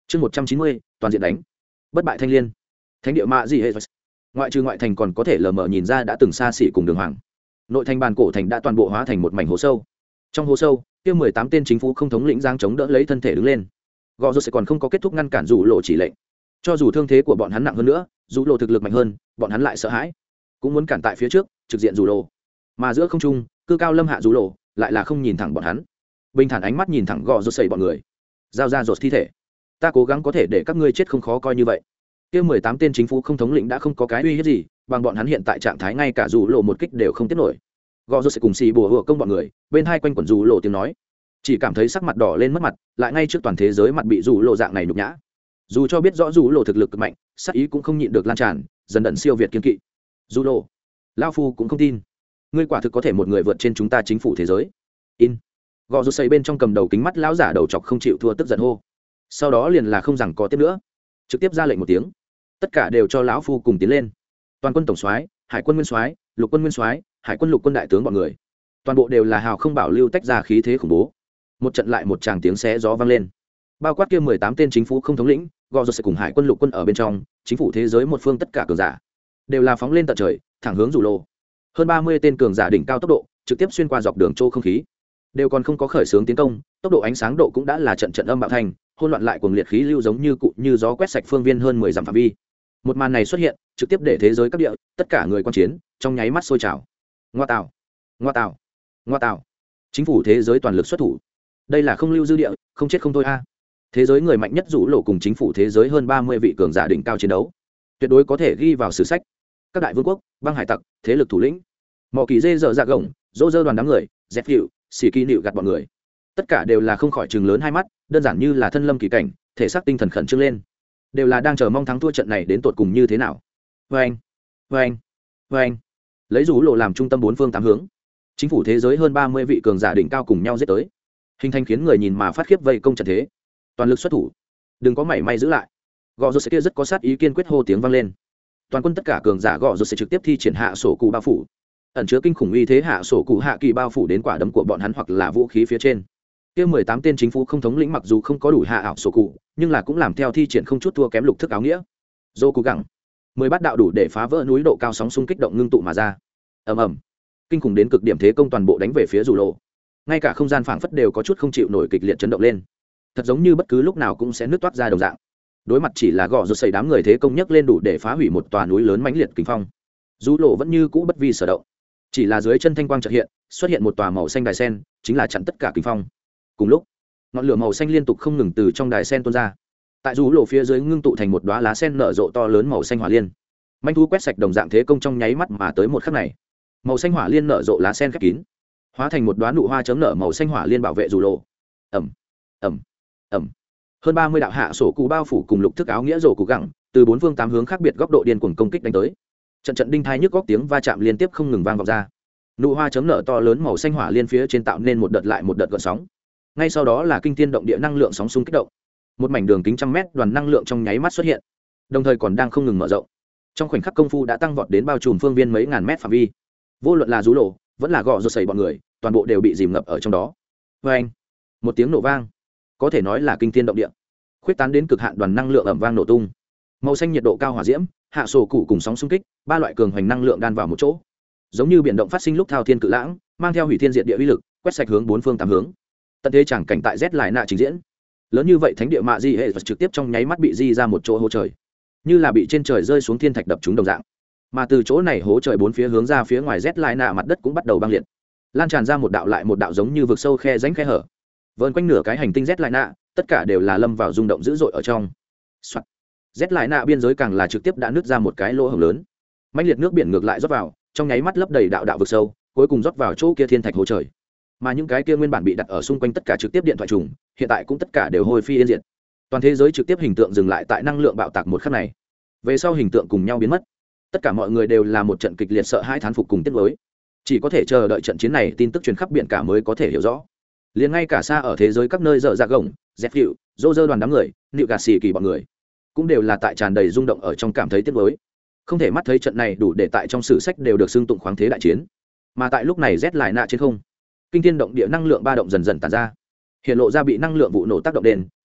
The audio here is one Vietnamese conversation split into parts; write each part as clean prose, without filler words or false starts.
chương 190, toàn diện đánh bất bại thanh liên. Thánh địa mạ gì hệ ngoại trừ ngoại thành còn có thể lờ mờ nhìn ra đã từng xa xỉ cùng đường hoàng. Nội thành bàn cổ thành đã toàn bộ hóa thành một mảnh hố sâu. Trong hố sâu kia 18 tên chính phủ không thống lĩnh giang chống đỡ lấy thân thể đứng lên. Gò rô sẽ còn không có kết thúc ngăn cản dù lộ chỉ lệnh. Cho dù thương thế của bọn hắn nặng hơn nữa, dù lộ thực lực mạnh hơn, bọn hắn lại sợ hãi, cũng muốn cản tại phía trước trực diện dù lộ. Mà giữa không trung cư cao lâm hạ dù lộ lại là không nhìn thẳng bọn hắn, bình thản ánh mắt nhìn thẳng gò rô sẩy bọn người. Giao ra rột thi thể, ta cố gắng có thể để các ngươi chết không khó coi như vậy. Kia 18 tên chính phủ không thống lĩnh đã không có cái uy hiếp gì, bằng bọn hắn hiện tại trạng thái ngay cả dù lộ một kích đều không tiếp nổi. Gò rô sẽ cùng xì bùa hựa công bọn người bên hai quanh quẩn dù lộ tiếng nói, chỉ cảm thấy sắc mặt đỏ lên mất mặt, lại ngay trước toàn thế giới mặt bị dù lộ dạng này nhục nhã. Dù cho biết rõ dù lộ thực lực cực mạnh, sát ý cũng không nhịn được lan tràn, dần đận siêu việt kiên kỵ. Dù lộ, lao phu cũng không tin ngươi quả thực có thể một người vượt trên chúng ta chính phủ thế giới. Gò rô xây bên trong cầm đầu kính mắt lão giả đầu chọc không chịu thua tức giận hô. Sau đó liền là không rằng có tiếp nữa, trực tiếp ra lệnh một tiếng, tất cả đều cho lão phu cùng tiến lên. Toàn quân tổng soái, hải quân nguyên soái, lục quân nguyên soái, hải quân lục quân đại tướng bọn người, toàn bộ đều là hào không bảo lưu tách ra khí thế khủng bố. Một trận lại một tràng tiếng xé gió vang lên, bao quát kia 18 tên chính phủ không thống lĩnh, gò rô sẽ cùng hải quân lục quân ở bên trong, chính phủ thế giới một phương tất cả cường giả đều là phóng lên tận trời, thẳng hướng rủ lô. Hơn 30 tên cường giả đỉnh cao tốc độ, trực tiếp xuyên qua dọc đường châu không khí, đều còn không có khởi xướng tiến công, tốc độ ánh sáng độ cũng đã là trận trận âm bạo thành, hỗn loạn lại cuồng liệt khí lưu giống như cụ như gió quét sạch phương viên hơn 10 dặm phạm vi. Một màn này xuất hiện, trực tiếp để thế giới các địa, tất cả người quan chiến, trong nháy mắt sôi trào. Ngoa tạo, ngoa tạo, ngoa tạo. Chính phủ thế giới toàn lực xuất thủ. Đây là không lưu dư địa, không chết không thôi a. Thế giới người mạnh nhất rủ lộ cùng chính phủ thế giới hơn 30 vị cường giả đỉnh cao chiến đấu, tuyệt đối có thể ghi vào sử sách. Các đại vương quốc, băng hải tặc, thế lực thủ lĩnh, mỏ kỳ dê dở dạ gồng, dỗ dơ đoàn đám người, dẹp hiệu, xì kỳ nịu gạt bọn người, tất cả đều là không khỏi chừng lớn hai mắt, đơn giản như là thân lâm kỳ cảnh, thể xác tinh thần khẩn trương lên, đều là đang chờ mong thắng thua trận này đến tột cùng như thế nào. Vâng, vâng, vâng. Lấy rủ lộ làm trung tâm bốn phương tám hướng, chính phủ thế giới hơn 30 vị cường giả đỉnh cao cùng nhau giết tới, hình thành khiến người nhìn mà phát khiếp vây công trận thế. Toàn lực xuất thủ, đừng có mảy may giữ lại. Gò rô sẽ kia rất có sát ý kiên quyết hô tiếng vang lên. Toàn quân tất cả cường giả gò rô sẽ trực tiếp thi triển hạ sổ cụ bao phủ, ẩn chứa kinh khủng uy thế hạ sổ cụ hạ kỳ bao phủ đến quả đấm của bọn hắn hoặc là vũ khí phía trên. Kia 18 tên chính phủ không thống lĩnh mặc dù không có đủ hạ ảo sổ cụ, nhưng là cũng làm theo thi triển không chút thua kém lục thức áo nghĩa. Dô cụ gẳng, 10 bát đạo đủ để phá vỡ núi độ cao sóng xung kích động ngưng tụ mà ra. Ầm ầm, kinh khủng đến cực điểm thế công toàn bộ đánh về phía rủ lộ. Ngay cả không gian phảng phất đều có chút không chịu nổi kịch liệt chấn động lên, thật giống như bất cứ lúc nào cũng sẽ nứt toát ra đồng dạng. Đối mặt chỉ là gò rô xây đám người thế công nhấc lên đủ để phá hủy một tòa núi lớn mãnh liệt kình phong, rủ lộ vẫn như cũ bất vi sở động. Chỉ là dưới chân thanh quang chợt hiện, xuất hiện một tòa màu xanh đài sen, chính là chặn tất cả kình phong. Cùng lúc, ngọn lửa màu xanh liên tục không ngừng từ trong đài sen tuôn ra, tại rủ lộ phía dưới ngưng tụ thành một đóa lá sen nở rộ to lớn màu xanh hỏa liên. Manh thú quét sạch đồng dạng thế công trong nháy mắt mà tới một khắc này, màu xanh hỏa liên nở rộ lá sen khép kín, hóa thành một đóa nụ hoa chớm nở màu xanh hỏa liên bảo vệ rủ lộ. Ầm, ầm, ầm. Hơn 30 đạo hạ sổ cụ bao phủ cùng lục thức áo nghĩa rổ cụ gẳng, từ bốn phương tám hướng khác biệt góc độ điên cuồng công kích đánh tới. Trận trận đinh thai nhức góc tiếng va chạm liên tiếp không ngừng vang vọng ra. Nụ hoa chớm nở to lớn màu xanh hỏa liên phía trên tạo nên một đợt lại một đợt gợn sóng. Ngay sau đó là kinh thiên động địa năng lượng sóng xung kích động. Một mảnh đường kính trăm mét đoàn năng lượng trong nháy mắt xuất hiện, đồng thời còn đang không ngừng mở rộng. Trong khoảnh khắc công phu đã tăng vọt đến bao trùm phương viên mấy ngàn mét phạm vi. Vô luận là rú lộ, vẫn là gò rô sẩy bọn người, toàn bộ đều bị dìm ngập ở trong đó. Oeng! Một tiếng nổ vang, có thể nói là kinh thiên động địa. Khuyết tán đến cực hạn đoàn năng lượng ầm vang nổ tung. Màu xanh nhiệt độ cao hỏa diễm, hạ sổ cụ cùng sóng xung kích, ba loại cường hoành năng lượng đan vào một chỗ, giống như biển động phát sinh lúc thao thiên cự lãng, mang theo hủy thiên diệt địa uy lực, quét sạch hướng bốn phương tám hướng. Tận thế chẳng cảnh tại Z lại nạ trình diễn. Lớn như vậy thánh địa mạ di hệ trực tiếp trong nháy mắt bị di ra một chỗ hố trời, như là bị trên trời rơi xuống thiên thạch đập trúng đồng dạng. Mà từ chỗ này hố trời bốn phía hướng ra phía ngoài Z lại nạ mặt đất cũng bắt đầu băng liệt, lan tràn ra một đạo lại một đạo giống như vực sâu khe rãnh khe hở, vờn quanh nửa cái hành tinh Z lại nạ, tất cả đều là lâm vào rung động dữ dội ở trong. Z lại nạ biên giới càng là trực tiếp đã nứt ra một cái lỗ hổng lớn, mãnh liệt nước biển ngược lại rót vào, trong nháy mắt lấp đầy đạo đạo vực sâu, cuối cùng rót vào chỗ kia thiên thạch hố trời. Mà những cái kia nguyên bản bị đặt ở xung quanh tất cả trực tiếp điện thoại trùng, hiện tại cũng tất cả đều hôi phi yên diệt. Toàn thế giới trực tiếp hình tượng dừng lại tại năng lượng bạo tạc một khắc này. Về sau hình tượng cùng nhau biến mất. Tất cả mọi người đều là một trận kịch liệt sợ hãi thán phục cùng tiếc nuối. Chỉ có thể chờ đợi trận chiến này tin tức truyền khắp biển cả mới có thể hiểu rõ. Liền ngay cả xa ở thế giới các nơi dở dạ gồng, dẹp hiệu, dô dơ đoàn đám người, nịu gà xì kỳ bọn người, cũng đều là tại tràn đầy rung động ở trong cảm thấy tiếc nuối. Không thể mắt thấy trận này đủ để tại trong sử sách đều được xưng tụng khoáng thế đại chiến. Mà tại lúc này Z lại nạ trên không, kinh thiên động địa năng lượng ba động dần dần tàn ra, hiện lộ ra bị năng lượng vụ nổ tác động đền,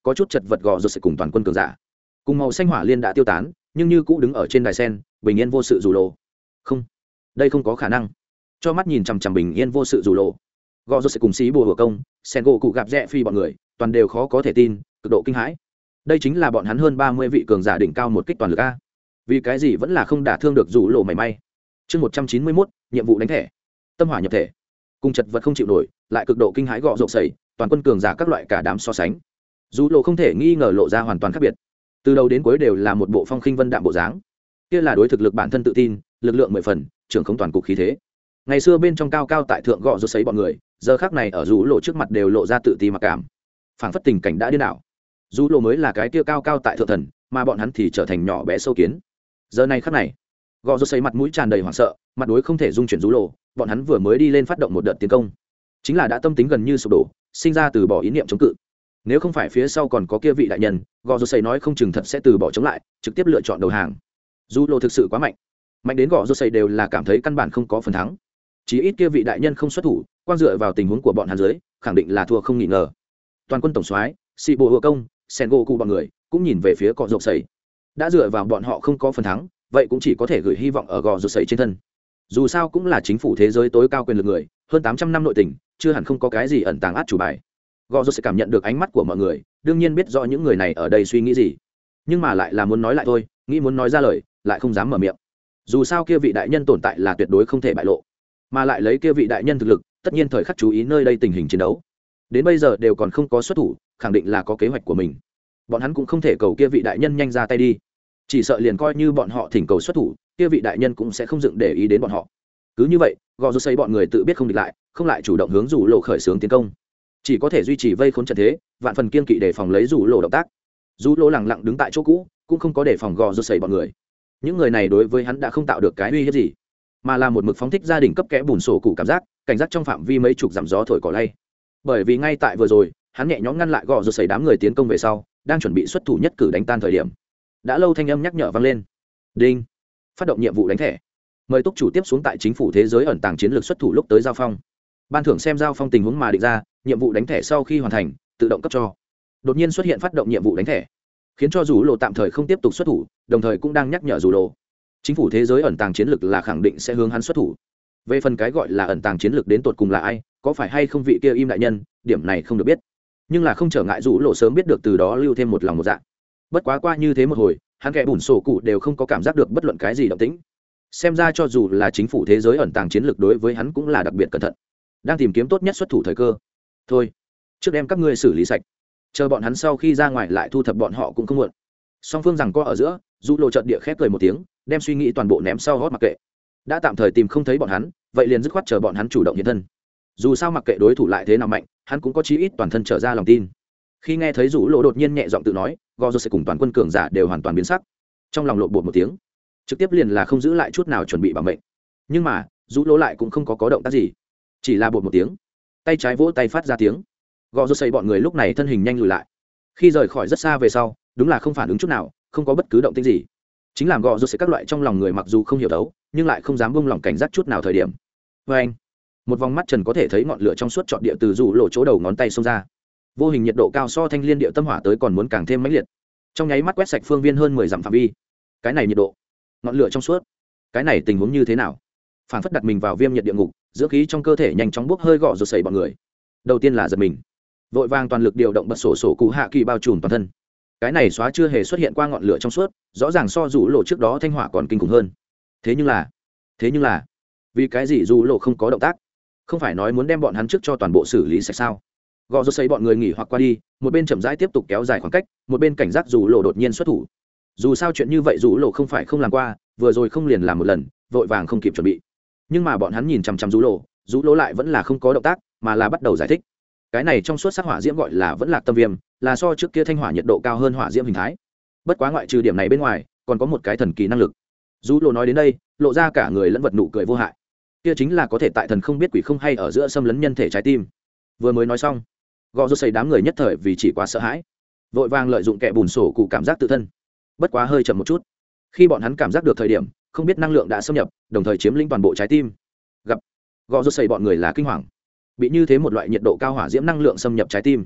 có chút chật vật gò rột sẽ cùng toàn quân cường giả cùng màu xanh hỏa liên đã tiêu tán nhưng như cũ đứng ở trên đài sen bình yên vô sự dù lộ. Không, đây không có khả năng. Cho mắt nhìn chằm chằm bình yên vô sự dù lộ, gò rột sẽ cùng xí bùa hửa công sen gỗ cụ gặp rẽ phi bọn người toàn đều khó có thể tin, cực độ kinh hãi. Đây chính là bọn hắn hơn 30 vị cường giả đỉnh cao một kích toàn lực a, vì cái gì vẫn là không đả thương được dù lộ mảy may. Chương 191, nhiệm vụ đánh thẻ. Tâm hỏa nhập thể. Cùng chật vật không chịu nổi, lại cực độ kinh hãi gọ rộp sẩy, toàn quân cường giả các loại cả đám so sánh. Dù lộ không thể nghi ngờ lộ ra hoàn toàn khác biệt. Từ đầu đến cuối đều là một bộ phong khinh vân đạm bộ dáng. Kia là đối thực lực bản thân tự tin, lực lượng 10 phần, trưởng không toàn cục khí thế. Ngày xưa bên trong cao cao tại thượng gọ rộp sẩy bọn người, giờ khắc này ở dù lộ trước mặt đều lộ ra tự ti mặc cảm. Phảng phất tình cảnh đã điên đảo. Dù lộ mới là cái kia cao cao tại thượng thần, mà bọn hắn thì trở thành nhỏ bé sâu kiến. Giờ này khắc này, gò rô xây mặt mũi tràn đầy hoảng sợ, mặt đối không thể dung chuyển rú lộ. Bọn hắn vừa mới đi lên phát động một đợt tiến công, chính là đã tâm tính gần như sụp đổ, sinh ra từ bỏ ý niệm chống cự. Nếu không phải phía sau còn có kia vị đại nhân, gò rô xây nói không chừng thật sẽ từ bỏ chống lại, trực tiếp lựa chọn đầu hàng. Rú lộ thực sự quá mạnh, mạnh đến gò rô xây đều là cảm thấy căn bản không có phần thắng. Chỉ ít kia vị đại nhân không xuất thủ, quan dựa vào tình huống của bọn hắn dưới, khẳng định là thua không nghi ngờ. Toàn quân tổng soái, xì bộ hựa công, sen gỗ cụ bọn người cũng nhìn về phía gò rô xây. Đã dựa vào bọn họ không có phần thắng, vậy cũng chỉ có thể gửi hy vọng ở gò rột sẩy trên thân. Dù sao cũng là chính phủ thế giới tối cao quyền lực người, hơn 800 năm nội tình, chưa hẳn không có cái gì ẩn tàng át chủ bài. Gò rột sẽ cảm nhận được ánh mắt của mọi người, đương nhiên biết rõ những người này ở đây suy nghĩ gì, nhưng mà lại là muốn nói lại thôi, nghĩ muốn nói ra lời lại không dám mở miệng. Dù sao kia vị đại nhân tồn tại là tuyệt đối không thể bại lộ, mà lại lấy kia vị đại nhân thực lực, tất nhiên thời khắc chú ý nơi đây tình hình chiến đấu. Đến bây giờ đều còn không có xuất thủ, khẳng định là có kế hoạch của mình. Bọn hắn cũng không thể cầu kia vị đại nhân nhanh ra tay đi, chỉ sợ liền coi như bọn họ thỉnh cầu xuất thủ, kia vị đại nhân cũng sẽ không dựng để ý đến bọn họ. Cứ như vậy, gò rô xây bọn người tự biết không địch lại, không lại chủ động hướng rủ lộ khởi xướng tiến công, chỉ có thể duy trì vây khốn trận thế, vạn phần kiên kỵ để phòng lấy rủ lộ động tác. Rủ lộ lẳng lặng đứng tại chỗ cũ, cũng không có để phòng gò rô xây bọn người. Những người này đối với hắn đã không tạo được cái uy hiếp gì, mà là một mực phóng thích gia đình cấp kẽ bùn sổ cụ cảm giác, cảnh giác trong phạm vi mấy chục dặm gió thổi cỏ lay. Bởi vì ngay tại vừa rồi, hắn nhẹ nhõm ngăn lại gò rô xây đám người tiến công về sau, đang chuẩn bị xuất thủ nhất cử đánh tan thời điểm, đã lâu thanh âm nhắc nhở vang lên. Đinh, phát động nhiệm vụ đánh thẻ, mời túc chủ tiếp xuống tại chính phủ thế giới ẩn tàng chiến lược xuất thủ lúc tới giao phong, ban thưởng xem giao phong tình huống mà định ra, nhiệm vụ đánh thẻ sau khi hoàn thành tự động cấp cho. Đột nhiên xuất hiện phát động nhiệm vụ đánh thẻ, khiến cho dù lộ tạm thời không tiếp tục xuất thủ, đồng thời cũng đang nhắc nhở dù lộ chính phủ thế giới ẩn tàng chiến lược là khẳng định sẽ hướng hắn xuất thủ. Về phần cái gọi là ẩn tàng chiến lược đến tột cùng là ai, có phải hay không vị kia im đại nhân, điểm này không được biết, nhưng là không trở ngại dù lộ sớm biết được, từ đó lưu thêm một lòng một dạ. Bất quá qua như thế một hồi, hắn kẻ bùn sổ cụ đều không có cảm giác được bất luận cái gì động tĩnh. Xem ra cho dù là chính phủ thế giới ẩn tàng chiến lược đối với hắn cũng là đặc biệt cẩn thận, đang tìm kiếm tốt nhất xuất thủ thời cơ. Thôi, trước đem các ngươi xử lý sạch, chờ bọn hắn sau khi ra ngoài lại thu thập bọn họ cũng không muộn. Song phương rằng co ở giữa, dù lộ trận địa khép cười một tiếng, đem suy nghĩ toàn bộ ném sau hót mặc kệ. Đã tạm thời tìm không thấy bọn hắn, vậy liền dứt khoát chờ bọn hắn chủ động hiện thân. Dù sao mặc kệ đối thủ lại thế nào mạnh, hắn cũng có chí ít toàn thân trở ra lòng tin. Khi nghe thấy rủ lộ đột nhiên nhẹ giọng tự nói, gò rô sẽ cùng toàn quân cường giả đều hoàn toàn biến sắc, trong lòng lộn bột một tiếng, trực tiếp liền là không giữ lại chút nào chuẩn bị bảo mệnh. Nhưng mà rủ lộ lại cũng không có động tác gì, chỉ là bột một tiếng, tay trái vỗ tay phát ra tiếng. Gò rô xây bọn người lúc này thân hình nhanh lùi lại, khi rời khỏi rất xa về sau, đúng là không phản ứng chút nào, không có bất cứ động tĩnh gì. Chính làm gò rô xây các loại trong lòng người mặc dù không hiểu đấu, nhưng lại không dám buông lỏng cảnh giác chút nào thời điểm. Với anh, một vòng mắt trần có thể thấy ngọn lửa trong suốt trọn địa từ rủ lộ chỗ đầu ngón tay xông ra, vô hình nhiệt độ cao so thanh liên địa tâm hỏa tới còn muốn càng thêm mãnh liệt, trong nháy mắt quét sạch phương viên hơn 10 dặm phạm vi. Cái này nhiệt độ, ngọn lửa trong suốt, cái này tình huống như thế nào? Phản phất đặt mình vào viêm nhiệt địa ngục, dưỡng khí trong cơ thể nhanh chóng bốc hơi, gọ rột sẩy bọn người đầu tiên là giật mình, vội vàng toàn lực điều động bật sổ cụ hạ kỳ bao trùm toàn thân. Cái này xóa chưa hề xuất hiện qua ngọn lửa trong suốt, rõ ràng so rủ lộ trước đó thanh hỏa còn kinh khủng hơn. Thế nhưng là vì cái gì rủ lộ không có động tác? Không phải nói muốn đem bọn hắn trước cho toàn bộ xử lý sạch sao? Gò rột xây bọn người nghỉ hoặc qua đi, một bên chậm rãi tiếp tục kéo dài khoảng cách, một bên cảnh giác rủ lộ đột nhiên xuất thủ. Dù sao chuyện như vậy rủ lộ không phải không làm qua, vừa rồi không liền làm một lần, vội vàng không kịp chuẩn bị. Nhưng mà bọn hắn nhìn chằm chằm rủ lộ lại vẫn là không có động tác, mà là bắt đầu giải thích. Cái này trong suốt sắc hỏa diễm gọi là vẫn là tâm viêm, là so trước kia thanh hỏa nhiệt độ cao hơn hỏa diễm hình thái. Bất quá ngoại trừ điểm này bên ngoài, còn có một cái thần kỳ năng lực. Rủ lộ nói đến đây, lộ ra cả người lẫn vật nụ cười vô hại. Kia chính là có thể tại thần không biết quỷ không hay ở giữa xâm lấn nhân thể trái tim. Vừa mới nói xong, gò rô xây đám người nhất thời vì chỉ quá sợ hãi, vội vàng lợi dụng kẻ bùn sổ cụ cảm giác tự thân. Bất quá hơi chậm một chút, khi bọn hắn cảm giác được thời điểm, không biết năng lượng đã xâm nhập, đồng thời chiếm lĩnh toàn bộ trái tim. Gặp gò rô xây bọn người là kinh hoàng, bị như thế một loại nhiệt độ cao hỏa diễm năng lượng xâm nhập trái tim,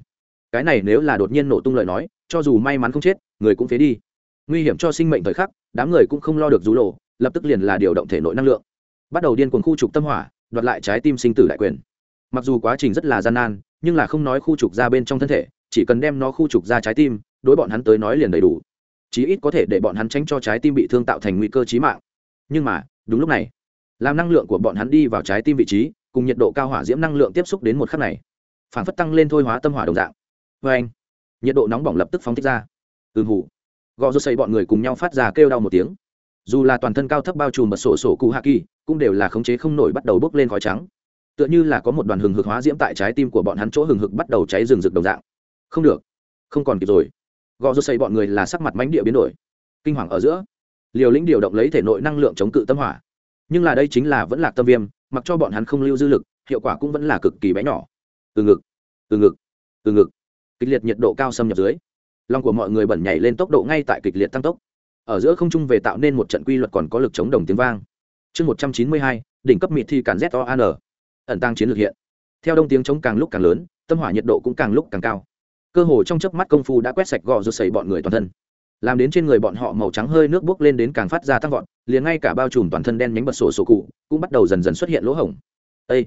cái này nếu là đột nhiên nổ tung lời nói, cho dù may mắn không chết, người cũng phế đi. Nguy hiểm cho sinh mệnh thời khắc, đám người cũng không lo được rú lộ, lập tức liền là điều động thể nội năng lượng, bắt đầu điên cuồng khu trục tâm hỏa, đoạt lại trái tim sinh tử đại quyền. Mặc dù quá trình rất là gian nan, nhưng là không nói khu trục ra bên trong thân thể, chỉ cần đem nó khu trục ra trái tim, đối bọn hắn tới nói liền đầy đủ, chí ít có thể để bọn hắn tránh cho trái tim bị thương tạo thành nguy cơ chí mạng. Nhưng mà đúng lúc này, làm năng lượng của bọn hắn đi vào trái tim vị trí, cùng nhiệt độ cao hỏa diễm năng lượng tiếp xúc đến một khắc này, phản phất tăng lên thôi hóa tâm hỏa đồng dạng. Vê anh, nhiệt độ nóng bỏng lập tức phóng thích ra. Hủ, gò rô xây bọn người cùng nhau phát ra kêu đau một tiếng. Dù là toàn thân cao thấp bao trùm bật sổ cụ hạ kỳ, cũng đều là khống chế không nổi bắt đầu bốc lên khói trắng, tựa như là có một đoàn hừng hực hóa diễm tại trái tim của bọn hắn chỗ hừng hực bắt đầu cháy rừng rực đồng dạng. Không được, không còn kịp rồi. Gò rô xây bọn người là sắc mặt mãnh địa biến đổi, kinh hoàng ở giữa, liều lĩnh điều động lấy thể nội năng lượng chống cự tâm hỏa. Nhưng là đây chính là vẫn lạc tâm viêm, mặc cho bọn hắn không lưu dư lực, hiệu quả cũng vẫn là cực kỳ bé nhỏ. Từ ngực, từ ngực, từ ngực, kịch liệt nhiệt độ cao xâm nhập dưới, lòng của mọi người bẩn nhảy lên tốc độ ngay tại kịch liệt tăng tốc, ở giữa không trung về tạo nên một trận quy luật còn có lực chống đồng tiếng vang. Chương 192, đỉnh cấp mịt thi cản ZOAN. Ẩn tăng chiến lược hiện. Theo đông tiếng chống càng lúc càng lớn, tâm hỏa nhiệt độ cũng càng lúc càng cao. Cơ hồ trong chớp mắt công phu đã quét sạch gò rô sẩy bọn người toàn thân, làm đến trên người bọn họ màu trắng hơi nước bốc lên đến càng phát ra tăng vọt, liền ngay cả bao trùm toàn thân đen nhánh bật sổ cụ cũng bắt đầu dần dần xuất hiện lỗ hổng. Ê,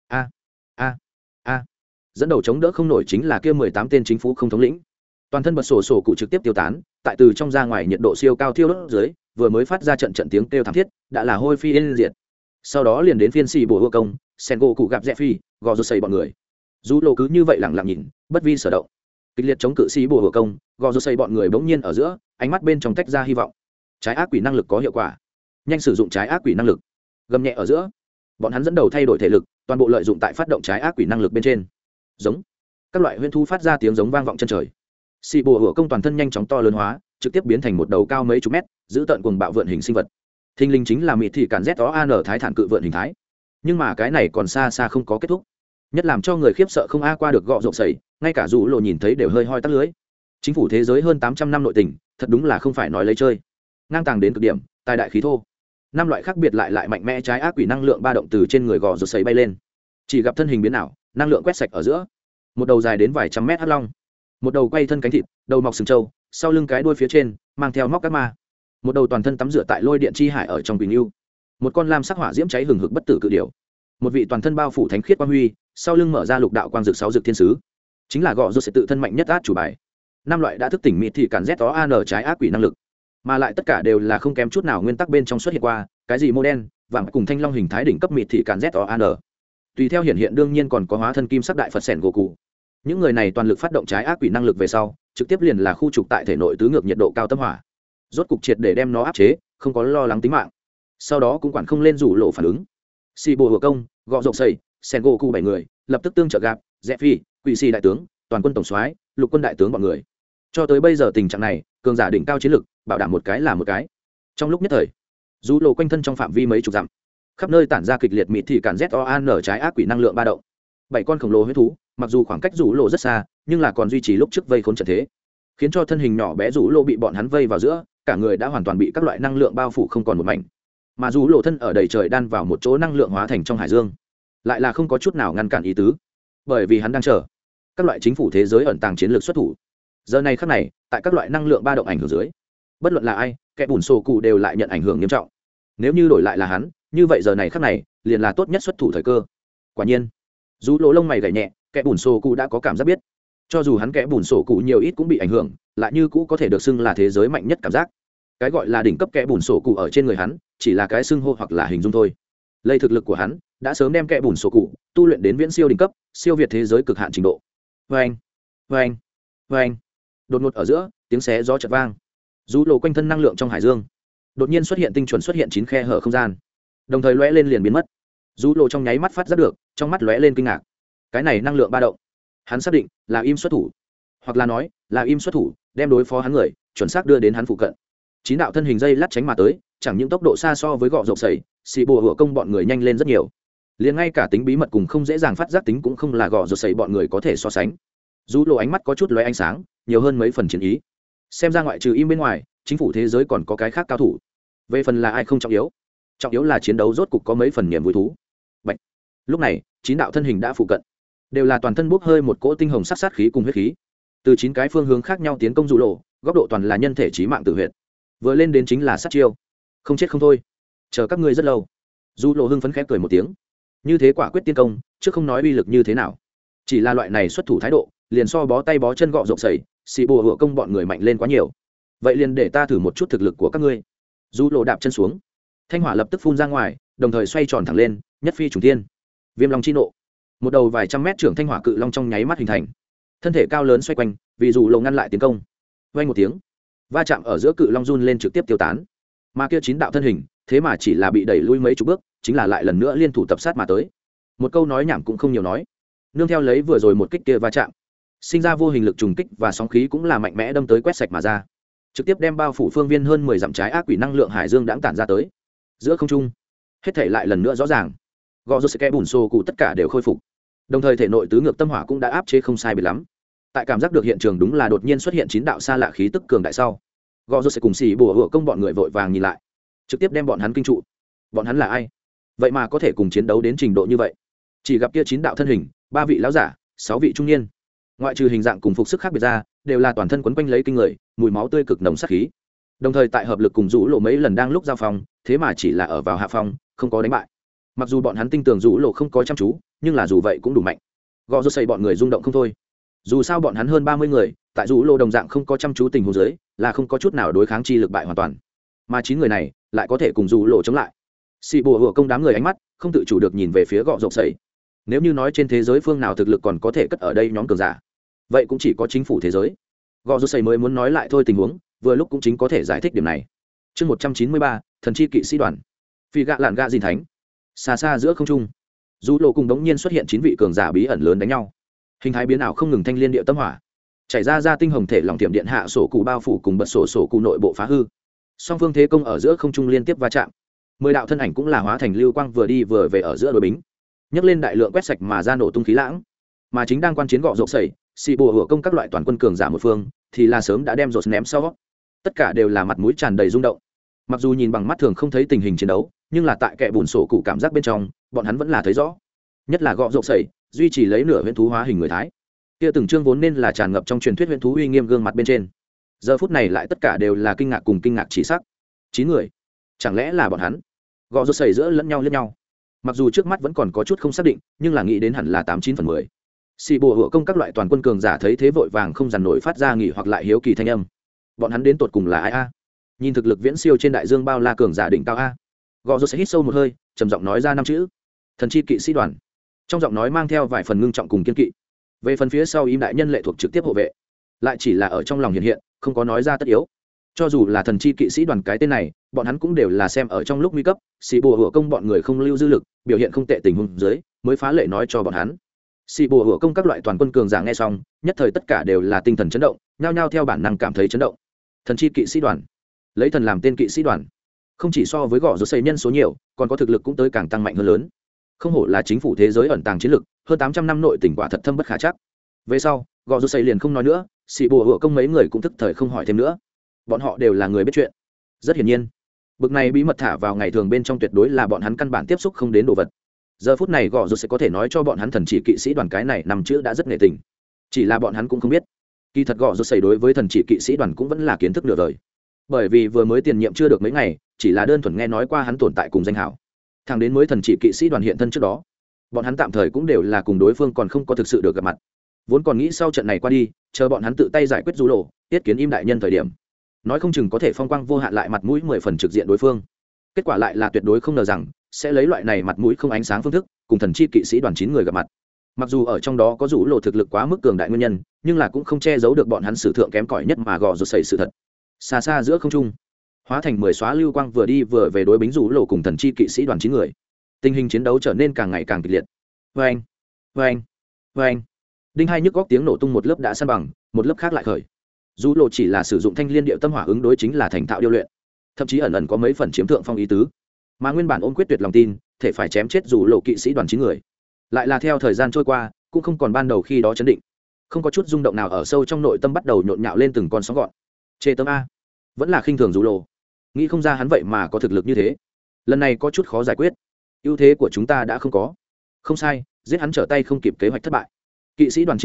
a, dẫn đầu chống đỡ không nổi chính là kia 18 tên chính phủ không thống lĩnh. Toàn thân bật sổ cụ trực tiếp tiêu tán, tại từ trong ra ngoài nhiệt độ siêu cao thiêu đốt dưới, vừa mới phát ra trận tiếng kêu thảm thiết, đã là hôi phi yên diệt. Sau đó liền đến phiên xì bùa công, Sengo cụ gặp Rẽ Phi, gò rô xây bọn người. Dù lộ cứ như vậy lặng lặng nhìn, bất vi sở động. Kịch liệt chống cự xì bùa công, gò rô xây bọn người bỗng nhiên ở giữa, ánh mắt bên trong tách ra hy vọng. Trái ác quỷ năng lực có hiệu quả. Nhanh sử dụng trái ác quỷ năng lực. Gầm nhẹ ở giữa, bọn hắn dẫn đầu thay đổi thể lực, toàn bộ lợi dụng tại phát động trái ác quỷ năng lực bên trên. Giống. Các loại huyễn thú phát ra tiếng giống vang vọng chân trời. Xì bùa công toàn thân nhanh chóng to lớn hóa, trực tiếp biến thành một đầu cao mấy chục mét, giữ tận cuồng bạo vượn hình sinh vật. Thinh linh chính là mịt thị cản ZOAN thái thản cự vượn hình thái. Nhưng mà cái này còn xa xa không có kết thúc. Nhất làm cho người khiếp sợ không a qua được gọ rộp sẩy, ngay cả dù lộ nhìn thấy đều hơi hoi tắt lưới. Chính phủ thế giới hơn 800 năm nội tình, thật đúng là không phải nói lấy chơi. Ngang tàng đến cực điểm, tài đại khí thô. Năm loại khác biệt lại mạnh mẽ trái ác quỷ năng lượng ba động từ trên người gò rộp sẩy bay lên. Chỉ gặp thân hình biến ảo, năng lượng quét sạch ở giữa. Một đầu dài đến vài trăm mét hắc long, một đầu quay thân cánh thịt, đầu mọc sừng trâu, sau lưng cái đuôi phía trên mang theo móc các ma, một đầu toàn thân tắm rửa tại lôi điện chi hải ở trong bình lưu, một con lam sắc hỏa diễm cháy hừng hực bất tử cự điểu, một vị toàn thân bao phủ thánh khiết quang huy, sau lưng mở ra lục đạo quang dược 6 dược thiên sứ, chính là gọ rô sẽ tự thân mạnh nhất át chủ bài. Năm loại đã thức tỉnh mịt thì cản ZOAN trái ác quỷ năng lực, mà lại tất cả đều là không kém chút nào nguyên tắc bên trong xuất hiện qua, cái gì mô đen vàng cùng thanh long hình thái đỉnh cấp mịt thì cản ZOAN. Tùy theo hiện đương nhiên còn có hóa thân kim sắc đại phật sẻn gỗ cụ. Những người này toàn lực phát động trái ác quỷ năng lực về sau, trực tiếp liền là khu trục tại thể nội tứ ngược nhiệt độ cao tâm hỏa, rốt cục triệt để đem nó áp chế, không có lo lắng tính mạng. Sau đó cũng quản không lên rủ lộ phản ứng. Xì bùa công, gọ rộng sầy, sen gỗ cụ 7 người lập tức tương trợ gạp, Rẽ Phi, quỷ xì đại tướng, toàn quân tổng soái, lục quân đại tướng bọn người. Cho tới bây giờ tình trạng này, cường giả đỉnh cao chiến lực, bảo đảm một cái là một cái. Trong lúc nhất thời, rủ lộ quanh thân trong phạm vi mấy chục dặm, khắp nơi tản ra kịch liệt mịt thì cản ZOAN trái ác quỷ năng lượng ba động. 7 con khổng lồ huyết thú, mặc dù khoảng cách rủ lộ rất xa, nhưng là còn duy trì lúc trước vây khốn trận thế, khiến cho thân hình nhỏ bé rủ lộ bị bọn hắn vây vào giữa, cả người đã hoàn toàn bị các loại năng lượng bao phủ không còn một mảnh. Mà rủ lộ thân ở đầy trời đan vào một chỗ năng lượng hóa thành trong hải dương, lại là không có chút nào ngăn cản ý tứ, bởi vì hắn đang chờ các loại chính phủ thế giới ẩn tàng chiến lược xuất thủ. Giờ này khắc này, tại các loại năng lượng ba động ảnh hưởng dưới, bất luận là ai, kẻ bùn sổ cụ đều lại nhận ảnh hưởng nghiêm trọng. Nếu như đổi lại là hắn, như vậy giờ này khắc này liền là tốt nhất xuất thủ thời cơ. Quả nhiên, rủ lộ lông mày gảy nhẹ, kẻ bùn sổ cụ đã có cảm giác biết, cho dù hắn kẻ bùn sổ cụ nhiều ít cũng bị ảnh hưởng, lại như cũ có thể được xưng là thế giới mạnh nhất cảm giác. Cái gọi là đỉnh cấp kẻ bùn sổ cụ ở trên người hắn chỉ là cái xưng hô hoặc là hình dung thôi. Lây thực lực của hắn đã sớm đem kẻ bùn sổ cụ tu luyện đến viễn siêu đỉnh cấp, siêu việt thế giới cực hạn trình độ. Vâng, vâng, vâng. Đột ngột ở giữa, tiếng xé gió chợt vang. Rú lộ quanh thân năng lượng trong hải dương đột nhiên xuất hiện tinh chuẩn xuất hiện 9 khe hở không gian, đồng thời lóe lên liền biến mất. Rú lộ trong nháy mắt phát giác được, trong mắt lóe lên kinh ngạc. Cái này năng lượng ba động, hắn xác định là im xuất thủ, hoặc là nói là im xuất thủ đem đối phó hắn người chuẩn xác đưa đến hắn phụ cận. 9 đạo thân hình dây lát tránh mà tới, chẳng những tốc độ xa so với gọ rộng sẩy, xì bùa hựa công bọn người nhanh lên rất nhiều, liền ngay cả tính bí mật cùng không dễ dàng phát giác tính cũng không là gọ rộng sẩy bọn người có thể so sánh. Dù lộ ánh mắt có chút lóe ánh sáng, nhiều hơn mấy phần chiến ý. Xem ra ngoại trừ im bên ngoài, chính phủ thế giới còn có cái khác cao thủ. Về phần là ai không trọng yếu, trọng yếu là chiến đấu rốt cục có mấy phần niềm vui thú. Bạch. Lúc này, 9 đạo thân hình đã phụ cận, đều là toàn thân bốc hơi một cỗ tinh hồng sắc sát khí cùng huyết khí. từ 9 cái phương hướng khác nhau tiến công dù lộ, góc độ toàn là nhân thể chí mạng tử huyệt. Vừa lên đến chính là sát chiêu, không chết không thôi, chờ các ngươi rất lâu. Dù lộ hưng phấn khẽ cười một tiếng, như thế quả quyết tiên công, chứ không nói uy lực như thế nào, chỉ là loại này xuất thủ thái độ, liền so bó tay bó chân gọ rộng sẩy, xì bùa hựa công bọn người mạnh lên quá nhiều. Vậy liền để ta thử một chút thực lực của các ngươi. Dù lộ đạp chân xuống, thanh hỏa lập tức phun ra ngoài, đồng thời xoay tròn thẳng lên, nhất phi trùng thiên. Viêm long chi nộ, một đầu vài trăm mét trưởng thanh hỏa cự long trong nháy mắt hình thành, thân thể cao lớn xoay quanh, vì dù lộ ngăn lại tiến công. Vang một tiếng, va chạm ở giữa cự long run lên trực tiếp tiêu tán. Mà kia 9 đạo thân hình, thế mà chỉ là bị đẩy lui mấy chục bước, chính là lại lần nữa liên thủ tập sát mà tới. Một câu nói nhảm cũng không nhiều nói, nương theo lấy vừa rồi một kích kia va chạm, sinh ra vô hình lực trùng kích và sóng khí cũng là mạnh mẽ đâm tới quét sạch mà ra, trực tiếp đem bao phủ phương viên hơn 10 dặm trái ác quỷ năng lượng hải dương đãng tản ra tới. Giữa không trung, hết thảy lại lần nữa rõ ràng, gò rô seke bùn xô cụ tất cả đều khôi phục, đồng thời thể nội tứ ngược tâm hỏa cũng đã áp chế không sai biệt lắm. Tại cảm giác được hiện trường đúng là đột nhiên xuất hiện 9 đạo xa lạ khí tức cường đại sau, gò rô sẽ cùng xì bùa hựa công bọn người vội vàng nhìn lại, trực tiếp đem bọn hắn kinh trụ. Bọn hắn là ai vậy mà có thể cùng chiến đấu đến trình độ như vậy? Chỉ gặp kia 9 đạo thân hình, 3 vị lão giả, 6 vị trung niên, ngoại trừ hình dạng cùng phục sức khác biệt ra, đều là toàn thân quấn quanh lấy kinh người mùi máu tươi cực nồng sát khí, đồng thời tại hợp lực cùng rũ lộ mấy lần đang lúc giao phong, thế mà chỉ là ở vào hạ phong, không có đánh bại. Mặc dù bọn hắn tin tưởng rũ lộ không có chăm chú, nhưng là dù vậy cũng đủ mạnh. Gò rô xây bọn người rung động không thôi. Dù sao bọn hắn hơn 30 người, tại rũ lộ đồng dạng không có chăm chú tình huống dưới, là không có chút nào đối kháng chi lực bại hoàn toàn, mà 9 người này lại có thể cùng rũ lộ chống lại. Xì bùa hựa công đám người ánh mắt không tự chủ được nhìn về phía gò rô xây. Nếu như nói trên thế giới phương nào thực lực còn có thể cất ở đây nhóm cường giả, vậy cũng chỉ có chính phủ thế giới. Gò rô xây mới muốn nói lại thôi tình huống, vừa lúc cũng chính có thể giải thích điểm này. Chương 193, thần chi kỵ sĩ đoàn. Phi gạ lạn gạ dìn thánh. Xa xa giữa không trung, rũ lộ cùng đống nhiên xuất hiện 9 vị cường giả bí ẩn lớn đánh nhau. Hình thái biến ảo không ngừng, thanh liên địa tâm hỏa chảy ra tinh hồng thể lòng tiệm điện hạ sổ cụ bao phủ cùng bật sổ cụ nội bộ phá hư. Song phương thế công ở giữa không trung liên tiếp va chạm, 10 đạo thân ảnh cũng là hóa thành lưu quang vừa đi vừa về ở giữa đội bính, nhấc lên đại lượng quét sạch mà ra nổ tung khí lãng. Mà chính đang quan chiến gọ rộp sẩy, xì bùa hựa công các loại toàn quân cường giả một phương thì là sớm đã đem rột ném sau, tất cả đều là mặt mũi tràn đầy rung động. Mặc dù nhìn bằng mắt thường không thấy tình hình chiến đấu, nhưng là tại kẽ bùn sổ cụ cảm giác bên trong, bọn hắn vẫn là thấy rõ. Nhất là gọ rộp sẩy duy trì lấy nửa huyễn thú hóa hình người thái, kia từng chương vốn nên là tràn ngập trong truyền thuyết huyễn thú uy nghiêm gương mặt bên trên, giờ phút này lại tất cả đều là kinh ngạc cùng kinh ngạc chỉ sắc. 9 người, chẳng lẽ là bọn hắn? Gọ rộp sẩy giữa lẫn nhau liếc nhau, mặc dù trước mắt vẫn còn có chút không xác định, nhưng là nghĩ đến hẳn là 89/10. Xì bùa hựa công các loại toàn quân cường giả thấy thế vội vàng không dằn nổi phát ra nghỉ hoặc lại hiếu kỳ thanh âm. Bọn hắn đến tột cùng là ai a? Nhìn thực lực viễn siêu trên đại dương bao la cường giả đỉnh cao a. Gò rô sẽ hít sâu một hơi, trầm giọng nói ra 5 chữ: thần chi kỵ sĩ đoàn. Trong giọng nói mang theo vài phần ngưng trọng cùng kiên kỵ. Về phần phía sau im đại nhân lệ thuộc trực tiếp hộ vệ, lại chỉ là ở trong lòng hiện hiện, không có nói ra tất yếu. Cho dù là thần chi kỵ sĩ đoàn cái tên này, bọn hắn cũng đều là xem ở trong lúc nguy cấp, xì bùa hựa công bọn người không lưu dư lực, biểu hiện không tệ tình huống dưới, mới phá lệ nói cho bọn hắn. Xì bùa hựa công các loại toàn quân cường giả nghe xong, nhất thời tất cả đều là tinh thần chấn động, nhao nhao theo bản năng cảm thấy chấn động. Thần chi kỵ sĩ đoàn, lấy thần làm tên kỵ sĩ đoàn, không chỉ so với gõ rô xây nhân số nhiều, còn có thực lực cũng tới càng tăng mạnh hơn lớn. Không hổ là chính phủ thế giới ẩn tàng chiến lực, hơn 800 năm nội tình quả thật thâm bất khả chắc. Về sau, gõ rô xây liền không nói nữa, xì bùa hựa công mấy người cũng thức thời không hỏi thêm nữa. Bọn họ đều là người biết chuyện. Rất hiển nhiên, bực này bí mật thả vào ngày thường bên trong tuyệt đối là bọn hắn căn bản tiếp xúc không đến đồ vật. Giờ phút này gõ rô sẽ có thể nói cho bọn hắn thần chỉ kỵ sĩ đoàn cái này nằm chữ đã rất nghệ tình, chỉ là bọn hắn cũng không biết, kỳ thật gõ rô xây đối với thần chỉ kỵ sĩ đoàn cũng vẫn là kiến thức nửa đời. Bởi vì vừa mới tiền nhiệm chưa được mấy ngày, chỉ là đơn thuần nghe nói qua hắn tồn tại cùng danh hảo. Thằng đến mới thần chỉ kỵ sĩ đoàn hiện thân trước đó, bọn hắn tạm thời cũng đều là cùng đối phương còn không có thực sự được gặp mặt. Vốn còn nghĩ sau trận này qua đi, chờ bọn hắn tự tay giải quyết du lộ, tiết kiến im đại nhân thời điểm, nói không chừng có thể phong quang vô hạn lại mặt mũi 10 phần trực diện đối phương. Kết quả lại là tuyệt đối không ngờ rằng sẽ lấy loại này mặt mũi không ánh sáng phương thức cùng thần chi kỵ sĩ đoàn 9 người gặp mặt. Mặc dù ở trong đó có rủ lộ thực lực quá mức cường đại nguyên nhân, nhưng là cũng không che giấu được bọn hắn sử thượng kém cỏi nhất mà gò rụt xảy sự thật. Xa xa giữa không trung, hóa thành 10 xóa lưu quang vừa đi vừa về đối bính rủ lộ cùng thần chi kỵ sĩ đoàn 9 người. Tình hình chiến đấu trở nên càng ngày càng kịch liệt. Oeng, oeng, oeng. Đinh hai nhức góc tiếng nổ tung, một lớp đã san bằng, một lớp khác lại khởi. Rủ lộ chỉ là sử dụng thanh liên điệu tâm hỏa ứng đối chính là thành thạo điêu luyện, thậm chí ẩn ẩn có mấy phần chiếm thượng phong ý tứ. Mà nguyên bản ôm quyết tuyệt lòng tin, thể phải chém chết rủ lộ kỵ sĩ đoàn 9 người, lại là theo thời gian trôi qua, cũng không còn ban đầu khi đó chấn định, không có chút rung động nào ở sâu trong nội tâm bắt đầu nhộn nhạo lên từng con sóng gọn. Chê tấm a, vẫn là khinh thường rủ lộ, nghĩ không ra hắn vậy mà có thực lực như thế, lần này có chút khó giải quyết, ưu thế của chúng ta đã không có. Không sai, giết hắn trở tay không kịp, kế hoạch thất bại. Kỵ sĩ đoàn 9 người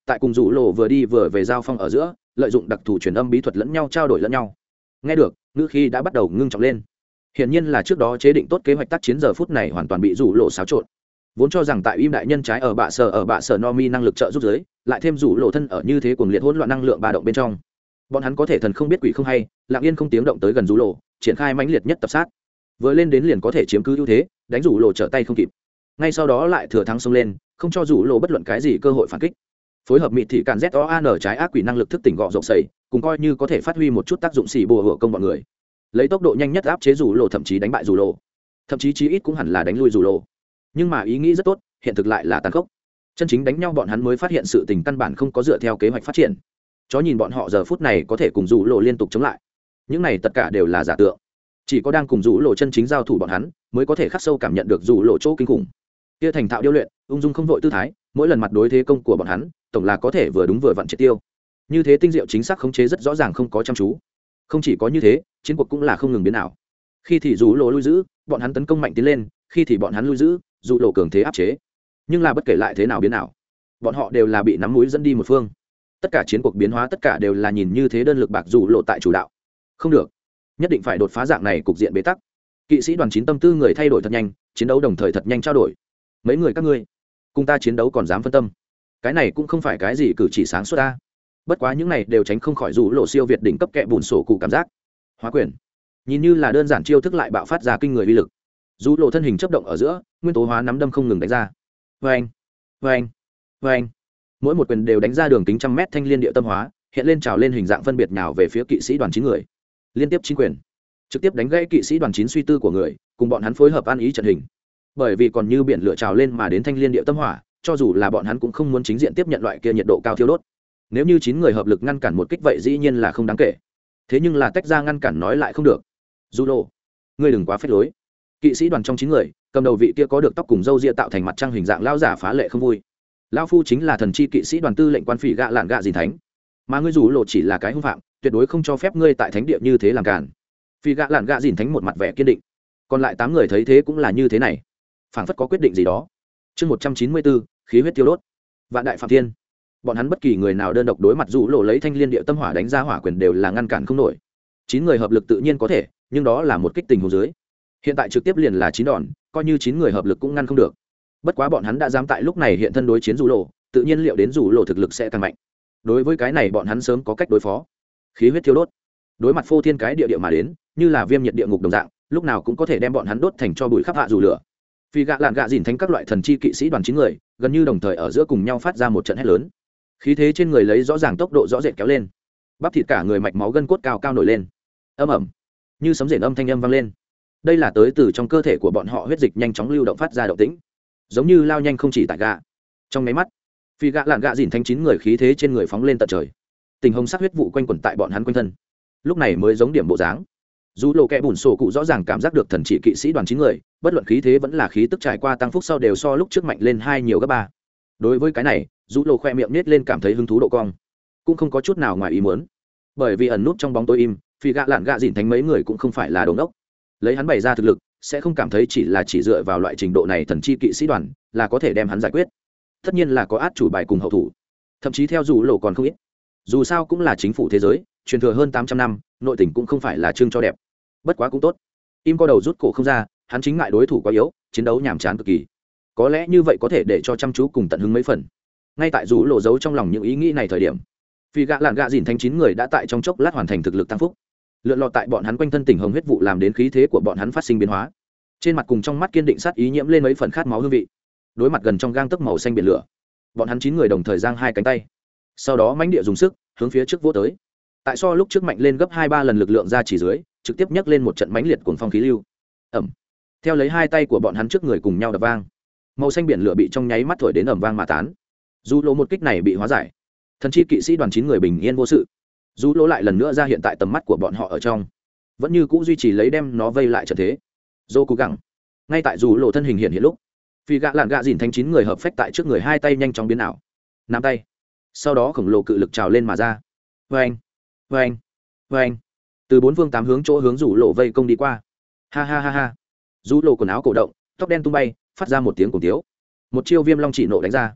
tại cùng rủ lộ vừa đi vừa về giao phong ở giữa lợi dụng đặc thù truyền âm bí thuật lẫn nhau trao đổi lẫn nhau. Nghe được ngữ khi đã bắt đầu ngưng trọng lên. Hiển nhiên là trước đó chế định tốt kế hoạch tác chiến giờ phút này hoàn toàn bị rủ lộ xáo trộn. Vốn cho rằng tại im đại nhân trái ở bạ sở Nomi năng lực trợ giúp giới, lại thêm rủ lộ thân ở như thế cuồng liệt hỗn loạn năng lượng ba động bên trong, bọn hắn có thể thần không biết quỷ không hay, lặng yên không tiếng động tới gần rủ lộ, triển khai mãnh liệt nhất tập sát. Vừa lên đến liền có thể chiếm cứ ưu thế, đánh rủ lộ trở tay không kịp. Ngay sau đó lại thừa thắng xông lên, không cho rủ lộ bất luận cái gì cơ hội phản kích. Phối hợp mịt thị càn ZOAN trái ác quỷ năng lực thức tỉnh gọ rộng sầy, cùng coi như có thể phát huy một chút tác dụng xì bùa hựa công bọn người. Lấy tốc độ nhanh nhất áp chế rủ lộ, thậm chí đánh bại rủ lộ. Thậm chí chí ít cũng hẳn là đánh lui rủ lộ. Nhưng mà ý nghĩ rất tốt, hiện thực lại là tàn khốc. Chân chính đánh nhau bọn hắn mới phát hiện sự tình căn bản không có dựa theo kế hoạch phát triển. Chó nhìn bọn họ giờ phút này có thể cùng rủ lộ liên tục chống lại. Những này tất cả đều là giả tượng. Chỉ có đang cùng rủ lộ chân chính giao thủ bọn hắn mới có thể khắc sâu cảm nhận được rủ lộ chỗ kinh khủng. Kia thành thạo điêu luyện, ung dung không vội tư thái, mỗi lần mặt đối thế công của bọn hắn, tổng là có thể vừa đúng vừa vặn triệt tiêu. Như thế tinh diệu chính xác khống chế rất rõ ràng, không có chăm chú. Không chỉ có như thế, chiến cuộc cũng là không ngừng biến ảo. Khi thì rủ lộ lui giữ, bọn hắn tấn công mạnh tiến lên, khi thì bọn hắn lui giữ, rủ lộ cường thế áp chế. Nhưng là bất kể lại thế nào biến ảo, bọn họ đều là bị nắm mũi dẫn đi một phương. Tất cả chiến cuộc biến hóa tất cả đều là nhìn như thế đơn lực bạc rủ lộ tại chủ đạo. Không được, nhất định phải đột phá dạng này cục diện bế tắc. Kỵ sĩ đoàn 9 tâm tư người thay đổi thật nhanh, chiến đấu đồng thời thật nhanh trao đổi. Mấy người các ngươi cùng ta chiến đấu còn dám phân tâm, cái này cũng không phải cái gì cử chỉ sáng suốt ta. Bất quá những này đều tránh không khỏi rủ lộ siêu việt đỉnh cấp kẹ bùn sổ cụ cảm giác. Hóa quyền nhìn như là đơn giản chiêu thức lại bạo phát ra kinh người uy lực. Rủ lộ thân hình chấp động ở giữa, nguyên tố hóa nắm đâm không ngừng đánh ra. Vâng, vâng, vâng. Mỗi một quyền đều đánh ra đường kính trăm mét thanh liên địa tâm hóa, hiện lên trào lên hình dạng phân biệt nhào về phía kỵ sĩ đoàn 9 người. Liên tiếp 9 quyền, trực tiếp đánh gãy kỵ sĩ đoàn 9 suy tư của người, cùng bọn hắn phối hợp ăn ý trận hình. Bởi vì còn như biển lửa trào lên mà đến thanh liên địa tâm hỏa, cho dù là bọn hắn cũng không muốn chính diện tiếp nhận loại kia nhiệt độ cao thiêu đốt. Nếu như 9 người hợp lực ngăn cản một kích vậy dĩ nhiên là không đáng kể. Thế nhưng là tách ra ngăn cản nói lại không được. Du Lô, ngươi đừng quá phết lối. Kỵ sĩ đoàn trong 9 người, cầm đầu vị kia có được tóc cùng râu ria tạo thành mặt trăng hình dạng lão giả phá lệ không vui. Lão phu chính là thần chi kỵ sĩ đoàn tư lệnh quan phỉ gạ lạn gạ dìn thánh, mà ngươi Du Lô chỉ là cái hung phạm, tuyệt đối không cho phép ngươi tại thánh địa như thế làm cản. Phỉ gạ lạn gạ dìn thánh một mặt vẻ kiên định. Còn lại 8 người thấy thế cũng là như thế này, phảng phất có quyết định gì đó. Chương 194, khí huyết tiêu đốt. Vạn đại phạm thiên. Bọn hắn bất kỳ người nào đơn độc đối mặt Du Lô lấy thanh liên địa tâm hỏa đánh ra hỏa quyền đều là ngăn cản không nổi. 9 người hợp lực tự nhiên có thể, nhưng đó là một kích tình huống dưới. Hiện tại trực tiếp liền là 9 đòn, coi như 9 người hợp lực cũng ngăn không được. Bất quá bọn hắn đã dám tại lúc này hiện thân đối chiến Du Lô, tự nhiên liệu đến Du Lô thực lực sẽ càng mạnh. Đối với cái này bọn hắn sớm có cách đối phó. Khí huyết thiêu đốt. Đối mặt phô thiên cái địa mà đến, như là viêm nhiệt địa ngục đồng dạng, lúc nào cũng có thể đem bọn hắn đốt thành cho bụi khắp hạ dù lửa. Vì gạ lạn gạ dìn thánh các loại thần chi kỵ sĩ đoàn 9 người, gần như đồng thời ở giữa cùng nhau phát ra một trận hét lớn. Khí thế trên người lấy rõ ràng tốc độ rõ rệt kéo lên. Bắp thịt cả người mạch máu gân cốt cao cao nổi lên. Âm ầm, như sấm rền âm thanh âm vang lên. Đây là tới từ trong cơ thể của bọn họ huyết dịch nhanh chóng lưu động phát ra động tĩnh, giống như lao nhanh không chỉ tại gạ. Trong mấy mắt, vì gạ lạn gạ dìn thánh 9 người khí thế trên người phóng lên tận trời. Tình hồng sắc huyết vụ quanh quẩn tại bọn hắn quanh thân. Lúc này mới giống điểm bộ dáng. Dù lộ kẻ bùn sổ cụ rõ ràng cảm giác được thần chỉ kỵ sĩ đoàn 9 người, bất luận khí thế vẫn là khí tức trải qua tăng phúc sau đều so lúc trước mạnh lên 2 nhiều gấp 3. Đối với cái này, dù lộ khoe miệng nết lên cảm thấy hứng thú độ cong, cũng không có chút nào ngoài ý muốn. Bởi vì ẩn nút trong bóng tối im, phi gạ lạn gạ dìn thánh mấy người cũng không phải là đồ ngốc. Lấy hắn bày ra thực lực, sẽ không cảm thấy chỉ dựa vào loại trình độ này thần chi kỵ sĩ đoàn là có thể đem hắn giải quyết. Tất nhiên là có át chủ bài cùng hậu thủ, thậm chí theo dù lộ còn không ít. Dù sao cũng là chính phủ thế giới, truyền thừa hơn 800 năm, nội tình cũng không phải là trưng cho đẹp. Bất quá cũng tốt. Im co đầu rút cổ không ra, hắn chính ngại đối thủ quá yếu, chiến đấu nhàm chán cực kỳ. Có lẽ như vậy có thể để cho chăm chú cùng tận hứng mấy phần. Ngay tại rủ lộ giấu trong lòng những ý nghĩ này thời điểm, vì gạ lạn gạ dìn thanh 9 người đã tại trong chốc lát hoàn thành thực lực tăng phúc. Lượn lọt tại bọn hắn quanh thân tỉnh hồng huyết vụ làm đến khí thế của bọn hắn phát sinh biến hóa. Trên mặt cùng trong mắt kiên định sát ý nhiễm lên mấy phần khát máu hương vị. Đối mặt gần trong gang tấc màu xanh biển lửa, bọn hắn 9 người đồng thời giang hai cánh tay. Sau đó mãnh địa dùng sức hướng phía trước vỗ tới. Tại so lúc trước mạnh lên gấp 2-3 lần lực lượng ra chỉ dưới, trực tiếp nhấc lên một trận mãnh liệt cuồng phong khí lưu. Ầm. Theo lấy hai tay của bọn hắn trước người cùng nhau đập vang. Màu xanh biển lửa bị trong nháy mắt thổi đến ầm vang mà tán. Dù lỗ một kích này bị hóa giải. Thần chi kỵ sĩ đoàn 9 người bình yên vô sự. Dù lỗ lại lần nữa ra hiện tại tầm mắt của bọn họ ở trong, vẫn như cũ duy trì lấy đem nó vây lại trận thế. Dô cố gắng. Ngay tại dù lỗ thân hình hiện lúc, phi gạ lạn gạ dìn thanh 9 người hợp phách tại trước người hai tay nhanh chóng biến ảo. Nắm tay. Sau đó khổng lồ cự lực trào lên mà ra. Vâng, vâng, vâng. Từ 4 phương 8 hướng chỗ hướng rủ lộ vây công đi qua. Ha ha ha ha. Rủ lộ quần áo cổ động, tóc đen tung bay, phát ra một tiếng cổ tiếu. Một chiêu viêm long chỉ nộ đánh ra.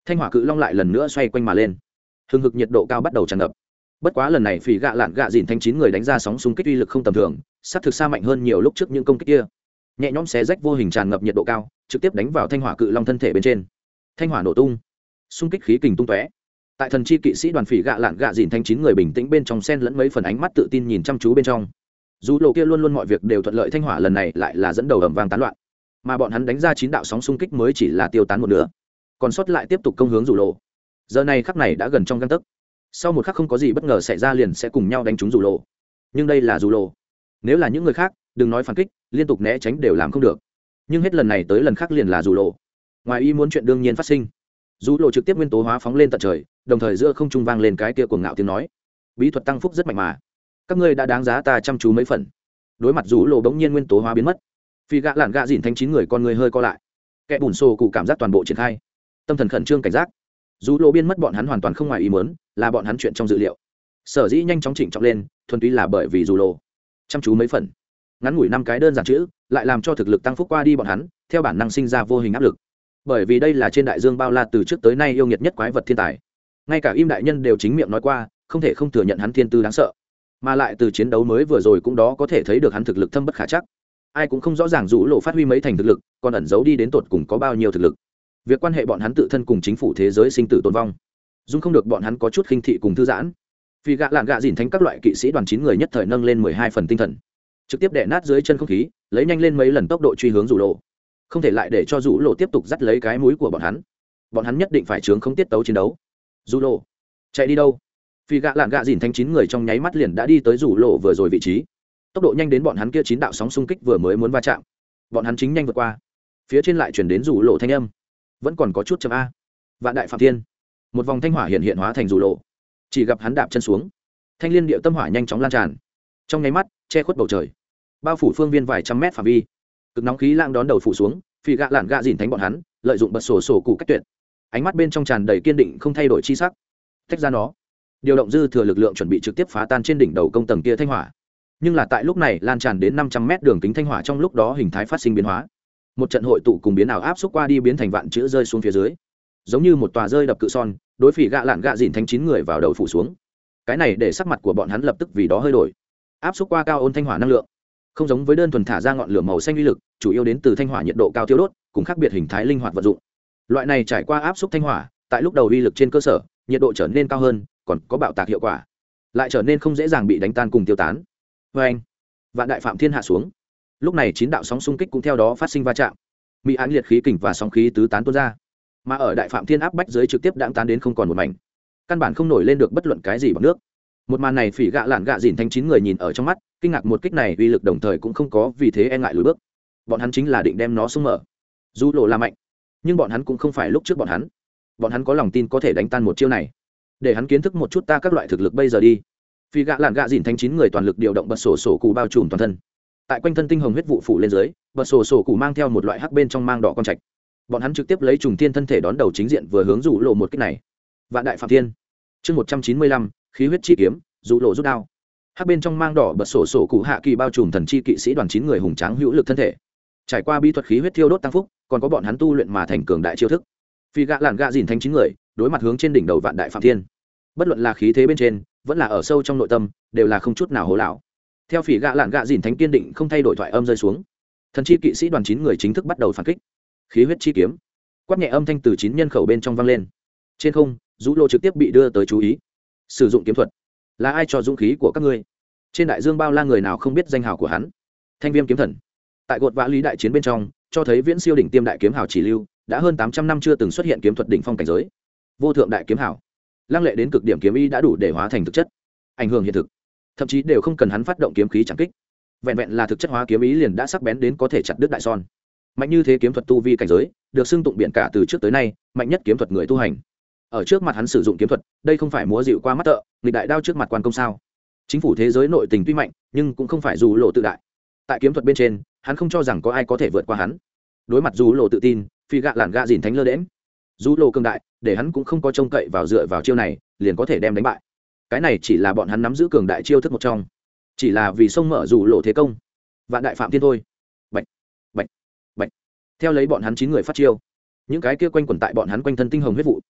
thanh hỏa cự long lại lần nữa xoay quanh mà lên, hừng hực nhiệt độ cao bắt đầu tràn ngập. Bất quá lần này phỉ gạ lạn gạ dìn thanh 9 người đánh ra sóng xung kích uy lực không tầm thường, sát thực xa mạnh hơn nhiều lúc trước những công kích kia. Nhẹ nhõm xé rách vô hình tràn ngập nhiệt độ cao, trực tiếp đánh vào thanh hỏa cự long thân thể bên trên. Thanh hỏa nổ tung, xung kích khí kình tung tóe. Tại thần chi kỵ sĩ đoàn phỉ gạ lạn gạ dìn thanh 9 người bình tĩnh bên trong sen lẫn mấy phần ánh mắt tự tin nhìn chăm chú bên trong. Dù lộ kia luôn luôn mọi việc đều thuận lợi, thanh hỏa lần này lại là dẫn đầu ầm vang tán loạn, mà bọn hắn đánh ra 9 đạo sóng xung kích mới chỉ là tiêu tán một nửa, còn sót lại tiếp tục công hướng dù lộ. Giờ này khắc này đã gần trong gang tấc, sau một khắc không có gì bất ngờ xảy ra liền sẽ cùng nhau đánh trúng dù lộ. Nhưng đây là dù lộ, nếu là những người khác đừng nói phản kích, liên tục né tránh đều làm không được, nhưng hết lần này tới lần khác liền là dù lộ. Ngoài ý muốn chuyện đương nhiên phát sinh, dù lộ trực tiếp nguyên tố hóa phóng lên tận trời, đồng thời giữa không trung vang lên cái kia cuồng ngạo tiếng nói: bí thuật tăng phúc rất mạnh mà, các ngươi đã đáng giá ta chăm chú mấy phần. Đối mặt dù lộ bỗng nhiên nguyên tố hóa biến mất, phi gạ lạn gạ dìn thanh 9 người con người hơi co lại, kẻ bùn xô cụ cảm giác toàn bộ triển khai, tâm thần khẩn trương cảnh giác. Dù lộ biến mất bọn hắn hoàn toàn không ngoài ý muốn, là bọn hắn chuyện trong dự liệu. Sở dĩ nhanh chóng chỉnh trọng lên, thuần túy là bởi vì dù lộ chăm chú mấy phần. Ngắn ngủi 5 cái đơn giản chữ, lại làm cho thực lực tăng phúc qua đi bọn hắn, theo bản năng sinh ra vô hình áp lực. Bởi vì đây là trên đại dương bao la từ trước tới nay yêu nghiệt nhất quái vật thiên tài. Ngay cả Im đại nhân đều chính miệng nói qua, không thể không thừa nhận hắn thiên tư đáng sợ. Mà lại từ chiến đấu mới vừa rồi cũng đó có thể thấy được hắn thực lực thâm bất khả chắc. Ai cũng không rõ ràng dù lộ phát huy mấy thành thực lực, còn ẩn giấu đi đến tột cùng có bao nhiêu thực lực. Việc quan hệ bọn hắn tự thân cùng chính phủ thế giới sinh tử tồn vong, dung không được bọn hắn có chút khinh thị cùng thư giãn. Vì gạ lạn gạ dìn thánh các loại kỵ sĩ đoàn 9 người nhất thời nâng lên 12 phần tinh thần, trực tiếp đè nát dưới chân không khí, lấy nhanh lên mấy lần tốc độ truy hướng dù lộ. Không thể lại để cho dù lộ tiếp tục dắt lấy cái mũi của bọn hắn nhất định phải chướng không tiết tấu chiến đấu. Dù lộ chạy đi đâu? Vì gạ lạn gạ dìn thánh 9 người trong nháy mắt liền đã đi tới dù lộ vừa rồi vị trí, tốc độ nhanh đến bọn hắn kia 9 đạo sóng xung kích vừa mới muốn va chạm, bọn hắn chính nhanh vượt qua. Phía trên lại chuyển đến dù lộ thanh âm, vẫn còn có chút chậm a. Vạn đại phạm thiên, một vòng thanh hỏa hiện hóa thành dù lộ, chỉ gặp hắn đạp chân xuống, thanh liên điệu tâm hỏa nhanh chóng lan tràn, trong nháy mắt che khuất bầu trời, bao phủ phương viên vài trăm mét phạm vi. Cực nóng khí lãng đón đầu phủ xuống, phi gạ lạn gạ dìn thánh bọn hắn lợi dụng bật sổ cụ cách tuyệt, ánh mắt bên trong tràn đầy kiên định không thay đổi chi sắc, tách ra nó, điều động dư thừa lực lượng chuẩn bị trực tiếp phá tan trên đỉnh đầu công tầng kia thanh hỏa. Nhưng là tại lúc này lan tràn đến 500 mét đường kính thanh hỏa trong lúc đó hình thái phát sinh biến hóa, một trận hội tụ cùng biến ảo áp xúc qua đi biến thành vạn chữ rơi xuống phía dưới, giống như một tòa rơi đập cự son, đối phỉ gạ lạn gạ dìn thánh 9 người vào đầu phủ xuống. Cái này để sắc mặt của bọn hắn lập tức vì đó hơi đổi. Áp xúc qua cao ôn thanh hỏa năng lượng, không giống với đơn thuần thả ra ngọn lửa màu xanh uy lực, chủ yếu đến từ thanh hỏa nhiệt độ cao thiêu đốt, cùng khác biệt hình thái linh hoạt vận dụng. Loại này trải qua áp xúc thanh hỏa, tại lúc đầu uy lực trên cơ sở, nhiệt độ trở nên cao hơn, còn có bạo tạc hiệu quả, lại trở nên không dễ dàng bị đánh tan cùng tiêu tán. Anh, vạn đại phạm thiên hạ xuống. Lúc này 9 đạo sóng xung kích cũng theo đó phát sinh va chạm, mỹ án liệt khí kình và sóng khí tứ tán tuôn ra, mà ở đại phạm thiên áp bách dưới trực tiếp đãng tán đến không còn một mảnh, căn bản không nổi lên được bất luận cái gì bằng nước. Một màn này phỉ gạ lạn gạ dìn thanh 9 người nhìn ở trong mắt, kinh ngạc một kích này uy lực, đồng thời cũng không có vì thế e ngại lùi bước. Bọn hắn chính là định đem nó xung mở. Dù lộ là mạnh, nhưng bọn hắn cũng không phải lúc trước bọn hắn có lòng tin có thể đánh tan một chiêu này. Để hắn kiến thức một chút ta các loại thực lực bây giờ đi. Phỉ gạ lạn gạ dìn thanh 9 người toàn lực điều động bật sổ cụ bao trùm toàn thân. Tại quanh thân tinh hồng huyết vụ phủ lên dưới, bật sổ cụ mang theo một loại hắc bên trong mang đỏ con trạch. Bọn hắn trực tiếp lấy trùng thiên thân thể đón đầu chính diện vừa hướng dù lộ một kích này. Vạn đại phạm thiên, chương 195, khí huyết chi kiếm, dù lộ rút đao. Hắc bên trong mang đỏ bật sổ cụ hạ kỳ bao trùm thần chi kỵsĩ đoàn 9 người hùng tráng hữu lực thân thể, trải qua bí thuật khí huyết thiêu đốt tăng phúc, còn có bọn hắn tu luyện mà thành cường đại chiêu thức. Phi gạ lạn gạ dìn thanh 9 người đối mặt hướng trên đỉnh đầu vạn đại phạm thiên, bất luận là khí thế bên trên vẫn là ở sâu trong nội tâm, đều là không chút nào hố lão. Theo phỉ gạ lạn gạ dìn thánh kiên định không thay đổi thoại âm rơi xuống, thần chi kỵ sĩ đoàn 9 người chính thức bắt đầu phản kích. Khí huyết chi kiếm, quát nhẹ âm thanh từ 9 nhân khẩu bên trong vang lên. Trên không, Dũ Lô trực tiếp bị đưa tới chú ý. Sử dụng kiếm thuật, là ai cho dũng khí của các ngươi? Trên đại dương bao la người nào không biết danh hào của hắn? Thanh Viêm kiếm thần, tại gột vã lý đại chiến bên trong, cho thấy viễn siêu đỉnh tiêm đại kiếm hào chỉ lưu, đã hơn 800 năm chưa từng xuất hiện kiếm thuật đỉnh phong cảnh giới. Vô thượng đại kiếm hào, lăng lệ đến cực điểm kiếm ý đã đủ để hóa thành thực chất, ảnh hưởng hiện thực, thậm chí đều không cần hắn phát động kiếm khí chẳng kích, vẹn vẹn là thực chất hóa kiếm ý liền đã sắc bén đến có thể chặt đứt đại son. Mạnh như thế kiếm thuật tu vi cảnh giới, được xưng tụng biển cả từ trước tới nay mạnh nhất kiếm thuật người tu hành. Ở trước mặt hắn sử dụng kiếm thuật, đây không phải múa dịu qua mắt tợ, nghịch đại đao trước mặt quan công sao? Chính phủ thế giới nội tình tuy mạnh, nhưng cũng không phải dù lộ tự đại. Tại kiếm thuật bên trên, hắn không cho rằng có ai có thể vượt qua hắn. Đối mặt dù lộ tự tin, phi gạ lạn gạ dìn thánh lơ đễnh. Dù lộ cường đại, để hắn cũng không có trông cậy vào dựa vào chiêu này liền có thể đem đánh bại. Cái này chỉ là bọn hắn nắm giữ cường đại chiêu thức một trong, chỉ là vì sông mở dù lộ thế công. Vạn đại phạm thiên thôi. Bạch, bạch, bạch. Theo lấy bọn hắn 9 người phát chiêu, những cái kia quanh quẩn tại bọn hắn quanh thân tinh hồng huyết vụ,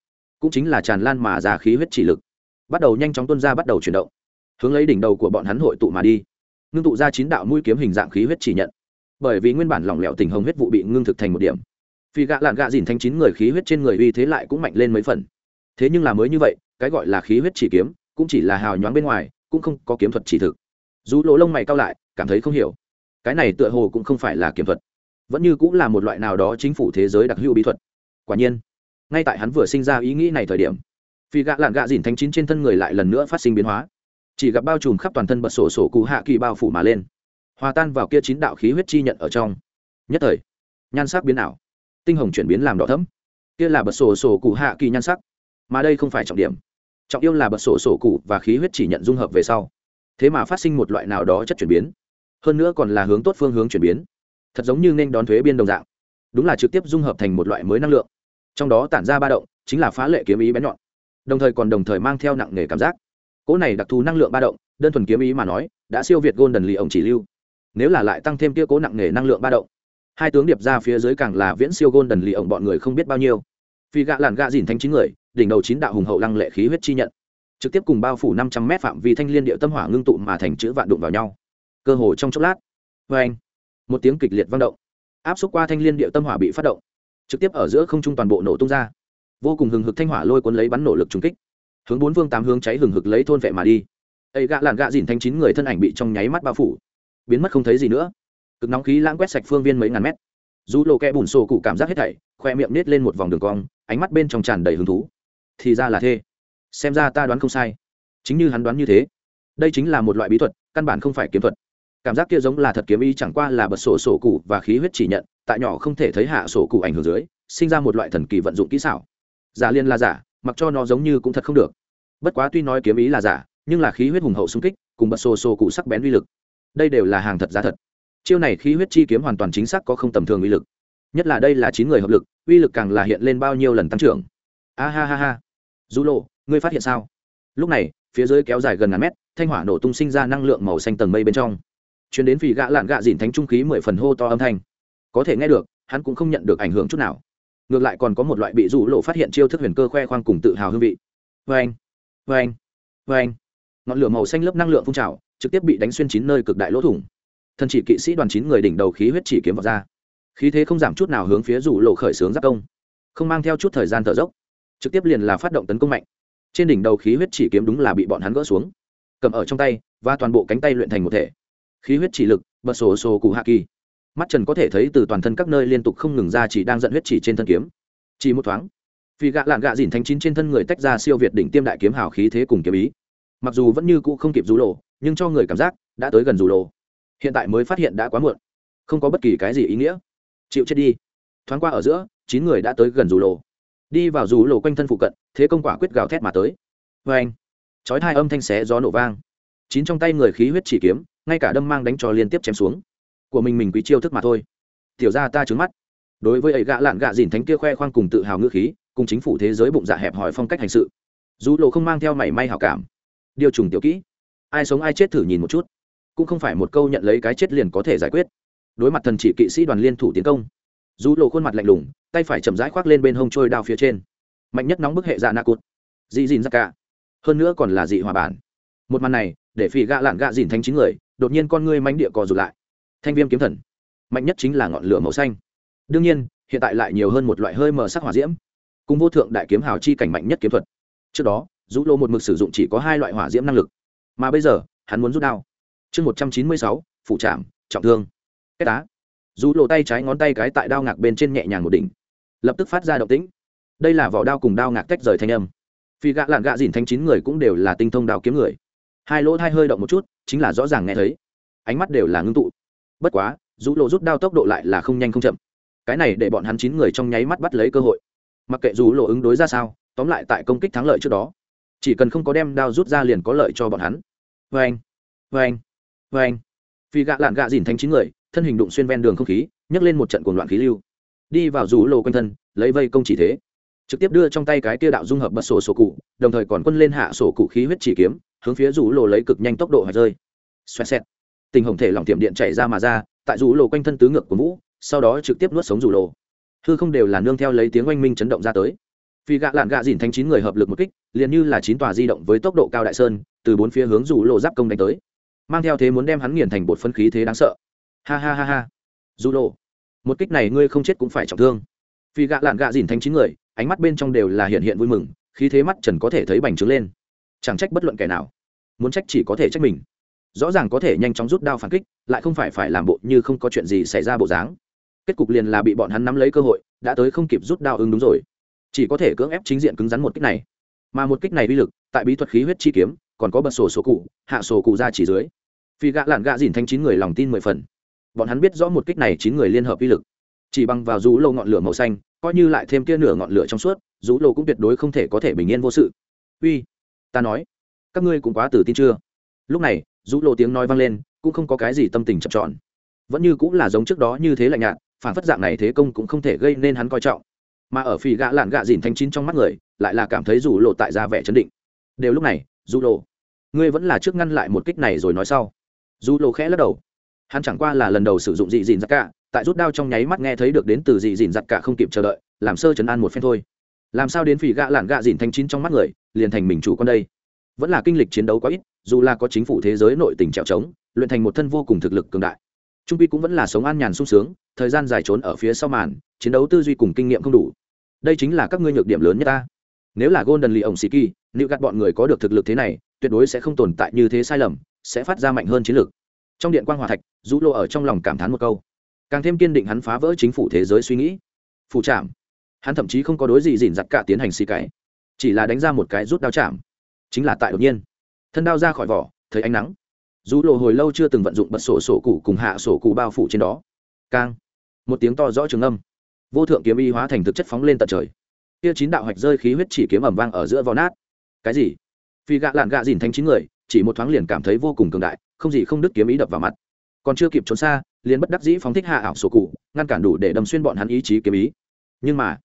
cũng chính là tràn lan mà ra khí huyết chỉ lực bắt đầu nhanh chóng tuôn ra, bắt đầu chuyển động, hướng lấy đỉnh đầu của bọn hắn hội tụ mà đi, ngưng tụ ra 9 đạo mũi kiếm hình dạng khí huyết chỉ nhận. Bởi vì nguyên bản lỏng lẻo tình hồng huyết vụ bị ngưng thực thành một điểm, phi gạ lạn gạ dìn thanh 9 người khí huyết trên người uy thế lại cũng mạnh lên mấy phần. Thế nhưng là mới như vậy, cái gọi là khí huyết chỉ kiếm cũng chỉ là hào nhoáng bên ngoài, cũng không có kiếm thuật chỉ thực. Dù lỗ lông mày cao lại, cảm thấy không hiểu, cái này tựa hồ cũng không phải là kiếm thuật, vẫn như cũng là một loại nào đó chính phủ thế giới đặc hữu bí thuật. Quả nhiên, ngay tại hắn vừa sinh ra ý nghĩ này thời điểm, phi gạ lạn gạ dìn thanh 9 trên thân người lại lần nữa phát sinh biến hóa, chỉ gặp bao trùm khắp toàn thân bật sổ sổ cụ hạ kỳ bao phủ mà lên, hòa tan vào kia 9 đạo khí huyết chi nhận ở trong. Nhất thời, nhan sắc biến ảo, tinh hồng chuyển biến làm đỏ thẫm, kia là bật sổ sổ cụ hạ kỳ nhan sắc, mà đây không phải trọng điểm, trọng yếu là bật sổ sổ cụ và khí huyết chỉ nhận dung hợp về sau, thế mà phát sinh một loại nào đó chất chuyển biến, hơn nữa còn là hướng tốt phương hướng chuyển biến, thật giống như nên đón thuế biên đồng dạng, đúng là trực tiếp dung hợp thành một loại mới năng lượng, trong đó tản ra ba động chính là phá lệ kiếm ý bén nhọn, đồng thời mang theo nặng nề cảm giác. Cỗ này đặc thù năng lượng ba động, đơn thuần kiếm ý mà nói đã siêu việt Golden lì ổng chỉ lưu, nếu là lại tăng thêm kia cố nặng nề năng lượng ba động, hai tướng điệp ra phía dưới càng là viễn siêu Golden lì ổng bọn người không biết bao nhiêu. Phi gạ lạn gạ dìn thanh 9 người, đỉnh đầu 9 đạo hùng hậu lăng lệ khí huyết chi nhận, trực tiếp cùng bao phủ 500 mét phạm vi thanh liên điệu tâm hỏa ngưng tụ mà thành chữ vạn đụng vào nhau, cơ hồ trong chốc lát, vang, một tiếng kịch liệt vang động, áp xúc qua thanh liên điệu tâm hỏa bị phát động, trực tiếp ở giữa không trung toàn bộ nổ tung ra, vô cùng hừng hực thanh hỏa lôi cuốn lấy bắn nổ lực trùng kích, hướng bốn phương tám hướng cháy hừng hực lấy thôn vệ mà đi. Ấy gạ lạn gạ dìn thanh 9 người thân ảnh bị trong nháy mắt bao phủ, biến mất không thấy gì nữa. Cực nóng khí lãng quét sạch phương viên mấy ngàn mét. Dù lộ kẹ bùn sổ cụ cảm giác hết thảy, khoe miệng nết lên một vòng đường cong, ánh mắt bên trong tràn đầy hứng thú. Thì ra là thế, xem ra ta đoán không sai, chính như hắn đoán như thế, đây chính là một loại bí thuật, căn bản không phải kiếm thuật. Cảm giác kia giống là thật kiếm ý, chẳng qua là bật sổ sổ cụ và khí huyết chỉ nhận tại nhỏ không thể thấy hạ sổ cụ ảnh hưởng dưới, sinh ra một loại thần kỳ vận dụng kỹ xảo. Giả liên là giả, mặc cho nó giống như cũng thật không được. Bất quá tuy nói kiếm ý là giả, nhưng là khí huyết hùng hậu xung kích cùng bật sổ sổ cụ sắc bén uy lực, đây đều là hàng thật giá thật. Chiêu này khí huyết chi kiếm hoàn toàn chính xác có không tầm thường uy lực, nhất là đây là 9 người hợp lực, uy lực càng là hiện lên bao nhiêu lần tăng trưởng. A ha ha ha, Dụ lộ, ngươi phát hiện sao? Lúc này phía dưới kéo dài gần ngàn mét, thanh hỏa nổ tung sinh ra năng lượng màu xanh tầng mây bên trong, chuyến đến phì gạ lạn gạ dìn thánh trung khí 10 phần hô to âm thanh, có thể nghe được hắn cũng không nhận được ảnh hưởng chút nào, ngược lại còn có một loại bị Dụ lộ phát hiện chiêu thức huyền cơ khoe khoang cùng tự hào hương vị. Vang, vang, vang, ngọn lửa màu xanh lớp năng lượng phun trào, trực tiếp bị đánh xuyên 9 nơi cực đại lỗ thủng. Thần chỉ kỵ sĩ đoàn 9 người đỉnh đầu khí huyết chỉ kiếm vào ra, khí thế không giảm chút nào hướng phía Dụ lộ khởi xướng giáp công, không mang theo chút thời gian thở dốc, trực tiếp liền là phát động tấn công mạnh. Trên đỉnh đầu khí huyết chỉ kiếm đúng là bị bọn hắn gỡ xuống, cầm ở trong tay và toàn bộ cánh tay luyện thành một thể. Khí huyết chỉ lực, bật sổ sổ cụ hạ kỳ, mắt trần có thể thấy từ toàn thân các nơi liên tục không ngừng ra chỉ đang dẫn huyết chỉ trên thân kiếm. Chỉ một thoáng, phi gạ lạn gạ dìn thánh 9 trên thân người tách ra siêu việt đỉnh tiêm đại kiếm hào khí thế cùng kiếm ý. Mặc dù vẫn như cũ không kịp Dụ lộ, nhưng cho người cảm giác đã tới gần Dụ lộ. Hiện tại mới phát hiện đã quá muộn, không có bất kỳ cái gì ý nghĩa, chịu chết đi. Thoáng qua ở giữa, 9 người đã tới gần Dụ lộ, đi vào Dụ lộ quanh thân phụ cận, thế công quả quyết gào thét mà tới. Vang, chói tai âm thanh xé gió nổ vang. 9 trong tay người khí huyết chỉ kiếm, ngay cả đâm mang đánh cho liên tiếp chém xuống. Của mình quý chiêu thức mà thôi. Tiểu gia ta trướng mắt. Đối với ấy gạ lạn gạ dìn thánh kia khoe khoang cùng tự hào ngữ khí, cùng chính phủ thế giới bụng dạ hẹp hòi phong cách hành sự, Dụ lộ không mang theo mảy may hảo cảm. Điều trùng tiểu kỹ, ai sống ai chết thử nhìn một chút, cũng không phải một câu nhận lấy cái chết liền có thể giải quyết. Đối mặt thần chỉ kỵ sĩ đoàn liên thủ tiến công, Dụ lộ khuôn mặt lạnh lùng, tay phải chậm rãi khoác lên bên hông trôi đao phía trên, mạnh nhất nóng bức hệ dạ nạ cụt, dị dìn ra cả, hơn nữa còn là dị hòa bản. Một màn này để phì gạ lạn gạ dìn thánh 9 người đột nhiên con ngươi mánh địa cò rụt lại. Thanh viêm kiếm thần mạnh nhất chính là ngọn lửa màu xanh, đương nhiên hiện tại lại nhiều hơn một loại hơi mờ sắc hỏa diễm, cùng vô thượng đại kiếm hào chi cảnh mạnh nhất kiếm thuật. Trước đó Dụ lộ một mực sử dụng chỉ có 2 loại hỏa diễm năng lực, mà bây giờ hắn muốn rút đao. Chương 196, phụ trảm trọng thương. Cái đá, Dụ lộ tay trái ngón tay cái tại đao ngạc bên trên nhẹ nhàng một đỉnh, lập tức phát ra động tĩnh. Đây là vỏ đao cùng đao ngạc tách rời thanh âm. Phi gạ lạn gạ dìn thánh 9 người cũng đều là tinh thông đao kiếm người, hai lỗ tai hơi động một chút chính là rõ ràng nghe thấy, ánh mắt đều là ngưng tụ. Bất quá Dụ lộ rút đao tốc độ lại là không nhanh không chậm, cái này để bọn hắn 9 người trong nháy mắt bắt lấy cơ hội. Mặc kệ Dụ lộ ứng đối ra sao, tóm lại tại công kích thắng lợi trước đó, chỉ cần không có đem đao rút ra liền có lợi cho bọn hắn. Vang, vang, vang. Phi gạ lạn gạ dìn thánh 9 người thân hình đụng xuyên ven đường không khí, nhấc lên một trận cuồng loạn khí lưu, đi vào Dụ lộ quanh thân, lấy vây công chỉ thế, trực tiếp đưa trong tay cái kia đạo dung hợp bật sổ sổ cụ, đồng thời còn quân lên hạ sổ cụ khí huyết chỉ kiếm, hướng phía Dụ lộ lấy cực nhanh tốc độ hoài rơi. Xoẹt xẹt, tình hồng thể lỏng tiệm điện chảy ra mà ra, tại Dụ lộ quanh thân tứ ngược của vũ, sau đó trực tiếp nuốt sống Dụ lộ. Hư không đều là nương theo lấy tiếng oanh minh chấn động ra tới. Phi gạ lạn gạ dìn thánh 9 người hợp lực một kích, liền như là 9 tòa di động với tốc độ cao đại sơn, từ bốn phía hướng rủ lộ giáp công đánh tới, mang theo thế muốn đem hắn nghiền thành bột phân khí thế đáng sợ. Ha ha ha ha. Rủ lộ, một kích này ngươi không chết cũng phải trọng thương. Phi gạ lạn gạ dìn thánh 9 người, ánh mắt bên trong đều là hiện hiện vui mừng, khí thế mắt trần có thể thấy bành trướng lên. Chẳng trách bất luận kẻ nào, muốn trách chỉ có thể trách mình. Rõ ràng có thể nhanh chóng rút đao phản kích, lại không phải làm bộ như không có chuyện gì xảy ra bộ dáng. Kết cục liền là bị bọn hắn nắm lấy cơ hội, đã tới không kịp rút đao đúng rồi, chỉ có thể cưỡng ép chính diện cứng rắn một kích này. Mà một kích này uy lực, tại bí thuật khí huyết chi kiếm, còn có bật sổ cụ, hạ sổ cụ ra chỉ dưới. Phi gạ lạn gạ dìn thanh 9 người lòng tin 10 phần. Bọn hắn biết rõ một kích này 9 người liên hợp uy lực, chỉ bằng vào rú lô ngọn lửa màu xanh, coi như lại thêm kia nửa ngọn lửa trong suốt, rú lô cũng tuyệt đối không thể có thể bình yên vô sự. Uy, ta nói, các ngươi cũng quá tự tin chưa? Lúc này, rú lô tiếng nói vang lên, cũng không có cái gì tâm tình chập chọn, vẫn như cũng là giống trước đó như thế lạnh nhạt, phản phất dạng này thế công cũng không thể gây nên hắn coi trọng. Mà ở Phi gạ lạn gạ dìn thanh 9 trong mắt người, lại là cảm thấy rú lô tại ra vẻ chấn định. Đều lúc này, rú lô, ngươi vẫn là trước ngăn lại một kích này rồi nói sau. Rú lô khẽ lắc đầu, hắn chẳng qua là lần đầu sử dụng dị dìn giặc cả, tại rút đao trong nháy mắt nghe thấy được đến từ dị dìn giặc cả không kịp chờ đợi, làm sơ chấn an một phen thôi. Làm sao đến Phi gạ lạn gạ dìn thanh 9 trong mắt người liền thành mình chủ con đây? Vẫn là kinh lịch chiến đấu quá ít, dù là có chính phủ thế giới nội tình trèo trống, luyện thành một thân vô cùng thực lực cường đại, trung pi cũng vẫn là sống an nhàn sung sướng, thời gian dài trốn ở phía sau màn, chiến đấu tư duy cùng kinh nghiệm không đủ. Đây chính là các ngươi nhược điểm lớn nhất ta. Nếu là Golden Lee ổng Siki, nếu gạt bọn người có được thực lực thế này, tuyệt đối sẽ không tồn tại như thế sai lầm, sẽ phát ra mạnh hơn chiến lược. Trong điện quang hỏa thạch, Dũ Lô ở trong lòng cảm thán một câu, càng thêm kiên định hắn phá vỡ chính phủ thế giới suy nghĩ. Phủ chạm, hắn thậm chí không có đối gì dỉn giặt cả tiến hành xì cái, chỉ là đánh ra một cái rút đao chạm. Chính là tại đột nhiên, thân đao ra khỏi vỏ, thấy ánh nắng. Dũ Lô hồi lâu chưa từng vận dụng bật sổ cụ cùng hạ sổ cụ bao phủ trên đó. Cang, một tiếng to rõ trường âm, vô thượng kiếm y hóa thành thực chất phóng lên tận trời. Kia 9 đạo hạch rơi khí huyết chỉ kiếm ầm vang ở giữa vò nát. Cái gì? Phi gạ lạn gạ dìn thanh 9 người, chỉ một thoáng liền cảm thấy vô cùng cường đại, không gì không đứt kiếm ý đập vào mặt. Còn chưa kịp trốn xa, liền bất đắc dĩ phóng thích hạ ảo sổ cụ, ngăn cản đủ để đâm xuyên bọn hắn ý chí kiếm ý. Nhưng mà,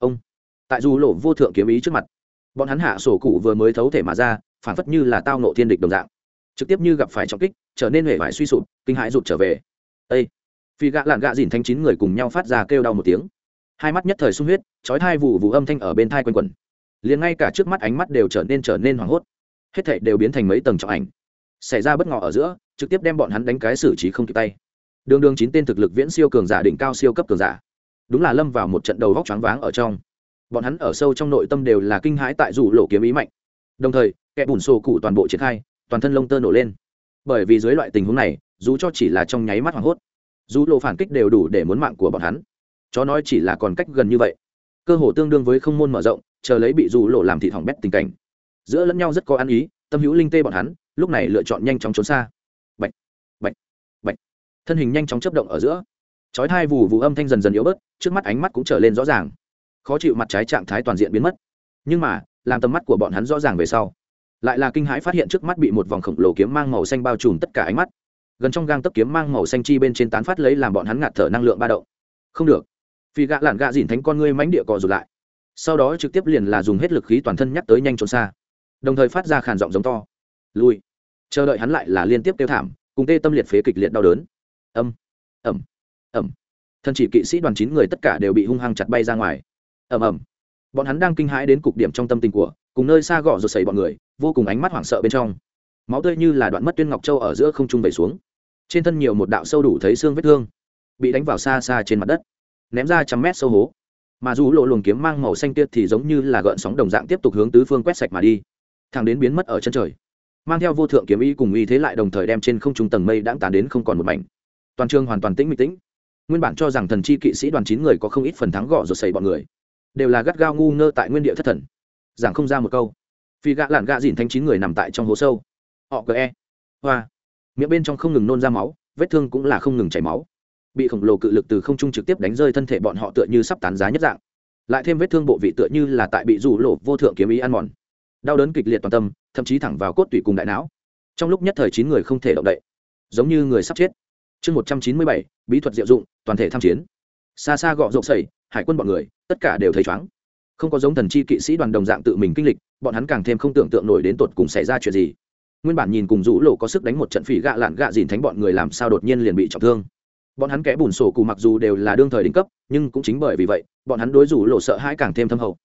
tại dù lộ vô thượng kiếm ý trước mặt, bọn hắn hạ sổ cụ vừa mới thấu thể mà ra, phản phất như là tao nộ thiên địch đồng dạng, trực tiếp như gặp phải trọng kích, trở nên huệ vải suy sụp, kinh hãi rụt trở về. Ê! Phi gạ lạn gạ dìn thanh 9 người cùng nhau phát ra kêu đau một tiếng, hai mắt nhất thời sung huyết, chói tai vụ vụ âm thanh ở bên tai quanh quẩn, liền ngay cả trước mắt ánh mắt đều trở nên hoảng hốt, hết thảy đều biến thành mấy tầng trọng ảnh, xảy ra bất ngờ ở giữa, trực tiếp đem bọn hắn đánh cái xử trí không kịp tay. Đường 9 tên thực lực viễn siêu cường giả đỉnh cao siêu cấp cường giả, đúng là lâm vào một trận đầu vóc choáng váng ở trong. Bọn hắn ở sâu trong nội tâm đều là kinh hãi tại rủ lộ kiếm ý mạnh, đồng thời kẻ bùn sổ cụ toàn bộ triển khai, toàn thân lông tơ nổ lên. Bởi vì dưới loại tình huống này, dù cho chỉ là trong nháy mắt hoảng hốt, dù lộ phản kích đều đủ để muốn mạng của bọn hắn. Chó nói chỉ là còn cách gần như vậy, cơ hồ tương đương với không môn mở rộng, chờ lấy bị dù lộ làm thịt hỏng bét tình cảnh. Giữa lẫn nhau rất có ăn ý, tâm hữu linh tê bọn hắn, lúc này lựa chọn nhanh chóng trốn xa. Bạch, bạch, bạch. Thân hình nhanh chóng chớp động ở giữa, chói tai vù vù âm thanh dần dần yếu bớt, trước mắt ánh mắt cũng trở lên rõ ràng. Khó chịu mặt trái trạng thái toàn diện biến mất. Nhưng mà, làm tầm mắt của bọn hắn rõ ràng về sau, lại là kinh hãi phát hiện trước mắt bị một vòng khổng lồ kiếm mang màu xanh bao trùm tất cả ánh mắt. Gần trong gang tấc kiếm mang màu xanh chi bên trên tán phát lấy làm bọn hắn ngạt thở năng lượng ba động. Không được. Phi gạ lạn gạ dìn thánh con ngươi mãnh địa cò rụt lại. Sau đó trực tiếp liền là dùng hết lực khí toàn thân nhắc tới nhanh trốn xa, đồng thời phát ra khàn giọng giống to. Lui. Chờ đợi hắn lại là liên tiếp kêu thảm, cùng tê tâm liệt phế kịch liệt đau đớn. Ầm, ầm, ầm. Thân chỉ kỵ sĩ đoàn 9 người tất cả đều bị hung hăng chặt bay ra ngoài. Ầm ầm. Bọn hắn đang kinh hãi đến cục điểm trong tâm tình của, cùng nơi xa gõ rụt sẩy bọn người, vô cùng ánh mắt hoảng sợ bên trong. Máu tươi như là đoạn mất tuyên ngọc châu ở giữa không trung vẩy xuống. Trên thân nhiều một đạo sâu đủ thấy xương vết thương, bị đánh vào xa xa trên mặt đất, ném ra trăm mét sâu hố. Mà dù lộ luồng kiếm mang màu xanh kia thì giống như là gợn sóng đồng dạng tiếp tục hướng tứ phương quét sạch mà đi, thẳng đến biến mất ở chân trời, mang theo vô thượng kiếm ý cùng uy thế lại đồng thời đem trên không trung tầng mây đãng tán đến không còn một mảnh. Toàn trường hoàn toàn tĩnh mịch tĩnh. Nguyên bản cho rằng thần chi kỵ sĩ đoàn 9 người có không ít phần thắng gõ rụt sẩy bọn người, đều là gắt gao ngu ngơ tại nguyên địa thất thần, giảng không ra một câu. Phi gạ lạn gạ dìn thanh 9 người nằm tại trong hố sâu, họ e hoa, miệng bên trong không ngừng nôn ra máu, vết thương cũng là không ngừng chảy máu, bị khổng lồ cự lực từ không trung trực tiếp đánh rơi thân thể bọn họ tựa như sắp tán giá nhất dạng, lại thêm vết thương bộ vị tựa như là tại bị rủ lộ vô thượng kiếm ý ăn mòn, đau đớn kịch liệt toàn tâm, thậm chí thẳng vào cốt tủy cùng đại não. Trong lúc nhất thời 9 người không thể động đậy, giống như người sắp chết. Chương 197, bí thuật diệu dụng, toàn thể tham chiến. Xa xa gọ rộp sẩy, hải quân bọn người, tất cả đều thấy chóng. Không có giống thần chi kỵ sĩ đoàn đồng dạng tự mình kinh lịch, bọn hắn càng thêm không tưởng tượng nổi đến tột cùng xảy ra chuyện gì. Nguyên bản nhìn cùng rũ lộ có sức đánh một trận phỉ gạ lạn gạ dìn thánh bọn người làm sao đột nhiên liền bị trọng thương. Bọn hắn kẽ bùn sổ cụ mặc dù đều là đương thời đỉnh cấp, nhưng cũng chính bởi vì vậy, bọn hắn đối rủ lộ sợ hãi càng thêm thâm hậu.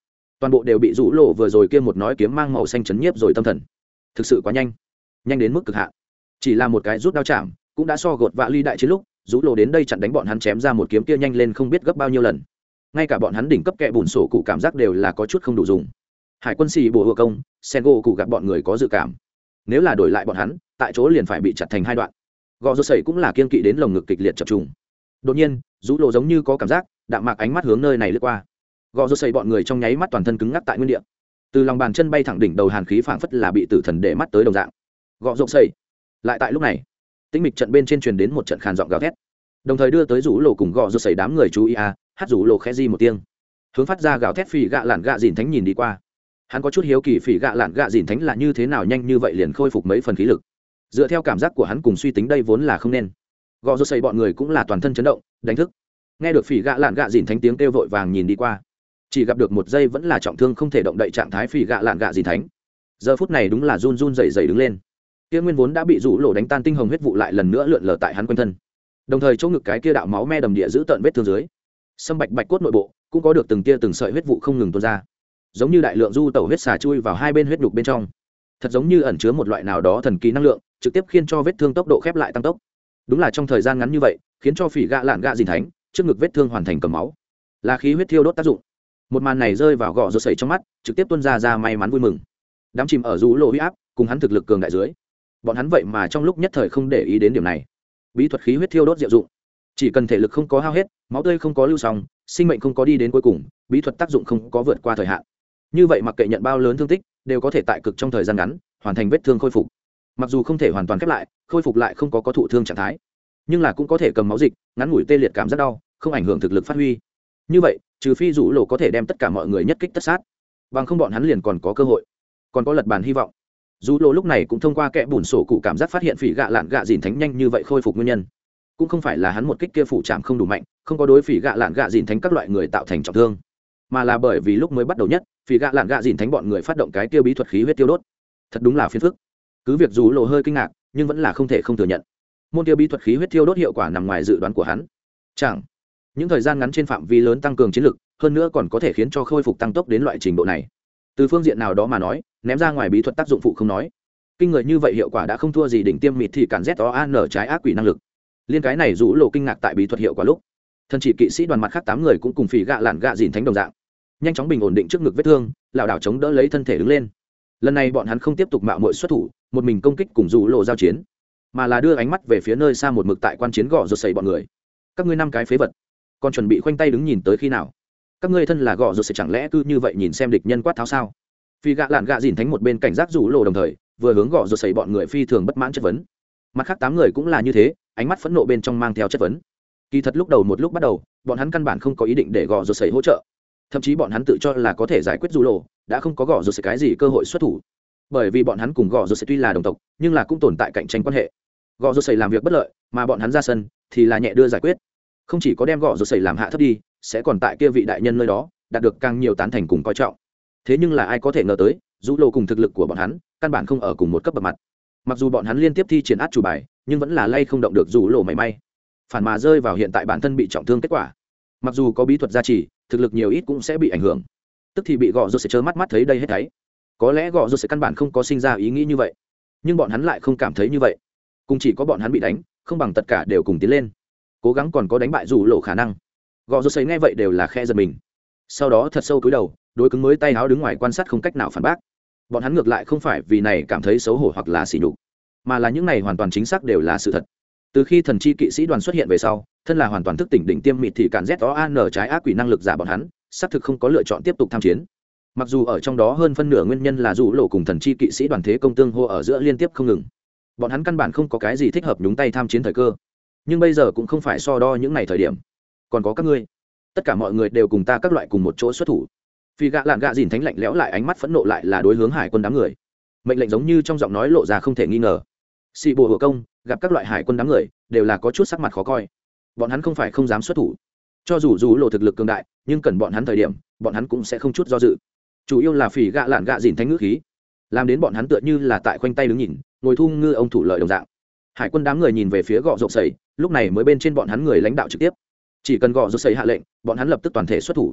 toàn bộ đều bị rũ lộ vừa rồi kia một nói kiếm mang màu xanh chấn nhiếp rồi tâm thần. Thực sự quá nhanh, nhanh đến mức cực hạn. Chỉ là một cái rút đao chạm cũng đã so gột vạ ly đại chiến lúc rũ lộ đến đây chặn đánh bọn hắn chém ra một kiếm kia nhanh lên không biết gấp bao nhiêu lần. Ngay cả bọn hắn đỉnh cấp kẹ bùn sổ cụ cảm giác đều là có chút không đủ dùng. Hải quân xì bùa hựa công sen gỗ cụ gặp bọn người có dự cảm, nếu là đổi lại bọn hắn tại chỗ liền phải bị chặt thành hai đoạn. Gò rô sẩy cũng là kiên kỵ đến lồng ngực kịch liệt chập trùng. Đột nhiên rũ lộ giống như có cảm giác đạm mạc ánh mắt hướng nơi này lướt qua. Gò rô sẩy bọn người trong nháy mắt toàn thân cứng ngắc tại nguyên địa, từ lòng bàn chân bay thẳng đỉnh đầu hàn khí phảng phất là bị tử thần để mắt tới đồng dạng. Gò rô sẩy lại tại lúc này tĩnh mịch trận bên trên truyền đến một trận khàn giọng gào thét, đồng thời đưa tới rủ lộ cùng gò rô sẩy đám người chú ý hát rủ lộ khẽ di một tiếng, hướng phát ra gào thét phỉ gạ lạn gạ dìn thánh nhìn đi qua. Hắn có chút hiếu kỳ phỉ gạ lạn gạ dìn thánh là như thế nào nhanh như vậy liền khôi phục mấy phần khí lực. Dựa theo cảm giác của hắn cùng suy tính đây vốn là không nên. Gò rô sẩy bọn người cũng là toàn thân chấn động đánh thức, nghe được phỉ gạ lạn gạ dìn thánh tiếng kêu vội vàng nhìn đi qua, chỉ gặp được một giây vẫn là trọng thương không thể động đậy trạng thái phỉ gạ lạn gạ dìn thánh giờ phút này đúng là run run rẩy rẩy đứng lên. Kia nguyên vốn đã bị rũ lộ đánh tan tinh hồng huyết vụ lại lần nữa lượn lờ tại hắn quanh thân, đồng thời chỗ ngực cái kia đạo máu me đầm địa giữ tận vết thương dưới sâm bạch bạch cốt nội bộ cũng có được từng tia từng sợi huyết vụ không ngừng tuôn ra, giống như đại lượng du tẩu huyết xà chui vào hai bên huyết nhục bên trong, thật giống như ẩn chứa một loại nào đó thần kỳ năng lượng trực tiếp khiến cho vết thương tốc độ khép lại tăng tốc. Đúng là trong thời gian ngắn như vậy khiến cho phỉ gạ lạn gạ dìn thánh trước ngực vết thương hoàn thành cầm máu, là khí huyết thiêu đốt tác dụng. Một màn này rơi vào gò rô sẩy trong mắt trực tiếp tuôn ra may mắn vui mừng. Đám chìm ở rũ lộ huy áp cùng hắn thực lực cường đại dưới, bọn hắn vậy mà trong lúc nhất thời không để ý đến điểm này. Bí thuật khí huyết thiêu đốt diệu dụng, chỉ cần thể lực không có hao hết, máu tươi không có lưu xong, sinh mệnh không có đi đến cuối cùng, bí thuật tác dụng không có vượt qua thời hạn, như vậy mặc kệ nhận bao lớn thương tích đều có thể tại cực trong thời gian ngắn hoàn thành vết thương khôi phục. Mặc dù không thể hoàn toàn khép lại, khôi phục lại không có thụ thương trạng thái, nhưng là cũng có thể cầm máu dịch ngắn ngủi tê liệt cảm giác đau, không ảnh hưởng thực lực phát huy. Như vậy trừ phi rủ lộ có thể đem tất cả mọi người nhất kích tất sát, bằng không bọn hắn liền còn có cơ hội, còn có lật bàn hy vọng. Rủ lộ lúc này cũng thông qua kẽ bùn sổ cụ cảm giác phát hiện phỉ gạ lạn gạ dìn thánh nhanh như vậy khôi phục nguyên nhân cũng không phải là hắn một kích kia phủ chạm không đủ mạnh, không có đối phỉ gạ lạn gạ dìn thánh các loại người tạo thành trọng thương, mà là bởi vì lúc mới bắt đầu nhất phỉ gạ lạn gạ dìn thánh bọn người phát động cái tiêu bí thuật khí huyết tiêu đốt. Thật đúng là phiền phức. Cứ việc rủ lộ hơi kinh ngạc nhưng vẫn là không thể không thừa nhận môn tiêu bí thuật khí huyết thiêu đốt hiệu quả nằm ngoài dự đoán của hắn. Chẳng những thời gian ngắn trên phạm vi lớn tăng cường chiến lực, hơn nữa còn có thể khiến cho khôi phục tăng tốc đến loại trình độ này. Từ phương diện nào đó mà nói, ném ra ngoài bí thuật tác dụng phụ không nói, kinh người như vậy hiệu quả đã không thua gì đỉnh tiêm mịt thì cản ZOAN trái ác quỷ năng lực. Liên cái này rủ lộ kinh ngạc tại bí thuật hiệu quả lúc, thần chỉ kỵ sĩ đoàn mặt khác 8 người cũng cùng phỉ gạ lạn gạ dìn thánh đồng dạng, nhanh chóng bình ổn định trước ngực vết thương, lảo đảo chống đỡ lấy thân thể đứng lên. Lần này bọn hắn không tiếp tục mạo muội xuất thủ, một mình công kích cùng rủ lộ giao chiến, mà là đưa ánh mắt về phía nơi xa một mực tại quan chiến gò rột sẩy bọn người. Các ngươi 5 cái phế vật, còn chuẩn bị khoanh tay đứng nhìn tới khi nào? Các ngươi thân là gò rột sẩy chẳng lẽ cứ như vậy nhìn xem địch nhân quát tháo sao? Phi gạ lạn gạ dìn thánh một bên cảnh giác rủ lộ đồng thời vừa hướng gò rột sẩy bọn người phi thường bất mãn chất vấn. Mặt khác 8 người cũng là như thế, ánh mắt phẫn nộ bên trong mang theo chất vấn. Kỳ thật lúc đầu một lúc bắt đầu, bọn hắn căn bản không có ý định để gò rột sẩy hỗ trợ, thậm chí bọn hắn tự cho là có thể giải quyết rủ lộ, đã không có gò rột sẩy cái gì cơ hội xuất thủ, bởi vì bọn hắn cùng gò rột sẩy tuy là đồng tộc nhưng là cũng tồn tại cạnh tranh quan hệ. Gò rột sẩy làm việc bất lợi mà bọn hắn ra sân thì là nhẹ đưa giải quyết, không chỉ có đem gò rột sẩy làm hạ thấp đi, sẽ còn tại kia vị đại nhân nơi đó đạt được càng nhiều tán thành cùng coi trọng. Thế nhưng là ai có thể ngờ tới rủ lộ cùng thực lực của bọn hắn căn bản không ở cùng một cấp bậc mặt. Mặc dù bọn hắn liên tiếp thi triển át chủ bài nhưng vẫn là lay không động được rủ lộ mảy may, phản mà rơi vào hiện tại bản thân bị trọng thương kết quả. Mặc dù có bí thuật gia trì, thực lực nhiều ít cũng sẽ bị ảnh hưởng, tức thì bị gò rột sẩy trơ mắt mắt thấy đây hết thảy. Có lẽ gò rột sẩy căn bản không có sinh ra ý nghĩ như vậy, nhưng bọn hắn lại không cảm thấy như vậy. Cùng chỉ có bọn hắn bị đánh, không bằng tất cả đều cùng tiến lên, cố gắng còn có đánh bại rủ lộ khả năng. Gò rột sẩy nghe vậy đều là khe giật mình, sau đó thật sâu cúi đầu, đối cứng mới tay áo đứng ngoài quan sát không cách nào phản bác. Bọn hắn ngược lại không phải vì này cảm thấy xấu hổ hoặc là sỉ nhục, mà là những này hoàn toàn chính xác đều là sự thật. Từ khi thần chi kỵ sĩ đoàn xuất hiện về sau, thân là hoàn toàn thức tỉnh đỉnh tiêm mịt thì cản ZOAN trái ác quỷ năng lực giả bọn hắn xác thực không có lựa chọn tiếp tục tham chiến. Mặc dù ở trong đó hơn phân nửa nguyên nhân là rủ lộ cùng thần chi kỵ sĩ đoàn thế công tương hô ở giữa liên tiếp không ngừng, bọn hắn căn bản không có cái gì thích hợp nhúng tay tham chiến thời cơ. Nhưng bây giờ cũng không phải so đo những ngày thời điểm. Còn có các ngươi, tất cả mọi người đều cùng ta các loại cùng một chỗ xuất thủ. Phi gạ lạn gạ dìn thánh lạnh lẽo lại ánh mắt phẫn nộ lại là đối hướng hải quân đám người, mệnh lệnh giống như trong giọng nói lộ ra không thể nghi ngờ. Sĩ bộ hộ công gặp các loại hải quân đám người đều là có chút sắc mặt khó coi. Bọn hắn không phải không dám xuất thủ, cho dù rủ lộ thực lực cường đại nhưng cần bọn hắn thời điểm bọn hắn cũng sẽ không chút do dự. Chủ yếu là phỉ gạ lạn gạ dìn thánh ngữ khí làm đến bọn hắn tựa như là tại khoanh tay đứng nhìn, ngồi thu ngư ông thủ lợi đồng dạng. Hải quân đám người nhìn về phía gò rột sẩy, lúc này mới bên trên bọn hắn người lãnh đạo trực tiếp, chỉ cần gò rột sẩy hạ lệnh bọn hắn lập tức toàn thể xuất thủ.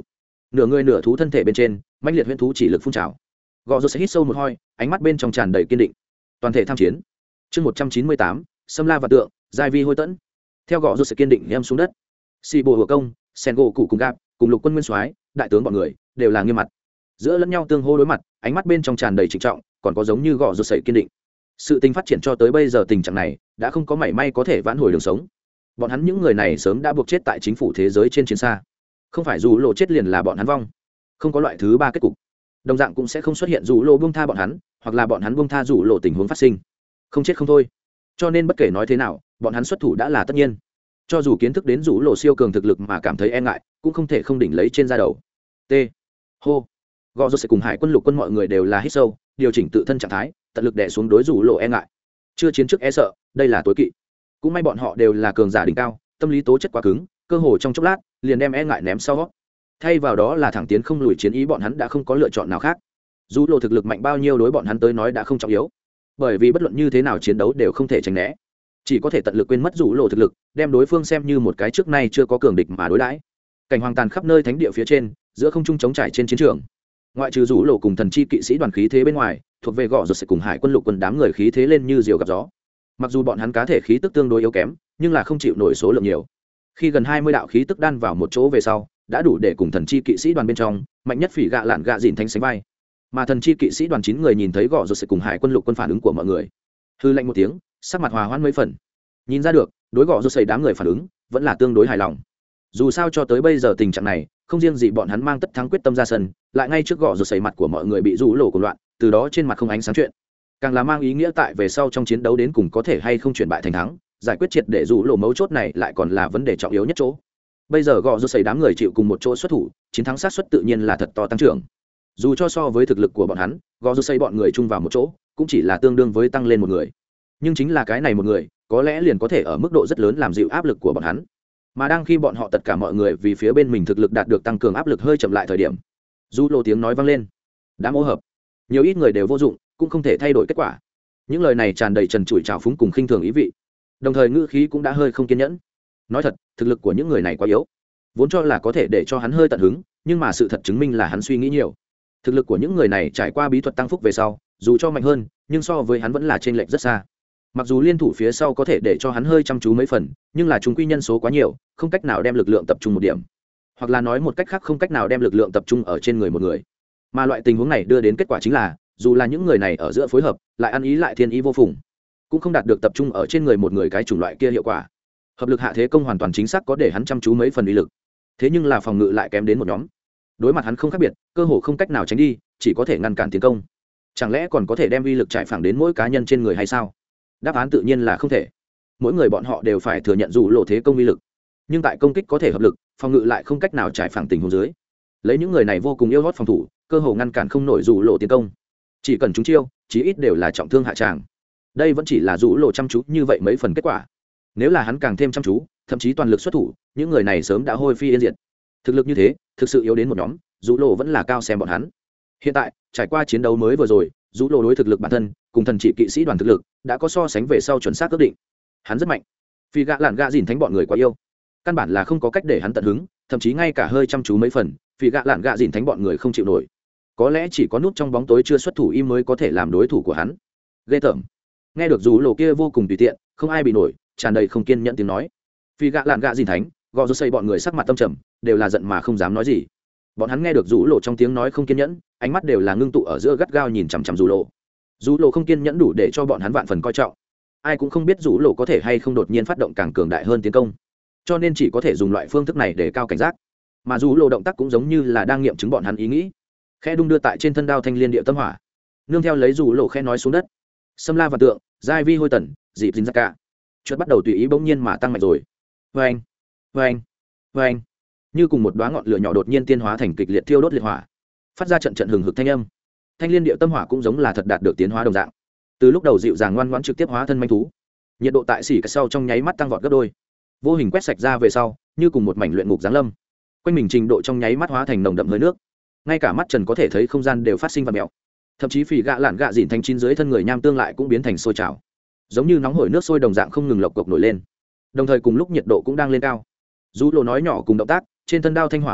nửa người nửa thú thân thể bên trên mãnh liệt huyễn thú chỉ lực phun trào. Gõ rột sẽ hít sâu một hơi, ánh mắt bên trong tràn đầy kiên định. Toàn thể tham chiến. Chương 198, Sâm La và tượng, giai vi hôi tẫn. Theo gõ rột sẽ kiên định em xuống đất. Xì bộ hựa công, sen gỗ cụ cùng gạp, cùng lục quân nguyên soái, đại tướng bọn người đều là nghiêm mặt. Giữa lẫn nhau tương hô đối mặt, ánh mắt bên trong tràn đầy trịnh trọng, còn có giống như gõ rột sẩy kiên định. Sự tình phát triển cho tới bây giờ tình trạng này, đã không có mảy may có thể vãn hồi đường sống. Bọn hắn những người này sớm đã buộc chết tại chính phủ thế giới trên chiến xa. Không phải dù lộ chết liền là bọn hắn vong. Không có loại thứ ba kết cục. Đồng dạng cũng sẽ không xuất hiện dù lộ buông tha bọn hắn, hoặc là bọn hắn buông tha dù lộ tình huống phát sinh. Không chết không thôi. Cho nên bất kể nói thế nào, bọn hắn xuất thủ đã là tất nhiên. Cho dù kiến thức đến dù lộ siêu cường thực lực mà cảm thấy e ngại, cũng không thể không đỉnh lấy trên da đầu. T. Hô. Gõ rột sẽ cùng hải quân lục quân mọi người đều là hít sâu, điều chỉnh tự thân trạng thái, tận lực đè xuống đối dù lộ e ngại. Chưa chiến trước e sợ, đây là tối kỵ. Cũng may bọn họ đều là cường giả đỉnh cao, tâm lý tố chất quá cứng, cơ hồ trong chốc lát liền đem e ngại ném sau. Thay vào đó là thẳng tiến không lùi chiến ý, bọn hắn đã không có lựa chọn nào khác. Dù lộ thực lực mạnh bao nhiêu đối bọn hắn tới nói đã không trọng yếu, bởi vì bất luận như thế nào chiến đấu đều không thể tránh né, chỉ có thể tận lực quên mất dù lộ thực lực, đem đối phương xem như một cái trước nay chưa có cường địch mà đối đãi. Cảnh hoàng tàn khắp nơi thánh địa phía trên, giữa không trung trống trải trên chiến trường, ngoại trừ dù lộ cùng thần chi kỵ sĩ đoàn khí thế bên ngoài, thuộc về gõ rột sẽ cùng hải quân lục quân đám người khí thế lên như diều gặp gió. Mặc dù bọn hắn cá thể khí tức tương đối yếu kém, nhưng là không chịu nổi số lượng nhiều. Khi gần 20 đạo khí tức đan vào một chỗ về sau, đã đủ để cùng thần chi kỵ sĩ đoàn bên trong mạnh nhất phỉ gạ lạn gạ dìn thánh sánh vai. Mà thần chi kỵ sĩ đoàn 9 người nhìn thấy gõ rột sẽ cùng hải quân lục quân phản ứng của mọi người, hư lạnh một tiếng, sắc mặt hòa hoãn mấy phần. Nhìn ra được, đối gõ rột sẽ đám người phản ứng vẫn là tương đối hài lòng. Dù sao cho tới bây giờ tình trạng này, không riêng gì bọn hắn mang tất thắng quyết tâm ra sân, lại ngay trước gõ rột sẽ mặt của mọi người bị rũ lổ của loạn, từ đó trên mặt không ánh sáng chuyện, càng là mang ý nghĩa tại về sau trong chiến đấu đến cùng có thể hay không chuyển bại thành thắng, giải quyết triệt để rũ lổ mấu chốt này lại còn là vấn đề trọng yếu nhất chỗ. Bây giờ gõ rột sẽ đám người chịu cùng một chỗ xuất thủ, chiến thắng xác suất tự nhiên là thật to tăng trưởng. Dù cho so với thực lực của bọn hắn, gõ rột sẽ bọn người chung vào một chỗ cũng chỉ là tương đương với tăng lên một người, nhưng chính là cái này một người có lẽ liền có thể ở mức độ rất lớn làm dịu áp lực của bọn hắn. Mà đang khi bọn họ tất cả mọi người vì phía bên mình thực lực đạt được tăng cường, áp lực hơi chậm lại thời điểm, rũ lổ tiếng nói vang lên: đã mô hợp, nhiều ít người đều vô dụng, cũng không thể thay đổi kết quả. Những lời này tràn đầy trần trụi trào phúng cùng khinh thường ý vị, đồng thời ngữ khí cũng đã hơi không kiên nhẫn. Nói thật, thực lực của những người này quá yếu, vốn cho là có thể để cho hắn hơi tận hứng, nhưng mà sự thật chứng minh là hắn suy nghĩ nhiều. Thực lực của những người này trải qua bí thuật tăng phúc về sau, dù cho mạnh hơn, nhưng so với hắn vẫn là chênh lệch rất xa. Mặc dù liên thủ phía sau có thể để cho hắn hơi chăm chú mấy phần, nhưng là chúng quy nhân số quá nhiều, không cách nào đem lực lượng tập trung một điểm, hoặc là nói một cách khác, không cách nào đem lực lượng tập trung ở trên người một người. Mà loại tình huống này đưa đến kết quả chính là, dù là những người này ở giữa phối hợp, lại ăn ý lại thiên ý vô phùng, cũng không đạt được tập trung ở trên người một người cái chủng loại kia hiệu quả. Hợp lực hạ thế công hoàn toàn chính xác có để hắn chăm chú mấy phần uy lực, thế nhưng là phòng ngự lại kém đến một nhóm. Đối mặt hắn không khác biệt, cơ hồ không cách nào tránh đi, chỉ có thể ngăn cản tiến công. Chẳng lẽ còn có thể đem uy lực trải phẳng đến mỗi cá nhân trên người hay sao? Đáp án tự nhiên là không thể. Mỗi người bọn họ đều phải thừa nhận dù lộ thế công uy lực, nhưng tại công kích có thể hợp lực, phòng ngự lại không cách nào trải phẳng tình huống dưới. Lấy những người này vô cùng yêu hót phòng thủ, cơ hồ ngăn cản không nổi dù lộ tiến công. Chỉ cần chúng chiêu, chí ít đều là trọng thương hạ tràng. Đây vẫn chỉ là dù lộ chăm chú như vậy mấy phần kết quả. Nếu là hắn càng thêm chăm chú, thậm chí toàn lực xuất thủ, những người này sớm đã hôi phi yên diệt. Thực lực như thế, thực sự yếu đến một nhóm, dù lộ vẫn là cao xem bọn hắn. Hiện tại, trải qua chiến đấu mới vừa rồi, dù lộ đối thực lực bản thân cùng thần trị kỵ sĩ đoàn thực lực đã có so sánh về sau chuẩn xác ước định. Hắn rất mạnh, vì gạ lạn gạ dìn thánh bọn người quá yêu, căn bản là không có cách để hắn tận hứng, thậm chí ngay cả hơi chăm chú mấy phần, vì gạ lạn gạ dìn thánh bọn người không chịu nổi. Có lẽ chỉ có nút trong bóng tối chưa xuất thủ im mới có thể làm đối thủ của hắn. Ghê tởm. Nghe được dù lộ kia vô cùng tùy tiện, không ai bị nổi, tràn đầy không kiên nhẫn tiếng nói, vì gạ lạn gạ dìn thánh gò rô xây bọn người sắc mặt tâm trầm, đều là giận mà không dám nói gì. Bọn hắn nghe được dù lộ trong tiếng nói không kiên nhẫn, ánh mắt đều là ngưng tụ ở giữa, gắt gao nhìn chằm chằm dù lộ. Dù lộ không kiên nhẫn đủ để cho bọn hắn vạn phần coi trọng. Ai cũng không biết dù lộ có thể hay không đột nhiên phát động càng cường đại hơn tiến công, cho nên chỉ có thể dùng loại phương thức này để cao cảnh giác. Mà dù lộ động tác cũng giống như là đang nghiệm chứng bọn hắn ý nghĩ, khe đung đưa tại trên thân đao thanh liên địa tâm hỏa, nương theo lấy dù lộ khe nói xuống đất: Sâm La và tượng, giai vi hôi tần, dịp dính ra cả. Chuột bắt đầu tùy ý bỗng nhiên mà tăng mạnh rồi. Vâng, vâng, vâng, như cùng một đóa ngọn lửa nhỏ đột nhiên tiên hóa thành kịch liệt thiêu đốt liệt hỏa, phát ra trận trận hừng hực thanh âm. Thanh liên địa tâm hỏa cũng giống là thật đạt được tiến hóa đồng dạng, từ lúc đầu dịu dàng ngoan ngoãn trực tiếp hóa thân manh thú, nhiệt độ tại xỉ cái sau trong nháy mắt tăng vọt gấp đôi, vô hình quét sạch ra về sau, như cùng một mảnh luyện ngục giáng lâm, quanh mình trình độ trong nháy mắt hóa thành nồng đậm hơi nước, ngay cả mắt trần có thể thấy không gian đều phát sinh và mèo, thậm chí phì gạ lạn gạ dìn thanh chín dưới thân người nham tương lại cũng biến thành sôi trào, giống như nóng hổi nước sôi đồng dạng không ngừng lộc cộc nổi lên, đồng thời cùng lúc nhiệt độ cũng đang lên cao. Dù lộ nói nhỏ cùng động tác, trên thân đao thanh hỏa bộc phát,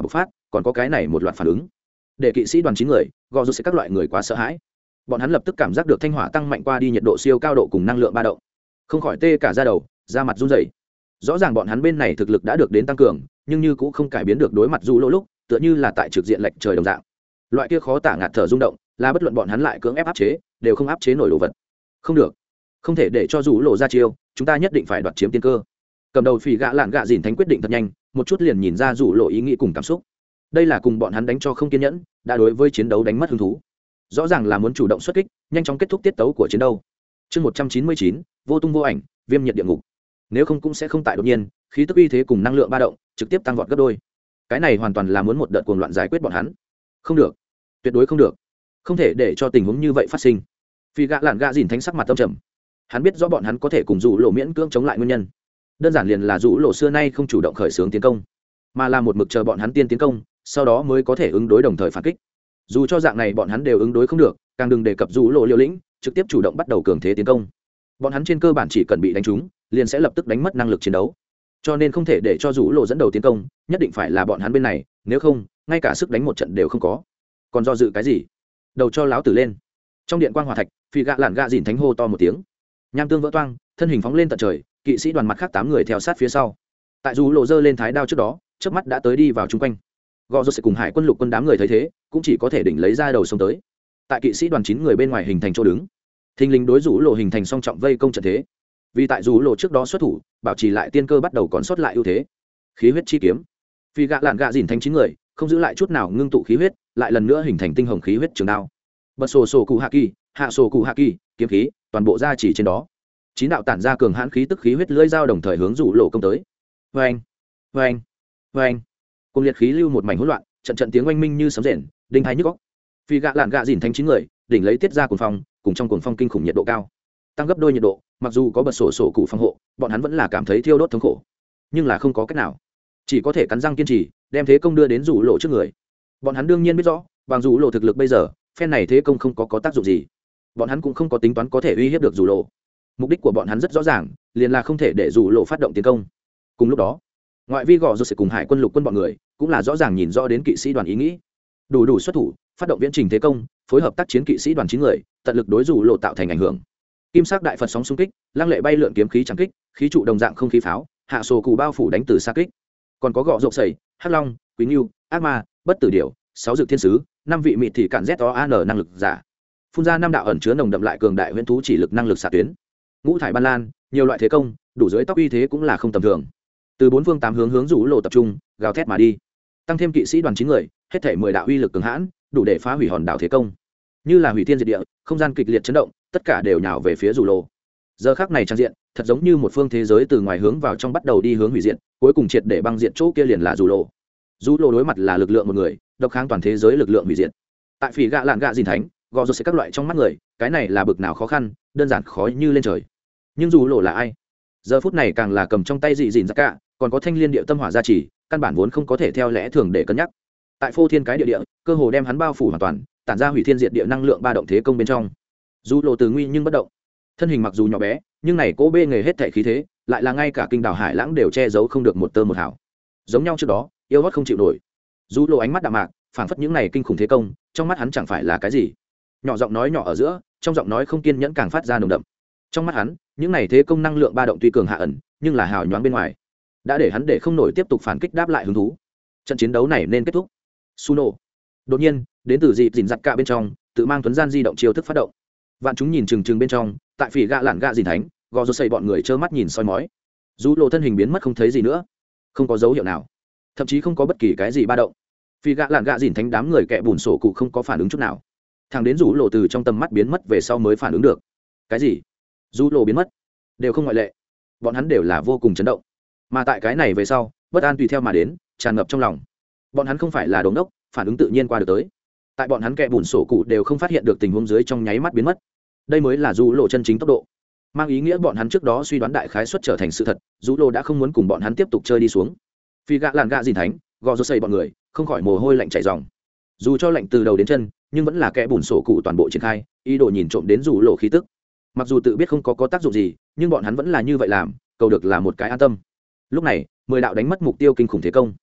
còn có cái này một loạt phản ứng để kỵ sĩ đoàn 9 người gò rút sẽ các loại người quá sợ hãi. Bọn hắn lập tức cảm giác được thanh hỏa tăng mạnh qua đi nhiệt độ siêu cao độ cùng năng lượng ba động, không khỏi tê cả da đầu, da mặt run rẩy. Rõ ràng bọn hắn bên này thực lực đã được đến tăng cường, nhưng như cũng không cải biến được đối mặt dù lỗ lúc tựa như là tại trực diện lệch trời đồng dạng. Loại kia khó tả ngạt thở rung động là bất luận bọn hắn lại cưỡng ép áp chế đều không áp chế nổi đồ vật. Không được, không thể để cho dù lộ ra chiêu, chúng ta nhất định phải đoạt chiếm tiên cơ. Cầm đầu phì gạ lạn gạ dìn thánh quyết định thật nhanh, một chút liền nhìn ra dù lộ ý nghĩ cùng cảm xúc. Đây là cùng bọn hắn đánh cho không kiên nhẫn, đã đối với chiến đấu đánh mất hứng thú. Rõ ràng là muốn chủ động xuất kích, nhanh chóng kết thúc tiết tấu của chiến đấu. Chương 199, vô tung vô ảnh, viêm nhiệt địa ngục. Nếu không cũng sẽ không tại đột nhiên, khí tức uy thế cùng năng lượng ba động trực tiếp tăng vọt gấp đôi. Cái này hoàn toàn là muốn một đợt cuồng loạn giải quyết bọn hắn. Không được, tuyệt đối không được, không thể để cho tình huống như vậy phát sinh. Phi gạ lạn gạ dìn thánh sắc mặt tâm trầm. Hắn biết rõ bọn hắn có thể cùng dụ lộ miễn cưỡng chống lại nguyên nhân, đơn giản liền là dụ lộ xưa nay không chủ động khởi xướng tiến công, mà là một mực chờ bọn hắn tiên tiến công, sau đó mới có thể ứng đối đồng thời phản kích. Dù cho dạng này bọn hắn đều ứng đối không được, càng đừng đề cập dụ lộ liều lĩnh trực tiếp chủ động bắt đầu cường thế tiến công. Bọn hắn trên cơ bản chỉ cần bị đánh trúng liền sẽ lập tức đánh mất năng lực chiến đấu, cho nên không thể để cho dụ lộ dẫn đầu tiến công, nhất định phải là bọn hắn bên này, nếu không ngay cả sức đánh một trận đều không có. Còn do dự cái gì? Đầu cho láo tử lên. Trong điện quang hỏa thạch, phi gạ lạn gạ dìn thánh hô to một tiếng, nham tương vỡ toang, thân hình phóng lên tận trời, kỵ sĩ đoàn mặt khác 8 người theo sát phía sau. Tại dù lộ dơ lên thái đao trước đó, chớp mắt đã tới đi vào chung quanh. Gò rốt sẽ cùng hải quân lục quân đám người thấy thế, cũng chỉ có thể đỉnh lấy ra đầu xông tới. Tại kỵ sĩ đoàn 9 người bên ngoài hình thành chỗ đứng, thình lình đối rủ lộ hình thành song trọng vây công trận thế. Vì tại rủ lộ trước đó xuất thủ, bảo trì lại tiên cơ bắt đầu còn sót lại ưu thế. Khí huyết chi kiếm, phi gạ lạn gạ dìn thánh 9 người, không giữ lại chút nào ngưng tụ khí huyết, lại lần nữa hình thành tinh hồng khí huyết trường đao. Bật sổ sổ cụ hạ kỳ, hạ sổ cụ hạ kỳ, kiếm khí, toàn bộ ra chỉ trên đó. 9 đạo tản ra cường hãn khí tức khí huyết lưỡi dao đồng thời hướng rủ lộ công tới. Oeng, oeng, oeng. Cùng liệt khí lưu một mảnh hỗn loạn, trận trận tiếng oanh minh như sấm rền, đinh hai nhức óc. Phi gạ lạn gạ dìn thánh 9 người, đỉnh lấy tiết ra cuồng phong, cùng trong cuồng phong kinh khủng nhiệt độ cao, tăng gấp đôi nhiệt độ, mặc dù có bật sổ sổ cụ phòng hộ, bọn hắn vẫn là cảm thấy thiêu đốt thống khổ, nhưng là không có cách nào, chỉ có thể cắn răng kiên trì, đem thế công đưa đến rủ lộ trước người. Bọn hắn đương nhiên biết rõ, bằng rủ lộ thực lực bây giờ, phen này thế công không có tác dụng gì. Bọn hắn cũng không có tính toán có thể uy hiếp được rủ lộ. Mục đích của bọn hắn rất rõ ràng, liền là không thể để rủ lộ phát động tiến công. Cùng lúc đó, ngoại vi gò rốt sẽ cùng hải quân lục quân bọn người cũng là rõ ràng nhìn rõ đến kỵ sĩ đoàn ý nghĩ, đủ xuất thủ, phát động viễn trình thế công, phối hợp tác chiến kỵ sĩ đoàn 9 người, tận lực đối rủ lộ tạo thành ảnh hưởng. Kim sắc đại phật sóng xung kích, lăng lệ bay lượn kiếm khí chẳng kích, khí trụ đồng dạng không khí pháo, hạ sổ cụ bao phủ đánh từ xa kích. Còn có gọ rộp sẩy, hắc long, quý ngưu, ác ma, bất tử điểu, 6 dược thiên sứ, 5 vị mịt thì cản ZOAN năng lực giả. Phun ra 5 đạo ẩn chứa nồng đậm lại cường đại huyễn thú chỉ lực năng lực xạ tuyến. Ngũ thải ban lan, nhiều loại thế công, đủ dưới tóc uy thế cũng là không tầm thường. Từ 4 phương 8 hướng rủ lộ tập trung, gào thét mà đi. Tăng thêm kỵ sĩ đoàn 9 người, hết thảy 10 đạo uy lực cường hãn, đủ để phá hủy hòn đảo thế công. Như là hủy thiên diệt địa, không gian kịch liệt chấn động, tất cả đều nhào về phía rủ lộ. Giờ khắc này trang diện, thật giống như một phương thế giới từ ngoài hướng vào trong bắt đầu đi hướng hủy diệt, cuối cùng triệt để băng diện chỗ kia liền là rủ lộ. Rủ lộ đối mặt là lực lượng một người, độc kháng toàn thế giới lực lượng hủy diệt. Tại phỉ gạ lạn gạ dìn thánh, gò rốt sẽ các loại trong mắt người, cái này là bực nào khó khăn, đơn giản khó như lên trời. Nhưng rủ lộ là ai? Giờ phút này càng là cầm trong tay dị dìn ra cả, còn có thanh liên địa tâm hỏa gia trì, căn bản vốn không có thể theo lẽ thường để cân nhắc. Tại phô thiên cái địa, cơ hồ đem hắn bao phủ hoàn toàn, tản ra hủy thiên diệt địa năng lượng ba động thế công bên trong. Rủ lộ từ nguy nhưng bất động, thân hình mặc dù nhỏ bé, nhưng này cố bê nghề hết thảy khí thế, lại là ngay cả kinh đảo hải lãng đều che giấu không được một tơ một hào. Giống nhau trước đó, yêu hót không chịu nổi. Rủ lộ ánh mắt đạm mạc, phảng phất những này kinh khủng thế công, trong mắt hắn chẳng phải là cái gì. Nhỏ giọng nói nhỏ ở giữa, trong giọng nói không kiên nhẫn càng phát ra nồng đậm. Trong mắt hắn, những này thế công năng lượng ba động tuy cường hạ ẩn, nhưng là hào nhoáng bên ngoài, đã để hắn để không nổi tiếp tục phản kích đáp lại hứng thú. Trận chiến đấu này nên kết thúc. Suno. Đột nhiên, đến từ dịp dìn giặt cả bên trong, tự mang tuấn gian di động chiêu thức phát động. Vạn chúng nhìn chừng bên trong, tại phỉ gạ lạn gạ dìn thánh, gò rốt xây bọn người trơ mắt nhìn soi mói. Rủ lộ thân hình biến mất không thấy gì nữa, không có dấu hiệu nào, thậm chí không có bất kỳ cái gì ba động. Phỉ gạ lạn gạ dìn thánh đám người kẹ bùn sổ cụ không có phản ứng chút nào. Thằng đến rủ lộ từ trong tầm mắt biến mất về sau mới phản ứng được. Cái gì? Rủ lộ biến mất? Đều không ngoại lệ. Bọn hắn đều là vô cùng chấn động. Mà tại cái này về sau, bất an tùy theo mà đến, tràn ngập trong lòng. Bọn hắn không phải là đồ ngốc, phản ứng tự nhiên qua được tới. Tại bọn hắn kẹ bùn sổ cụ đều không phát hiện được tình huống dưới trong nháy mắt biến mất. Đây mới là rủ lộ chân chính tốc độ. Mang ý nghĩa bọn hắn trước đó suy đoán đại khái suất trở thành sự thật, rủ lộ đã không muốn cùng bọn hắn tiếp tục chơi đi xuống. Phi gạ lạn gạ dìn thánh, gò rốt xây bọn người, không khỏi mồ hôi lạnh chảy ròng. Dù cho lạnh từ đầu đến chân, nhưng vẫn là kẻ bùn sổ cụ toàn bộ triển khai, ý đồ nhìn trộm đến rủ lộ khí tức. Mặc dù tự biết không có tác dụng gì, nhưng bọn hắn vẫn là như vậy làm, cầu được là một cái an tâm. Lúc này, 10 đạo đánh mất mục tiêu kinh khủng thế công,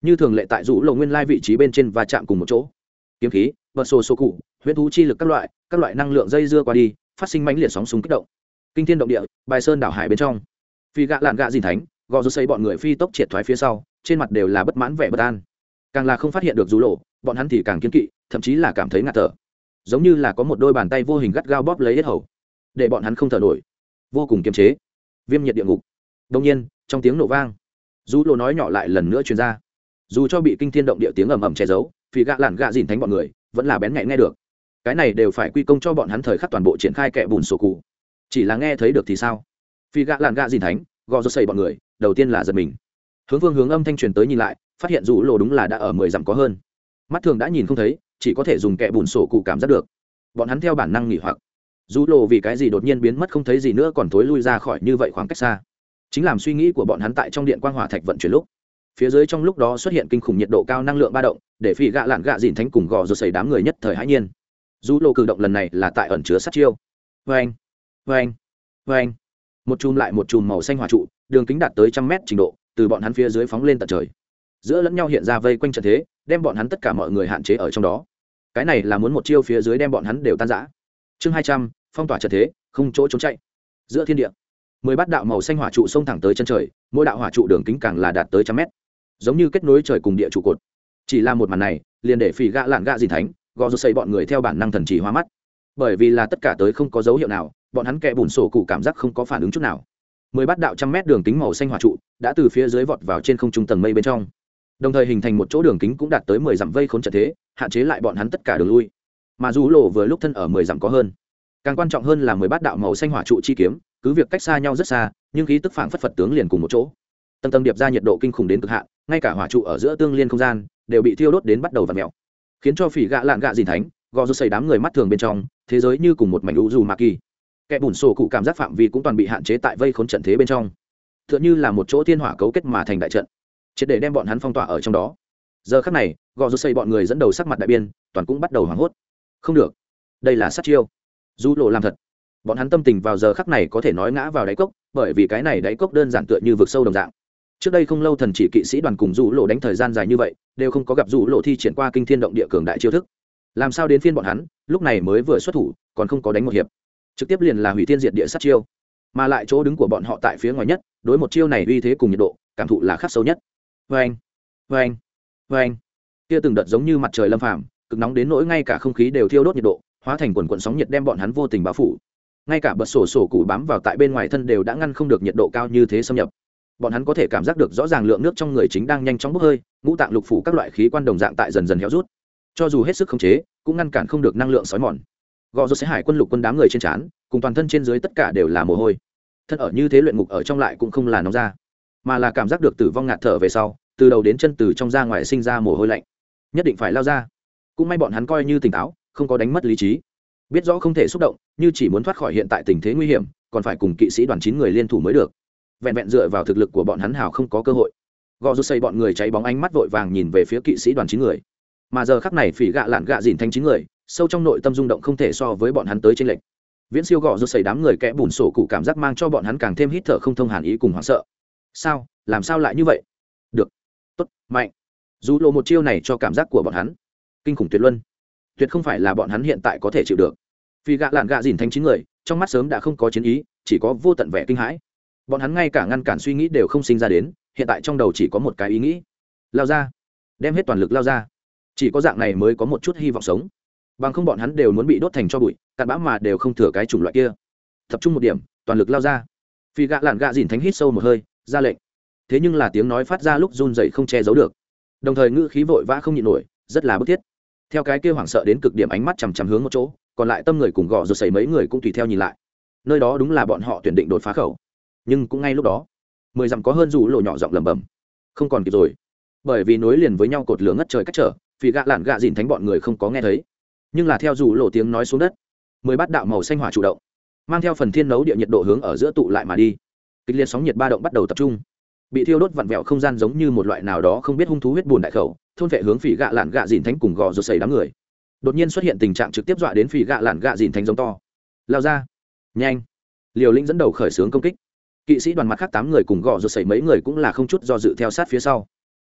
như thường lệ tại rủ lộ nguyên lai vị trí bên trên và chạm cùng một chỗ. Kiếm khí, bật sổ cụ, huyễn thú chi lực các loại năng lượng dây dưa qua đi, phát sinh mãnh liệt sóng súng kích động. Kinh thiên động địa, bài sơn đảo hải bên trong. Phi gạ lạn gạ dìn thánh, gò rút xây bọn người phi tốc triệt thoái phía sau, trên mặt đều là bất mãn vẻ bất an. Càng là không phát hiện được rủ lộ, bọn hắn thì càng kiên kỵ, thậm chí là cảm thấy ngạt thở. Giống như là có một đôi bàn tay vô hình gắt gao bóp lấy hết hầu, để bọn hắn không thở nổi. Vô cùng kiềm chế. Viêm nhiệt địa ngục. Đột nhiên, trong tiếng nổ vang, rủ lộ nói nhỏ lại lần nữa truyền ra. Dù cho bị kinh thiên động địa tiếng ầm ầm che giấu, Phi gạ lạn gạ dìn thánh bọn người vẫn là bén nhạy nghe được. Cái này đều phải quy công cho bọn hắn thời khắc toàn bộ triển khai kẻ bùn sổ cụ. Chỉ là nghe thấy được thì sao? Phi gạ lạn gạ dìn thánh, gò rút xây bọn người đầu tiên là giật mình, hướng âm thanh truyền tới nhìn lại, phát hiện rủ lộ đúng là đã ở 10 dặm có hơn. Mắt thường đã nhìn không thấy, chỉ có thể dùng kẽ bùn sổ cụ cảm giác được. Bọn hắn theo bản năng nghỉ hoặc. Rủ lộ vì cái gì đột nhiên biến mất không thấy gì nữa, còn thối lui ra khỏi như vậy khoảng cách xa. Chính làm suy nghĩ của bọn hắn tại trong điện quang hỏa thạch vận chuyển lúc, phía dưới trong lúc đó xuất hiện kinh khủng nhiệt độ cao năng lượng ba động, để Phi gạ lạn gạ dìn thánh cùng gò rút xây đám người nhất thời hãi nhiên. Rủ lộ cử động lần này là tại ẩn chứa sát chiêu. Vâng, vâng, vâng. Một chùm lại một chùm màu xanh hỏa trụ, đường kính đạt tới 100 mét trình độ, từ bọn hắn phía dưới phóng lên tận trời, giữa lẫn nhau hiện ra vây quanh trận thế, đem bọn hắn tất cả mọi người hạn chế ở trong đó. Cái này là muốn một chiêu phía dưới đem bọn hắn đều tan rã. Chương 200, phong tỏa trận thế, không chỗ trốn chạy. Giữa thiên địa, 10 bát đạo màu xanh hỏa trụ xông thẳng tới chân trời, mỗi đạo hỏa trụ đường kính càng là đạt tới 100 mét, giống như kết nối trời cùng địa trụ cột. Chỉ là một màn này, liền để Phỉ gạ lạn gạ dìn thánh, gò rút xây bọn người theo bản năng thần chỉ hoa mắt, bởi vì là tất cả tới không có dấu hiệu nào, bọn hắn kẹ bùn sổ cụ cảm giác không có phản ứng chút nào. 10 bát đạo 100 mét đường kính màu xanh hỏa trụ đã từ phía dưới vọt vào trên không trung tầng mây bên trong, đồng thời hình thành một chỗ đường kính cũng đạt tới 10 dặm vây khốn trận thế, hạn chế lại bọn hắn tất cả đường lui. Mà rủ lộ vừa lúc thân ở 10 dặm có hơn, càng quan trọng hơn là 10 bát đạo màu xanh hỏa trụ chi kiếm, cứ việc cách xa nhau rất xa, nhưng khí tức phảng phất phật tướng liền cùng một chỗ, tầng tầng điệp ra nhiệt độ kinh khủng đến cực hạn, ngay cả hỏa trụ ở giữa tương liên không gian đều bị thiêu đốt đến bắt đầu vặn mèo, khiến cho Phỉ gạ lạn gạ dìn thánh, gò rút xây đám người mắt thường bên trong thế giới như cùng một mảnh u dù ma kỳ. Kẻ bùn sổ cụ cảm giác phạm vi cũng toàn bị hạn chế tại vây khốn trận thế bên trong, tựa như là một chỗ thiên hỏa cấu kết mà thành đại trận, triệt để đem bọn hắn phong tỏa ở trong đó. Giờ khắc này, gò rút xây bọn người dẫn đầu sắc mặt đại biên, toàn cũng bắt đầu hoảng hốt. Không được, đây là sát chiêu, rủ lộ làm thật. Bọn hắn tâm tình vào giờ khắc này có thể nói ngã vào đáy cốc, bởi vì cái này đáy cốc đơn giản tựa như vực sâu đồng dạng. Trước đây không lâu thần chỉ kỵ sĩ đoàn cùng rủ lộ đánh thời gian dài như vậy, đều không có gặp rủ lộ thi triển qua kinh thiên động địa cường đại chiêu thức. Làm sao đến phiên bọn hắn, lúc này mới vừa xuất thủ, còn không có đánh một hiệp, trực tiếp liền là hủy thiên diệt địa sát chiêu. Mà lại chỗ đứng của bọn họ tại phía ngoài nhất, đối một chiêu này uy thế cùng nhiệt độ, cảm thụ là khắc sâu nhất. Oeng, oeng, oeng. Kia từng đợt giống như mặt trời lâm phàm, cực nóng đến nỗi ngay cả không khí đều thiêu đốt nhiệt độ, hóa thành quần quần sóng nhiệt đem bọn hắn vô tình bao phủ. Ngay cả bật sổ cụ bám vào tại bên ngoài thân đều đã ngăn không được nhiệt độ cao như thế xâm nhập. Bọn hắn có thể cảm giác được rõ ràng lượng nước trong người chính đang nhanh chóng bốc hơi, ngũ tạng lục phủ các loại khí quan đồng dạng tại dần dần héo rút. Cho dù hết sức khống chế, cũng ngăn cản không được năng lượng sói mòn. Gò rút sẽ hải quân lục quân đám người trên trán, cùng toàn thân trên dưới tất cả đều là mồ hôi. Thân ở như thế luyện ngục ở trong lại cũng không là nóng ra, mà là cảm giác được tử vong ngạt thở về sau, từ đầu đến chân từ trong ra ngoài sinh ra mồ hôi lạnh. Nhất định phải lao ra. Cũng may bọn hắn coi như tỉnh táo, không có đánh mất lý trí. Biết rõ không thể xúc động, như chỉ muốn thoát khỏi hiện tại tình thế nguy hiểm, còn phải cùng kỵ sĩ đoàn 9 người liên thủ mới được. Vẹn vẹn dựa vào thực lực của bọn hắn hào không có cơ hội. Gò rút xây bọn người cháy bóng ánh mắt vội vàng nhìn về phía kỵ sĩ đoàn 9 người. Mà giờ khắc này Phỉ gạ lạn gạ dìn thanh 9 người, sâu trong nội tâm rung động không thể so với bọn hắn tới trên lệnh. Viễn siêu gò rút xây đám người kẽ bùn sổ cụ cảm giác mang cho bọn hắn càng thêm hít thở không thông, hàn ý cùng hoảng sợ. Sao, làm sao lại như vậy? Được, tốt, mạnh. Dù lộ một chiêu này cho cảm giác của bọn hắn kinh khủng tuyệt luân, tuyệt không phải là bọn hắn hiện tại có thể chịu được. Phỉ gạ lạn gạ dìn thanh 9 người, trong mắt sớm đã không có chiến ý, chỉ có vô tận vẻ kinh hãi. Bọn hắn ngay cả ngăn cản suy nghĩ đều không sinh ra đến, hiện tại trong đầu chỉ có một cái ý nghĩ: lao ra, đem hết toàn lực lao ra. Chỉ có dạng này mới có một chút hy vọng sống, bằng không bọn hắn đều muốn bị đốt thành tro bụi, cặn bã mà đều không thừa cái chủng loại kia. Tập trung một điểm, toàn lực lao ra. Phỉ gạ lạn gạ dìn thánh hít sâu một hơi, ra lệnh. Thế nhưng là tiếng nói phát ra lúc run rẩy không che giấu được, đồng thời ngữ khí vội vã không nhịn nổi, rất là bức thiết. Theo cái kia hoảng sợ đến cực điểm ánh mắt chằm chằm hướng một chỗ, còn lại tâm người cùng gò rút sấy mấy người cũng tùy theo nhìn lại. Nơi đó đúng là bọn họ tuyển định đột phá khẩu. Nhưng cũng ngay lúc đó, 10 dặm có hơn rủ lộ nhỏ giọng lẩm bẩm: không còn kịp rồi. Bởi vì nối liền với nhau cột lửa ngất trời cách trở, Phỉ gạ lạn gạ dìn thánh bọn người không có nghe thấy, nhưng là theo rủ lộ tiếng nói xuống đất, 10 bát đạo màu xanh hỏa chủ động, mang theo phần thiên nấu địa nhiệt độ hướng ở giữa tụ lại mà đi. Kịch liệt sóng nhiệt ba động bắt đầu tập trung, bị thiêu đốt vặn vẹo không gian giống như một loại nào đó không biết hung thú huyết bùn đại khẩu, thôn vệ hướng Phỉ gạ lạn gạ dìn thánh cùng gò rút sấy đám người. Đột nhiên xuất hiện tình trạng trực tiếp dọa đến Phỉ gạ lạn gạ dìn thánh giống to: lao ra, nhanh! Liều Lĩnh dẫn đầu khởi xướng công kích. Kỵ sĩ đoàn mặt khác 8 người cùng gò rút sấy mấy người cũng là không chút do dự theo sát phía sau.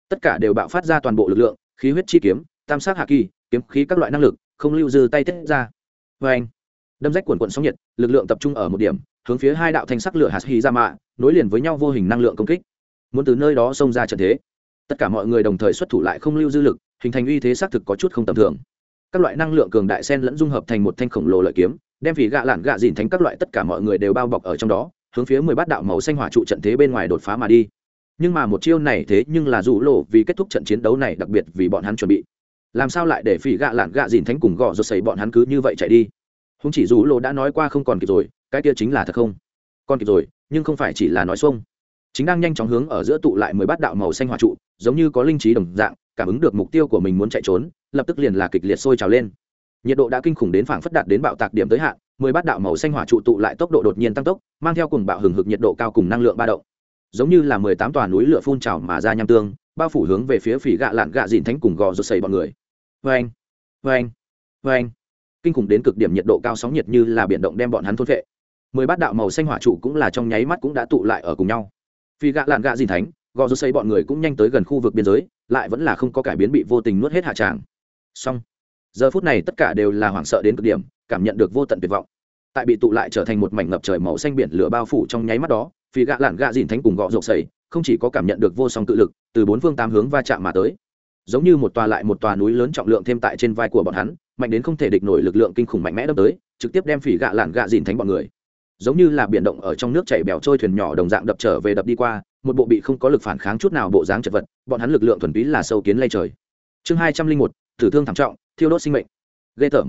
tất cả đều bạo phát ra toàn bộ lực lượng, khí huyết chi kiếm, tam sát hạ kỳ, kiếm khí các loại năng lực không lưu dư tay tiết ra. Vê anh, đâm rách quần quận sóng nhiệt, lực lượng tập trung ở một điểm, hướng phía hai đạo thanh sắc lửa hạt hì ra mạ nối liền với nhau vô hình năng lượng công kích, muốn từ nơi đó xông ra trận thế. Tất cả mọi người đồng thời xuất thủ lại không lưu dư lực, hình thành uy thế xác thực có chút không tầm thường. Các loại năng lượng cường đại xen lẫn dung hợp thành một thanh khổng lồ lợi kiếm, đem vì gạ lạn gạ dìn thánh các loại tất cả mọi người đều bao bọc ở trong đó, hướng phía 18 đạo màu xanh hỏa trụ trận thế bên ngoài đột phá mà đi. Nhưng mà một chiêu này thế nhưng là dụ lộ vì kết thúc trận chiến đấu này đặc biệt vì bọn hắn chuẩn bị. Làm sao lại để phỉ gạ lạn gạ dìn thánh cùng gọ rột sấy bọn hắn cứ như vậy chạy đi? Không chỉ dụ lộ đã nói qua không còn kịp rồi, cái kia chính là thật không còn kịp rồi, nhưng không phải chỉ là nói xuông. Chính đang nhanh chóng hướng ở giữa tụ lại 18 đạo màu xanh hỏa trụ, giống như có linh trí đồng dạng, cảm ứng được mục tiêu của mình muốn chạy trốn, lập tức liền là kịch liệt sôi trào lên. Nhiệt độ đã kinh khủng đến phảng phất đạt đến bạo tạc điểm tới hạn, 18 đạo màu xanh hỏa trụ tụ lại tốc độ đột nhiên tăng tốc, mang theo cùng bạo hừng hực nhiệt độ cao cùng năng lượng ba động. Giống như là 18 tòa núi lửa phun trào mà ra nham tương, bao phủ hướng về phía phỉ gạ lạn gạ dìn thánh cùng gò rột sấy bọn người. Oeng, oeng, oeng. Kinh khủng đến cực điểm nhiệt độ cao sóng nhiệt như là biển động đem bọn hắn thôn phệ. 18 đạo màu xanh hỏa trụ cũng là trong nháy mắt cũng đã tụ lại ở cùng nhau. Phỉ gạ lạn gạ dìn thánh, gò rột sấy bọn người cũng nhanh tới gần khu vực biên giới, lại vẫn là không có cải biến bị vô tình nuốt hết hạ tràng. Xong, giờ phút này tất cả đều là hoảng sợ đến cực điểm, cảm nhận được vô tận tuyệt vọng. Tại bị tụ lại trở thành một mảnh ngập trời màu xanh biển lửa bao phủ trong nháy mắt đó, phỉ gạ lạn gạ dìn thánh cùng gọ rột sấy không chỉ có cảm nhận được vô song cự lực từ bốn phương tám hướng va chạm mà tới, giống như một tòa lại một tòa núi lớn trọng lượng thêm tại trên vai của bọn hắn, mạnh đến không thể địch nổi lực lượng kinh khủng mạnh mẽ đâm tới, trực tiếp đem phỉ gạ lạn gạ dìn thánh bọn người giống như là biển động ở trong nước chảy bèo trôi thuyền nhỏ đồng dạng đập trở về đập đi qua, một bộ bị không có lực phản kháng chút nào bộ dáng chật vật, bọn hắn lực lượng thuần túy là sâu kiến lay trời. Chương 201, tử thương thảm trọng, thiêu đốt sinh mệnh. Ghê tởm.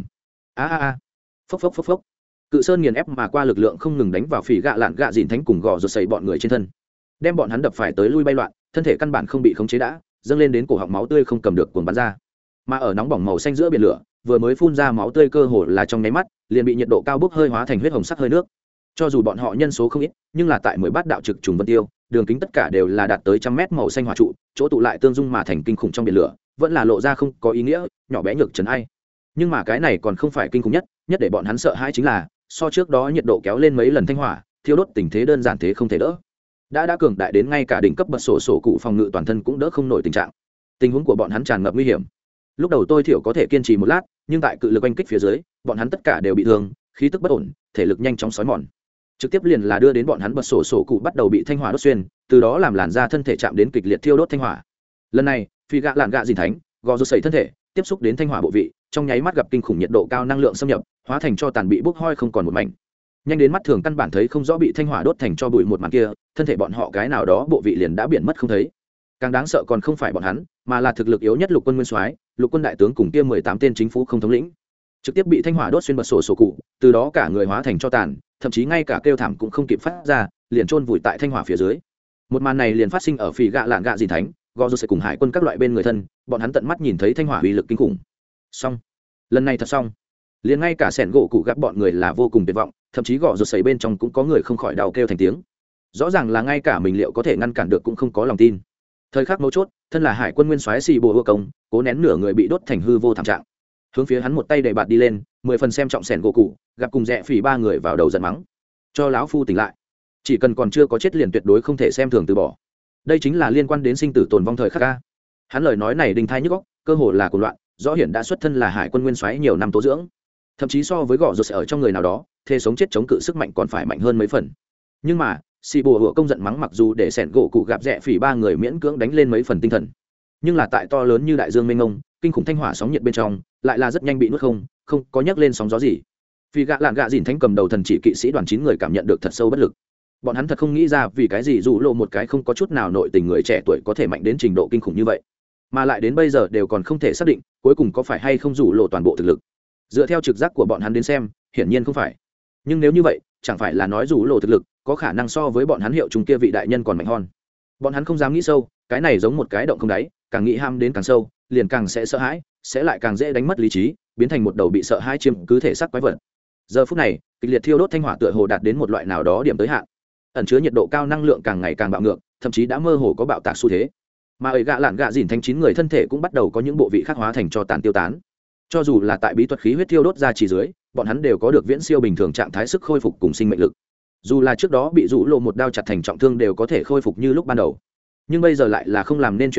A. Phốc phốc phốc phốc. Cự sơn nghiền ép mà qua lực lượng không ngừng đánh vào phỉ gạ lạn gạ dìn thánh cùng gò rột sấy bọn người trên thân, đem bọn hắn đập phải tới lui bay loạn, thân thể căn bản không bị khống chế đã dâng lên đến cổ họng, máu tươi không cầm được cuồng bắn ra. Mà ở nóng bỏng màu xanh giữa biển lửa, vừa mới phun ra máu tươi cơ hồ là trong nháy mắt liền bị nhiệt độ cao bốc hơi hóa thành huyết hồng sắc hơi nước. Cho dù bọn họ nhân số không ít, nhưng là tại 18 đạo trực trùng vân tiêu, đường kính tất cả đều là đạt tới 100 mét màu xanh hỏa trụ, chỗ tụ lại tương dung mà thành kinh khủng trong biển lửa, vẫn là lộ ra không có ý nghĩa, nhỏ bé nhược trấn ai. Nhưng mà cái này còn không phải kinh khủng nhất, nhất để bọn hắn sợ hãi chính là so trước đó nhiệt độ kéo lên mấy lần thanh hỏa, thiêu đốt tình thế đơn giản thế không thể đỡ. Đã cường đại đến ngay cả đỉnh cấp bật sổ cụ phòng ngự toàn thân cũng đỡ không nổi tình trạng. Tình huống của bọn hắn tràn ngập nguy hiểm. Lúc đầu tôi thiểu có thể kiên trì một lát, nhưng tại cự lực oanh kích phía dưới, bọn hắn tất cả đều bị thương, khí tức bất ổn, thể lực nhanh chóng xói mòn. Trực tiếp liền là đưa đến bọn hắn bật sổ cụ bắt đầu bị thanh hỏa đốt xuyên, từ đó làm làn da thân thể chạm đến kịch liệt thiêu đốt thanh hỏa. Lần này, phi gạ lạn gạ dìn thánh, gò rột sấy thân thể tiếp xúc đến thanh hỏa bộ vị, trong nháy mắt gặp kinh khủng nhiệt độ cao năng lượng xâm nhập, hóa thành cho tàn bị bốc hoi không còn một mảnh. Nhanh đến mắt thường căn bản thấy không rõ bị thanh hỏa đốt thành cho bụi một màn kia, thân thể bọn họ cái nào đó bộ vị liền đã biến mất không thấy. Càng đáng sợ còn không phải bọn hắn, mà là thực lực yếu nhất lục quân nguyên soái, lục quân đại tướng cùng kia 18 tên chính phủ không thống lĩnh, trực tiếp bị thanh hỏa đốt xuyên bật sổ cụ, từ đó cả người hóa thành cho tàn, thậm chí ngay cả kêu thảm cũng không kịp phát ra, liền chôn vùi tại thanh hỏa phía dưới. Một màn này liền phát sinh ở phỉ gạ lạn gạ dìn thánh, gò rột sấy cùng hải quân các loại bên người thân, bọn hắn tận mắt nhìn thấy thanh hỏa uy lực kinh khủng. Xong, lần này thật xong. Liền ngay cả sẻn gỗ cụ gặp bọn người là vô cùng tuyệt vọng, thậm chí gò rột sấy bên trong cũng có người không khỏi đau kêu thành tiếng. Rõ ràng là ngay cả mình liệu có thể ngăn cản được cũng không có lòng tin. Thời khắc mấu chốt, thân là hải quân nguyên soái xì bồ hua công, cố nén nửa người bị đốt thành hư vô thảm trạng, hướng phía hắn một tay đẩy bạt đi lên, 10 phần xem trọng sẻn gỗ cụ gặp cùng rẽ phỉ ba người vào đầu giận mắng, cho lão phu tỉnh lại, chỉ cần còn chưa có chết liền tuyệt đối không thể xem thường từ bỏ. Đây chính là liên quan đến sinh tử tồn vong thời khắc ca. Hắn lời nói này đinh thai nhức óc, cơ hồ là cuồng loạn, rõ hiển đã xuất thân là hải quân nguyên soái nhiều năm tố dưỡng, thậm chí so với gõ rột ở trong người nào đó thế sống chết chống cự sức mạnh còn phải mạnh hơn mấy phần. Nhưng mà xì bùa hựa công giận mắng mặc dù để sẻn gỗ cụ gặp rẽ phỉ ba người miễn cưỡng đánh lên mấy phần tinh thần, nhưng là tại to lớn như đại dương mênh mông kinh khủng thanh hỏa sóng nhiệt bên trong lại là rất nhanh bị nuốt không có nhấc lên sóng gió gì. Vì gạ lạn gạ dìn thánh cầm đầu thần chỉ kỵ sĩ đoàn 9 người cảm nhận được thật sâu bất lực. Bọn hắn thật không nghĩ ra vì cái gì dụ lộ một cái không có chút nào nội tình người trẻ tuổi có thể mạnh đến trình độ kinh khủng như vậy, mà lại đến bây giờ đều còn không thể xác định cuối cùng có phải hay không dụ lộ toàn bộ thực lực. Dựa theo trực giác của bọn hắn đến xem, hiển nhiên không phải. Nhưng nếu như vậy, chẳng phải là nói dụ lộ thực lực có khả năng so với bọn hắn hiệu chúng kia vị đại nhân còn mạnh hơn. Bọn hắn không dám nghĩ sâu, cái này giống một cái động không đáy, càng nghĩ ham đến càng sâu, liền càng sẽ sợ hãi, sẽ lại càng dễ đánh mất lý trí, biến thành một đầu bị sợ hãi chiếm cứ thể xác quái vật. Giờ phút này, kịch liệt thiêu đốt thanh hỏa tựa hồ đạt đến một loại nào đó điểm tới hạn, ẩn chứa nhiệt độ cao năng lượng càng ngày càng bạo ngược, thậm chí đã mơ hồ có bạo tạc xu thế. Mà ấy gạ lạn gạ dìn thanh 9 người thân thể cũng bắt đầu có những bộ vị khác hóa thành cho tàn tiêu tán. Cho dù là tại bí thuật khí huyết thiêu đốt ra chỉ dưới, bọn hắn đều có được viễn siêu bình thường trạng thái sức khôi phục cùng sinh mệnh lực. Dù là trước đó bị rũ lộ một đao chặt thành trọng thương đều có thể khôi phục như lúc ban đầu, nhưng bây giờ lại là không làm nên chuyện gì,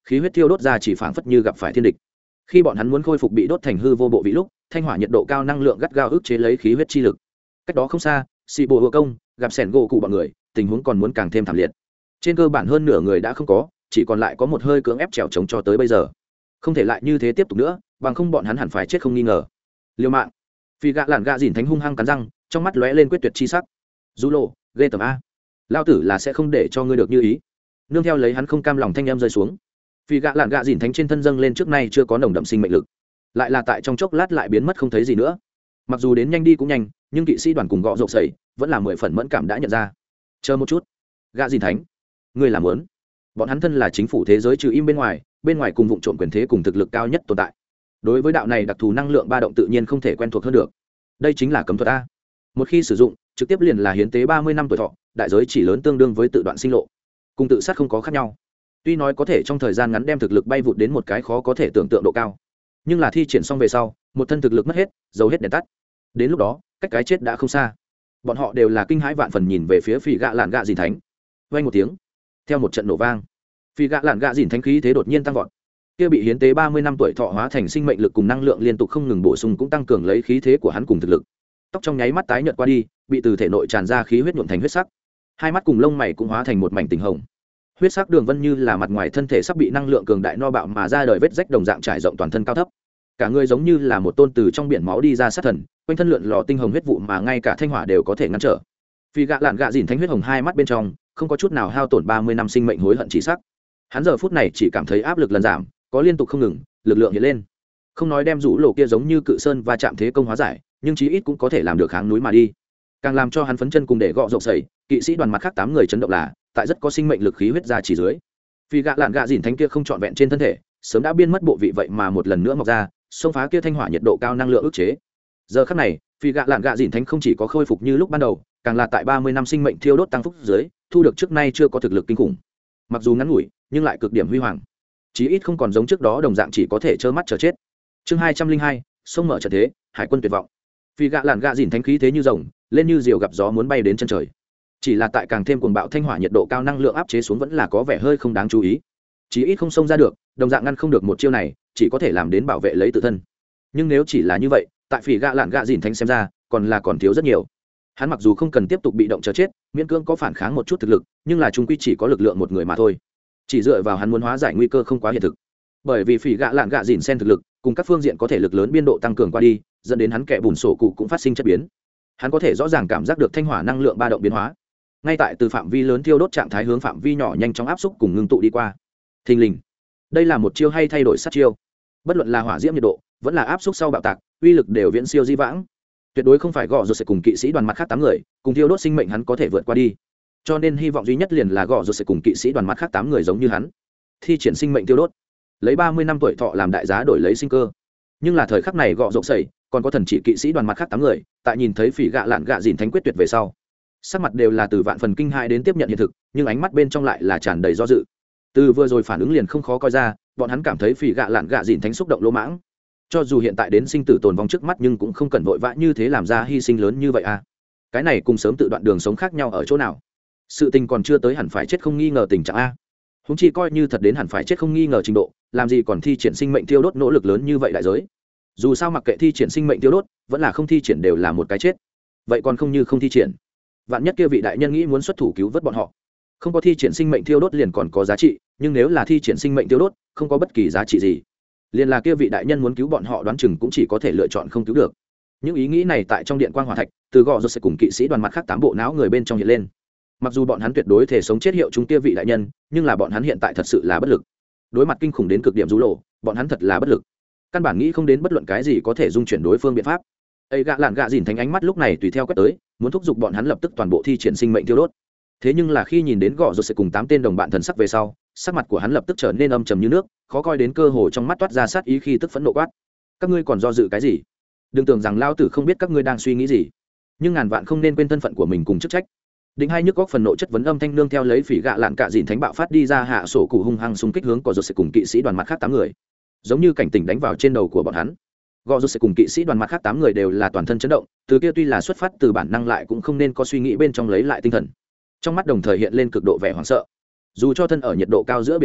khí huyết thiêu đốt ra chỉ phảng phất như gặp phải thiên địch. Khi bọn hắn muốn khôi phục bị đốt thành hư vô bộ vị lúc, thanh hỏa nhiệt độ cao năng lượng gắt gao ức chế lấy khí huyết chi lực. Cách đó không xa, xì bộ hựa công gặp sẻn gỗ cụ bọn người, tình huống còn muốn càng thêm thảm liệt. Trên cơ bản hơn nửa người đã không có, chỉ còn lại có một hơi cưỡng ép trèo chống cho tới bây giờ. Không thể lại như thế tiếp tục nữa, bằng không bọn hắn hẳn phải chết không nghi ngờ. Liều mạng. Phi gạ lạn gạ dìn thánh hung hăng cắn răng, trong mắt lóe lên quyết tuyệt chi sắc. Du lộ, ghê tởm a. Lao tử là sẽ không để cho ngươi được như ý. Nương theo lấy hắn không cam lòng thanh em rơi xuống. Phi gạ lạn gạ dìn thánh trên thân dâng lên trước nay chưa có nồng đậm sinh mệnh lực, lại là tại trong chốc lát lại biến mất không thấy gì nữa. Mặc dù đến nhanh đi cũng nhanh, nhưng kỵ sĩ đoàn cùng gọ rộp sẩy vẫn là 10 phần mẫn cảm đã nhận ra. Chờ một chút, gạ dìn thánh, ngươi làm muốn? Bọn hắn thân là chính phủ thế giới trừ im bên ngoài cùng vụng trộm quyền thế cùng thực lực cao nhất tồn tại. Đối với đạo này đặc thù năng lượng ba động tự nhiên không thể quen thuộc hơn được. Đây chính là cấm thuật a. Một khi sử dụng, trực tiếp liền là hiến tế 30 năm tuổi thọ, đại giới chỉ lớn tương đương với tự đoạn sinh lộ, cùng tự sát không có khác nhau. Tuy nói có thể trong thời gian ngắn đem thực lực bay vụt đến một cái khó có thể tưởng tượng độ cao, nhưng là thi triển xong về sau, một thân thực lực mất hết, dầu hết đèn tắt. Đến lúc đó, cách cái chết đã không xa. Bọn họ đều là kinh hãi vạn phần nhìn về phía Phỉ gạ lạn gạ dìn thánh. Vang một tiếng, theo một trận nổ vang, Phỉ gạ lạn gạ dìn thánh khí thế đột nhiên tăng vọt. Kia bị hiến tế 30 năm tuổi thọ hóa thành sinh mệnh lực cùng năng lượng liên tục không ngừng bổ sung cũng tăng cường lấy khí thế của hắn cùng thực lực. Tóc trong nháy mắt tái nhợt qua đi, bị từ thể nội tràn ra khí huyết nhuộm thành huyết sắc. Hai mắt cùng lông mày cũng hóa thành một mảnh tình hồng. Huyết sắc đường vân như là mặt ngoài thân thể sắp bị năng lượng cường đại no bạo mà ra đời vết rách đồng dạng trải rộng toàn thân cao thấp. Cả người giống như là một tôn từ trong biển máu đi ra sát thần, quanh thân lượn lò tinh hồng huyết vụ mà ngay cả thanh hỏa đều có thể ngăn trở. Phi gạ lạn gạ dìn thánh huyết hồng hai mắt bên trong, không có chút nào hao tổn 30 năm sinh mệnh hối hận chỉ sắc. Hắn giờ phút này chỉ cảm thấy áp lực lần giảm, có liên tục không ngừng, lực lượng hiện lên. Không nói đem rũ lộ kia giống như cự sơn va chạm thế công hóa giải, nhưng chí ít cũng có thể làm được kháng núi mà đi. Càng làm cho hắn phấn chân cùng để gọ rộng sẩy, kỵ sĩ đoàn mặt khác 8 người chấn động là, tại rất có sinh mệnh lực khí huyết ra chỉ dưới. Phi gạ lạn gạ dìn thánh kia không trọn vẹn trên thân thể, sớm đã biên mất bộ vị vậy mà một lần nữa mọc ra, xông phá kia thanh hỏa nhiệt độ cao năng lượng ức chế. Giờ khắc này, Phi gạ lạn gạ dìn thánh không chỉ có khôi phục như lúc ban đầu, càng là tại 30 năm sinh mệnh thiêu đốt tăng phúc dưới, thu được trước nay chưa có thực lực kinh khủng. Mặc dù ngắn ngủi, nhưng lại cực điểm huy hoàng. Chí ít không còn giống trước đó đồng dạng chỉ có thể trơ mắt chờ chết. Chương 202, sông mở trận thế, hải quân tuyệt vọng. Phi gạ lạn gạ dìn thánh khí thế như rồng, lên như diều gặp gió muốn bay đến chân trời. Chỉ là tại càng thêm cuồng bạo thanh hỏa nhiệt độ cao năng lượng áp chế xuống vẫn là có vẻ hơi không đáng chú ý. Chí ít không xông ra được, đồng dạng ngăn không được một chiêu này, chỉ có thể làm đến bảo vệ lấy tự thân. Nhưng nếu chỉ là như vậy, tại Phi gạ lạn gạ dìn thánh xem ra, còn thiếu rất nhiều. Hắn mặc dù không cần tiếp tục bị động chờ chết, miễn cưỡng có phản kháng một chút thực lực, nhưng là chung quy chỉ có lực lượng một người mà thôi. Chỉ dựa vào hắn muốn hóa giải nguy cơ không quá hiện thực. Bởi vì Phỉ gạ lạn gạ dìn sen thực lực cùng các phương diện có thể lực lớn biên độ tăng cường qua đi, dẫn đến hắn kẻ bùn sổ cụ cũng phát sinh chất biến. Hắn có thể rõ ràng cảm giác được thanh hỏa năng lượng ba động biến hóa, ngay tại từ phạm vi lớn thiêu đốt trạng thái hướng phạm vi nhỏ nhanh chóng áp xúc cùng ngưng tụ đi qua. Thình lình, đây là một chiêu hay thay đổi sát chiêu. Bất luận là hỏa diễm nhiệt độ, vẫn là áp xúc sau bạo tạc, uy lực đều viễn siêu di vãng. Tuyệt đối không phải gọ rồi sẽ cùng kỵ sĩ đoàn mặt khác 8 người, cùng thiêu đốt sinh mệnh hắn có thể vượt qua đi. Cho nên hy vọng duy nhất liền là gọ rồi sẽ cùng kỵ sĩ đoàn mặt khác 8 người giống như hắn, thi triển sinh mệnh tiêu đốt, lấy 30 năm tuổi thọ làm đại giá đổi lấy sinh cơ. Nhưng là thời khắc này gọ rộng sẩy, còn có thần chỉ kỵ sĩ đoàn mặt khác 8 người, tại nhìn thấy Phỉ gạ lạn gạ dìn thánh quyết tuyệt về sau, sắc mặt đều là từ vạn phần kinh hãi đến tiếp nhận hiện thực, nhưng ánh mắt bên trong lại là tràn đầy do dự. Từ vừa rồi phản ứng liền không khó coi ra, bọn hắn cảm thấy Phỉ gạ lạn gạ dìn thánh xúc động lỗ mãng. Cho dù hiện tại đến sinh tử tồn vong trước mắt, nhưng cũng không cần vội vã như thế làm ra hy sinh lớn như vậy à. Cái này cùng sớm tự đoạn đường sống khác nhau ở chỗ nào? Sự tình còn chưa tới hẳn phải chết không nghi ngờ tình trạng a. Huống chi coi như thật đến hẳn phải chết không nghi ngờ trình độ, làm gì còn thi triển sinh mệnh tiêu đốt nỗ lực lớn như vậy đại giới. Dù sao mặc kệ thi triển sinh mệnh tiêu đốt, vẫn là không thi triển đều là một cái chết. Vậy còn không như không thi triển. Vạn nhất kia vị đại nhân nghĩ muốn xuất thủ cứu vớt bọn họ, không có thi triển sinh mệnh tiêu đốt liền còn có giá trị, nhưng nếu là thi triển sinh mệnh tiêu đốt, không có bất kỳ giá trị gì. Liền là kia vị đại nhân muốn cứu bọn họ đoán chừng cũng chỉ có thể lựa chọn không cứu được. Những ý nghĩ này tại trong điện quang hỏa thạch, từ gọ rồi sẽ cùng kỵ sĩ đoàn mặt khác 8 bộ não người bên trong hiện lên. Mặc dù bọn hắn tuyệt đối thể sống chết hiệu chúng kia vị đại nhân, nhưng là bọn hắn hiện tại thật sự là bất lực. Đối mặt kinh khủng đến cực điểm rú lộ, bọn hắn thật là bất lực. Căn bản nghĩ không đến bất luận cái gì có thể dung chuyển đối phương biện pháp. Ấy gạ lạn gạ dìn thánh ánh mắt lúc này tùy theo quét tới, muốn thúc giục bọn hắn lập tức toàn bộ thi triển sinh mệnh tiêu đốt. Thế nhưng là khi nhìn đến gọ rồi sẽ cùng 8 tên đồng bạn thần sắc về sau, sắc mặt của hắn lập tức trở nên âm trầm như nước, khó coi đến cơ hồ trong mắt toát ra sát ý khi tức phẫn nộ quát: các ngươi còn do dự cái gì? Đừng tưởng rằng lao tử không biết các ngươi đang suy nghĩ gì, nhưng ngàn vạn không nên quên thân phận của mình cùng chức trách. Đỉnh hai nhức góc phần nộ chất vấn âm thanh nương theo lấy Phỉ gạ lạn cạ dìn thánh bạo phát đi ra, hạ sổ cụ hung hăng xung kích hướng gọ rồi sẽ cùng kỵ sĩ đoàn mặt khác 8 người, giống như cảnh tỉnh đánh vào trên đầu của bọn hắn. Gọ rồi sẽ cùng kỵ sĩ đoàn mặt khác 8 người đều là toàn thân chấn động, từ kia tuy là xuất phát từ bản năng lại cũng không nên có suy nghĩ bên trong lấy lại tinh thần, trong mắt đồng thời hiện lên cực độ vẻ hoảng sợ. Dù cho thân ở nhiệt độ cao giữa biển lửa,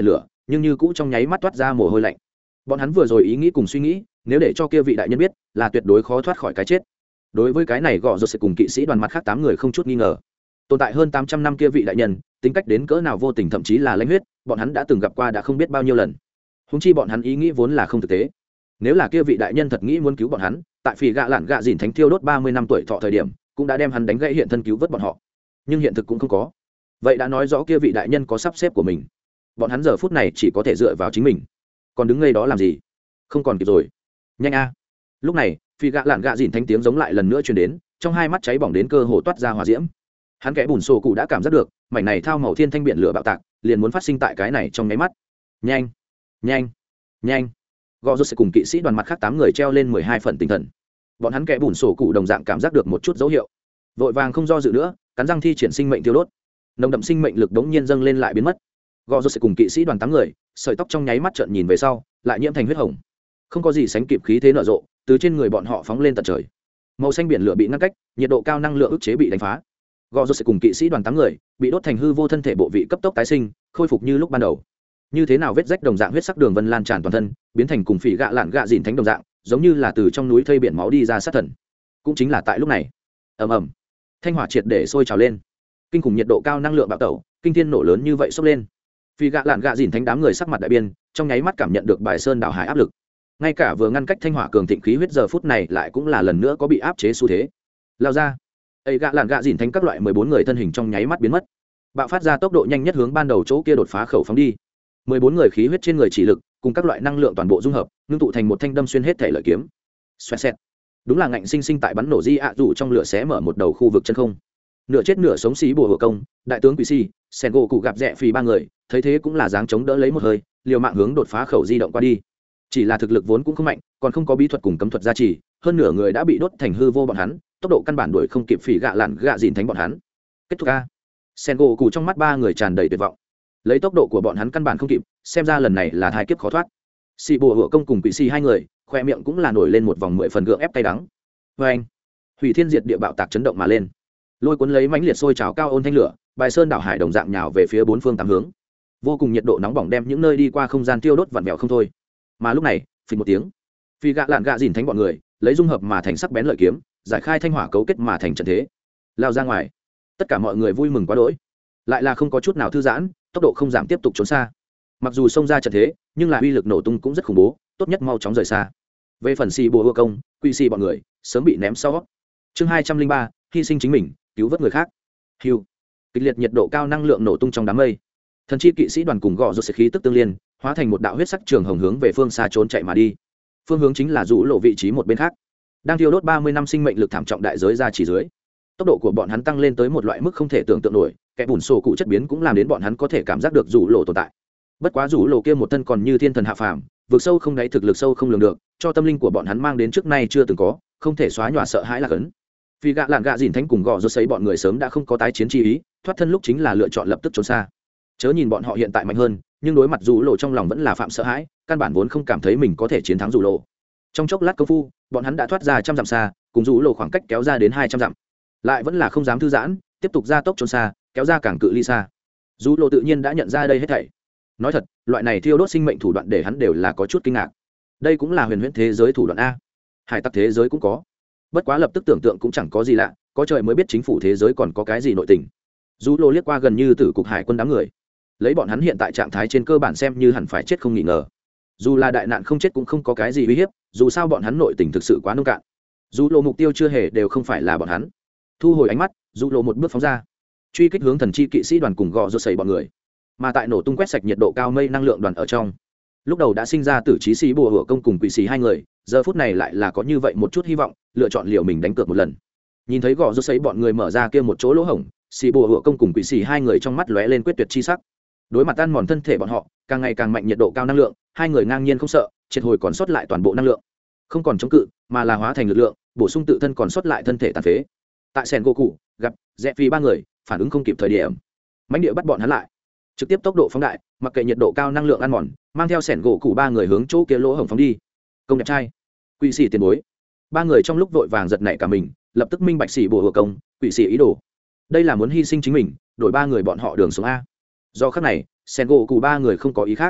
nhưng như cũ trong nháy mắt toát ra mồ hôi lạnh. Bọn hắn vừa rồi ý nghĩ cùng suy nghĩ, nếu để cho kia vị đại nhân biết, là tuyệt đối khó thoát khỏi cái chết. Đối với cái này gọ rột sẽ cùng kỵ sĩ đoàn mặt khác 8 người không chút nghi ngờ. Tồn tại hơn 800 năm kia vị đại nhân, tính cách đến cỡ nào vô tình thậm chí là lãnh huyết, bọn hắn đã từng gặp qua đã không biết bao nhiêu lần. Huống chi bọn hắn ý nghĩ vốn là không thực tế. Nếu là kia vị đại nhân thật nghĩ muốn cứu bọn hắn, tại phỉ gạ lạn gạ dìn thánh thiêu đốt 30 năm tuổi thọ thời điểm, cũng đã đem hắn đánh gãy hiện thân cứu vớt bọn họ. Nhưng hiện thực cũng không có. Vậy đã nói rõ kia vị đại nhân có sắp xếp của mình. Bọn hắn giờ phút này chỉ có thể dựa vào chính mình. Còn đứng ngây đó làm gì? Không còn kịp rồi. Nhanh a. Lúc này, phỉ gạ lạn gạ dìn thánh tiếng giống lại lần nữa truyền đến, trong hai mắt cháy bỏng đến cơ hồ toát ra hỏa diễm. Hắn kẽ bùn sổ cụ đã cảm giác được, mảnh này thao màu thiên thanh biển lửa bạo tạc, liền muốn phát sinh tại cái này trong nháy mắt. Nhanh, nhanh, nhanh. Gọ rột sẽ cùng kỵ sĩ đoàn mặt khác 8 người treo lên 12 phần tinh thần. Bọn hắn kẽ bùn sổ cụ đồng dạng cảm giác được một chút dấu hiệu, vội vàng không do dự nữa, cắn răng thi triển sinh mệnh tiêu đốt. Nồng đậm sinh mệnh lực đống nhiên dâng lên lại biến mất. Gọ rột sẽ cùng kỵ sĩ đoàn 8 người, sợi tóc trong nháy mắt trợn nhìn về sau, lại nhiễm thành huyết hồng. Không có gì sánh kịp khí thế nở rộ, từ trên người bọn họ phóng lên tận trời. Màu xanh biển lửa bị ngăn cách, nhiệt độ cao năng lượng ức chế bị đánh phá. Gọ rột sẽ cùng kỵ sĩ đoàn 8 người bị đốt thành hư vô, thân thể bộ vị cấp tốc tái sinh, khôi phục như lúc ban đầu. Như thế nào vết rách đồng dạng huyết sắc đường vân lan tràn toàn thân, biến thành cùng phỉ gạ lạn gạ dìn thánh đồng dạng, giống như là từ trong núi thây biển máu đi ra sát thần. Cũng chính là tại lúc này, ầm ầm, thanh hỏa triệt để sôi trào lên, kinh khủng nhiệt độ cao năng lượng bạo tẩu, kinh thiên nổ lớn như vậy sốc lên. Phỉ gạ lạn gạ dìn thánh đám người sắc mặt đại biên, trong nháy mắt cảm nhận được bài sơn đảo hải áp lực. Ngay cả vừa ngăn cách thanh hỏa cường thịnh khí huyết giờ phút này lại cũng là lần nữa có bị áp chế xu thế. Lao ra, ấy gạ lạn gạ dìn thánh các loại 14 người thân hình trong nháy mắt biến mất, bạo phát ra tốc độ nhanh nhất hướng ban đầu chỗ kia đột phá khẩu phóng đi. 14 người khí huyết trên người chỉ lực cùng các loại năng lượng toàn bộ dung hợp, ngưng tụ thành một thanh đâm xuyên hết thể lợi kiếm. Xoẹt xẹt. Đúng là ngạnh sinh sinh tại bắn nổ di ạ dù trong lửa xé mở một đầu khu vực chân không. Nửa chết nửa sống xí bùa hộ công, đại tướng quỷ si, sen gỗ cụ gặp rẻ phì ba người, thấy thế cũng là dáng chống đỡ lấy một hơi, liều mạng hướng đột phá khẩu di động qua đi. Chỉ là thực lực vốn cũng không mạnh, còn không có bí thuật cùng cấm thuật gia trì, hơn nửa người đã bị đốt thành hư vô bọn hắn, tốc độ căn bản đuổi không kịp phỉ gạ lạn gạ dìn thánh bọn hắn. Kết thúc a. Sen gỗ cụ trong mắt ba người tràn đầy tuyệt vọng. Lấy tốc độ của bọn hắn căn bản không kịp, xem ra lần này là thai kiếp khó thoát. Xì bùa hộ công cùng quỷ si hai người, khoe miệng cũng là nổi lên một vòng 10 phần gượng ép cay đắng. Vê anh, hủy thiên diệt địa bạo tạc chấn động mà lên, lôi cuốn lấy mãnh liệt sôi trào cao ôn thanh lửa, bài sơn đảo hải đồng dạng nhào về phía bốn phương tám hướng, vô cùng nhiệt độ nóng bỏng đem những nơi đi qua không gian tiêu đốt vặn vẹo không thôi. Mà lúc này, phình một tiếng, phi gạ lạn gạ dìn thánh bọn người lấy dung hợp mà thành sắc bén lợi kiếm, giải khai thanh hỏa cấu kết mà thành trận thế, lao ra ngoài. Tất cả mọi người vui mừng quá đỗi, lại là không có chút nào thư giãn, tốc độ không giảm tiếp tục trốn xa. Mặc dù xông ra trận thế, nhưng là uy lực nổ tung cũng rất khủng bố, tốt nhất mau chóng rời xa. Về phần xì bùa hô công, quy xì bọn người sớm bị ném sau. Chương 203, hy sinh chính mình, cứu vớt người khác. Hưu. Kịch liệt nhiệt độ cao năng lượng nổ tung trong đám mây. Thần chi kỵ sĩ đoàn cùng gọ rột sẽ khí tức tương liên, hóa thành một đạo huyết sắc trường hồng hướng về phương xa trốn chạy mà đi. Phương hướng chính là rũ lộ vị trí một bên khác. Đang thiêu đốt 30 năm sinh mệnh lực thảm trọng đại giới ra chỉ dưới. Tốc độ của bọn hắn tăng lên tới một loại mức không thể tưởng tượng nổi, kẻ bùn sổ cụ chất biến cũng làm đến bọn hắn có thể cảm giác được rủ lộ tồn tại. Bất quá rủ lộ kia một thân còn như thiên thần hạ phàm, vượt sâu không đáy thực lực sâu không lường được, cho tâm linh của bọn hắn mang đến trước nay chưa từng có, không thể xóa nhòa sợ hãi là cấn. Vì gạ lạn gạ dìn thánh cùng gọ rột sấy bọn người sớm đã không có tái chiến chi ý, thoát thân lúc chính là lựa chọn lập tức trốn xa. Chớ nhìn bọn họ hiện tại mạnh hơn, nhưng đối mặt rủ lộ trong lòng vẫn là phạm sợ hãi, căn bản vốn không cảm thấy mình có thể chiến thắng rủ lộ. Trong chốc lát công phu, bọn hắn đã thoát ra 100 dặm xa, cùng rủ lộ khoảng cách kéo ra đến 200 dặm. Lại vẫn là không dám thư giãn, tiếp tục ra tốc trốn xa, kéo ra càng cự ly xa. Rủ lộ tự nhiên đã nhận ra đây hết thảy. Nói thật, loại này thiêu đốt sinh mệnh thủ đoạn để hắn đều là có chút kinh ngạc. Đây cũng là huyền huyễn thế giới thủ đoạn a. Hải tặc thế giới cũng có. Bất quá lập tức tưởng tượng cũng chẳng có gì lạ, có trời mới biết chính phủ thế giới còn có cái gì nội tình. Rủ lộ liếc qua gần như tử cục hải quân đám người, lấy bọn hắn hiện tại trạng thái trên cơ bản xem như hẳn phải chết không nghi ngờ. Dù là đại nạn không chết cũng không có cái gì uy hiếp, dù sao bọn hắn nội tình thực sự quá nông cạn. Rủ lộ mục tiêu chưa hề đều không phải là bọn hắn. Thu hồi ánh mắt, rủ lộ một bước phóng ra, truy kích hướng thần chi kỵ sĩ đoàn cùng gọ rột sấy bọn người. Mà tại nổ tung quét sạch nhiệt độ cao mây năng lượng đoàn ở trong, lúc đầu đã sinh ra tử trí sĩ bùa hựa công cùng quỷ sĩ hai người, giờ phút này lại là có như vậy một chút hy vọng, lựa chọn liều mình đánh cược một lần. Nhìn thấy gò rút sấy bọn người mở ra kia một chỗ lỗ hổng, sĩ bùa hựa công cùng quỷ sĩ hai người trong mắt lóe lên quyết tuyệt chi sắc. Đối mặt tan mòn thân thể bọn họ, càng ngày càng mạnh nhiệt độ cao năng lượng, hai người ngang nhiên không sợ, triệt hồi còn sót lại toàn bộ năng lượng, không còn chống cự, mà là hóa thành lực lượng, bổ sung tự thân còn sót lại thân thể tàn phế. Tại Sen Goku gặp Rẽ Phi ba người, phản ứng không kịp thời điểm, mãnh địa bắt bọn hắn lại, trực tiếp tốc độ phóng đại, mặc kệ nhiệt độ cao năng lượng ăn mòn, mang theo Sen Goku ba người hướng chỗ kia lỗ hổng phóng đi. Công đẹp trai, quỷ sĩ tiền bối. Ba người trong lúc vội vàng giật nảy cả mình, lập tức minh bạch sĩ bùa hựa công, quỷ sĩ ý đồ. Đây là muốn hy sinh chính mình, đổi ba người bọn họ đường sống a. Do khắc này, Sen Goku ba người không có ý khác,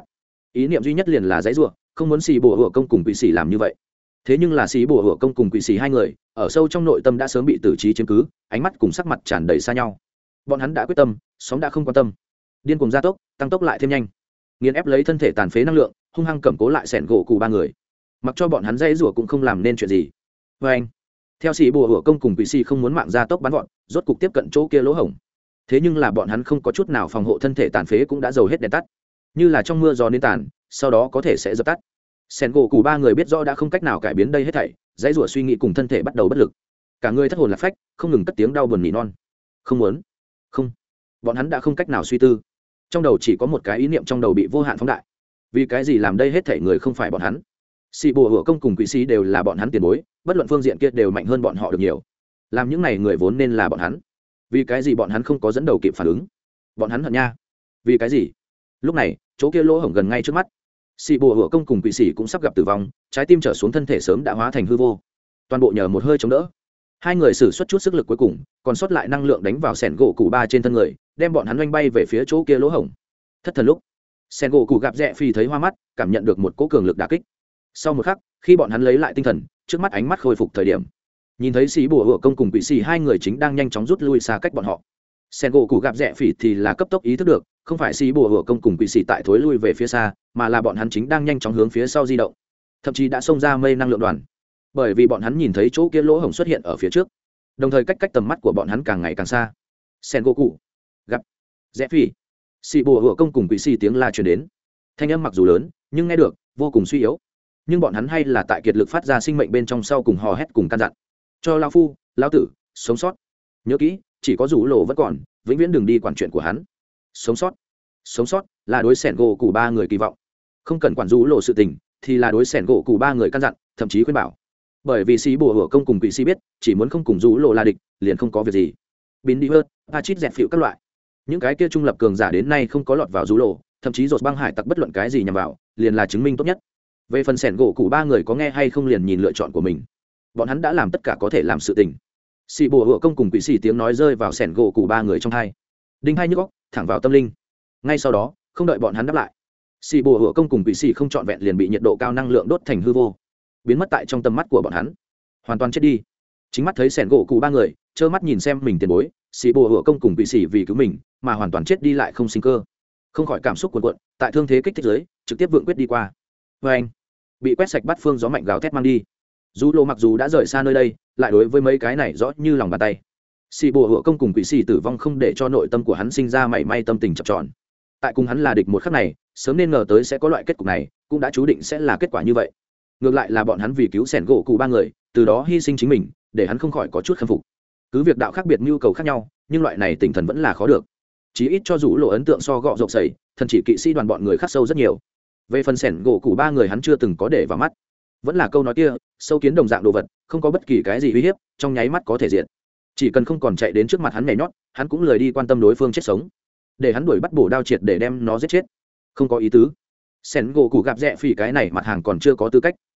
ý niệm duy nhất liền là dãy ruộng không muốn xì bùa hựa công cùng quỷ xì làm như vậy. Thế nhưng là xì bùa hựa công cùng quỷ xì hai người ở sâu trong nội tâm đã sớm bị tử trí chiếm cứ, ánh mắt cùng sắc mặt tràn đầy xa nhau. Bọn hắn đã quyết tâm, sóng đã không quan tâm, điên cuồng gia tốc, tăng tốc lại thêm nhanh, nghiền ép lấy thân thể tàn phế năng lượng, hung hăng cầm cố lại sẻn gỗ cụ ba người, mặc cho bọn hắn dãy rủa cũng không làm nên chuyện gì. Vê anh, theo xì bùa hựa công cùng quỷ xì không muốn mạng gia tốc bắn gọn, rốt cục tiếp cận chỗ kia lỗ hổng. Thế nhưng là bọn hắn không có chút nào phòng hộ, thân thể tàn phế cũng đã dầu hết đèn tắt, như là trong mưa gió nến tàn, sau đó có thể sẽ dập tắt. Sẻn gỗ cụ ba người biết rõ đã không cách nào cải biến đây hết thảy, dãy rủa suy nghĩ cùng thân thể bắt đầu bất lực, cả người thất hồn lạc phách, không ngừng cất tiếng đau buồn nỉ non. Không muốn, không, bọn hắn đã không cách nào suy tư, trong đầu chỉ có một cái ý niệm trong đầu bị vô hạn phóng đại. Vì cái gì làm đây hết thảy người không phải bọn hắn? Xì bùa hựa công cùng quỷ sĩ đều là bọn hắn tiền bối, bất luận phương diện kia đều mạnh hơn bọn họ được nhiều. Làm những này người vốn nên là bọn hắn. Vì cái gì bọn hắn không có dẫn đầu kịp phản ứng? Bọn hắn hận nha. Vì cái gì? Lúc này, chỗ kia lỗ hổng gần ngay trước mắt. Xì bùa hựa công cùng quỷ sĩ cũng sắp gặp tử vong, trái tim trở xuống thân thể sớm đã hóa thành hư vô. Toàn bộ nhờ một hơi chống đỡ. Hai người sử xuất chút sức lực cuối cùng, còn sót lại năng lượng đánh vào sẻn gỗ cụ ba trên thân người, đem bọn hắn oanh bay về phía chỗ kia lỗ hổng. Thất thần lúc, sẻn gỗ cụ gặp rẽ phi thấy hoa mắt, cảm nhận được một cỗ cường lực đả kích. Sau một khắc, khi bọn hắn lấy lại tinh thần, trước mắt ánh mắt khôi phục thời điểm, nhìn thấy xì bùa hựa công cùng quỷ xì hai người chính đang nhanh chóng rút lui xa cách bọn họ. Sẻn gỗ cụ gặp rẽ phi thì là cấp tốc ý thức được, không phải xì bùa hựa công cùng quỷ xì tại thối lui về phía xa, mà là bọn hắn chính đang nhanh chóng hướng phía sau di động, thậm chí đã xông ra mây năng lượng đoàn. Bởi vì bọn hắn nhìn thấy chỗ kia lỗ hổng xuất hiện ở phía trước, đồng thời cách tầm mắt của bọn hắn càng ngày càng xa. Sen Goku gặp rẽ phi, xì bùa hựa công cùng quỷ xì tiếng la truyền đến, thanh âm mặc dù lớn nhưng nghe được vô cùng suy yếu, nhưng bọn hắn hay là tại kiệt lực phát ra sinh mệnh bên trong sau cùng hò hét cùng căn dặn: cho lão phu, lão tử sống sót, nhớ kỹ, chỉ có rủ lộ vẫn còn, vĩnh viễn đừng đi quản chuyện của hắn. Sống sót, sống sót là đối Sen Goku ba người kỳ vọng, không cần quản rủ lộ sự tình thì là đối Sen Goku ba người căn dặn, thậm chí khuyên bảo. Bởi vì xì bùa hựa công cùng quỷ xì biết, chỉ muốn không cùng rủ lộ là địch, liền không có việc gì. Biến đi hơn, Pachit dẹt phịu các loại, những cái kia trung lập cường giả đến nay không có lọt vào rủ lộ, thậm chí rột băng hải tặc bất luận cái gì nhằm vào, liền là chứng minh tốt nhất. Về phần sẻn gỗ cụ ba người có nghe hay không liền nhìn lựa chọn của mình, bọn hắn đã làm tất cả có thể làm sự tình. Xì bùa hựa công cùng quỷ xì tiếng nói rơi vào sẻn gỗ cụ ba người trong hai, đinh hai nhức óc, thẳng vào tâm linh. Ngay sau đó, không đợi bọn hắn đáp lại, xì bùa hựa công cùng quỷ xì không trọn vẹn liền bị nhiệt độ cao năng lượng đốt thành hư vô, biến mất tại trong tầm mắt của bọn hắn, hoàn toàn chết đi. Chính mắt thấy sẻn gỗ cụ ba người trơ mắt nhìn xem mình tiền bối xì bùa hựa công cùng bị xỉ vì cứu mình mà hoàn toàn chết đi lại không sinh cơ, không khỏi cảm xúc cuồn cuộn, tại thương thế kích thích giới trực tiếp vượng quyết đi qua. Vê anh, bị quét sạch bắt phương gió mạnh gào thét mang đi. Dù lộ mặc dù đã rời xa nơi đây, lại đối với mấy cái này rõ như lòng bàn tay. Xì bùa hựa công cùng quỷ xì tử vong không để cho nội tâm của hắn sinh ra mảy may tâm tình chập tròn. Tại cùng hắn là địch một khắc này, sớm nên ngờ tới sẽ có loại kết cục này, cũng đã chú định sẽ là kết quả như vậy. Ngược lại là bọn hắn vì cứu sẻn gỗ cụ ba người, từ đó hy sinh chính mình, để hắn không khỏi có chút khâm phục. Cứ việc đạo khác biệt, nhu cầu khác nhau, nhưng loại này tinh thần vẫn là khó được. Chí ít cho dù lộ ấn tượng so gọ rộng sẩy, thần chỉ kỵ sĩ đoàn bọn người khắc sâu rất nhiều. Về phần sẻn gỗ cụ ba người hắn chưa từng có để vào mắt. Vẫn là câu nói kia, sâu kiến đồng dạng đồ vật, không có bất kỳ cái gì uy hiếp, trong nháy mắt có thể diệt. Chỉ cần không còn chạy đến trước mặt hắn nhảy nhót, hắn cũng lười đi quan tâm đối phương chết sống. Để hắn đuổi bắt bổ đao triệt để đem nó giết chết, không có ý tứ. Sẻn gỗ cụ gặp rẽ phỉ cái này mặt hàng còn chưa có tư cách.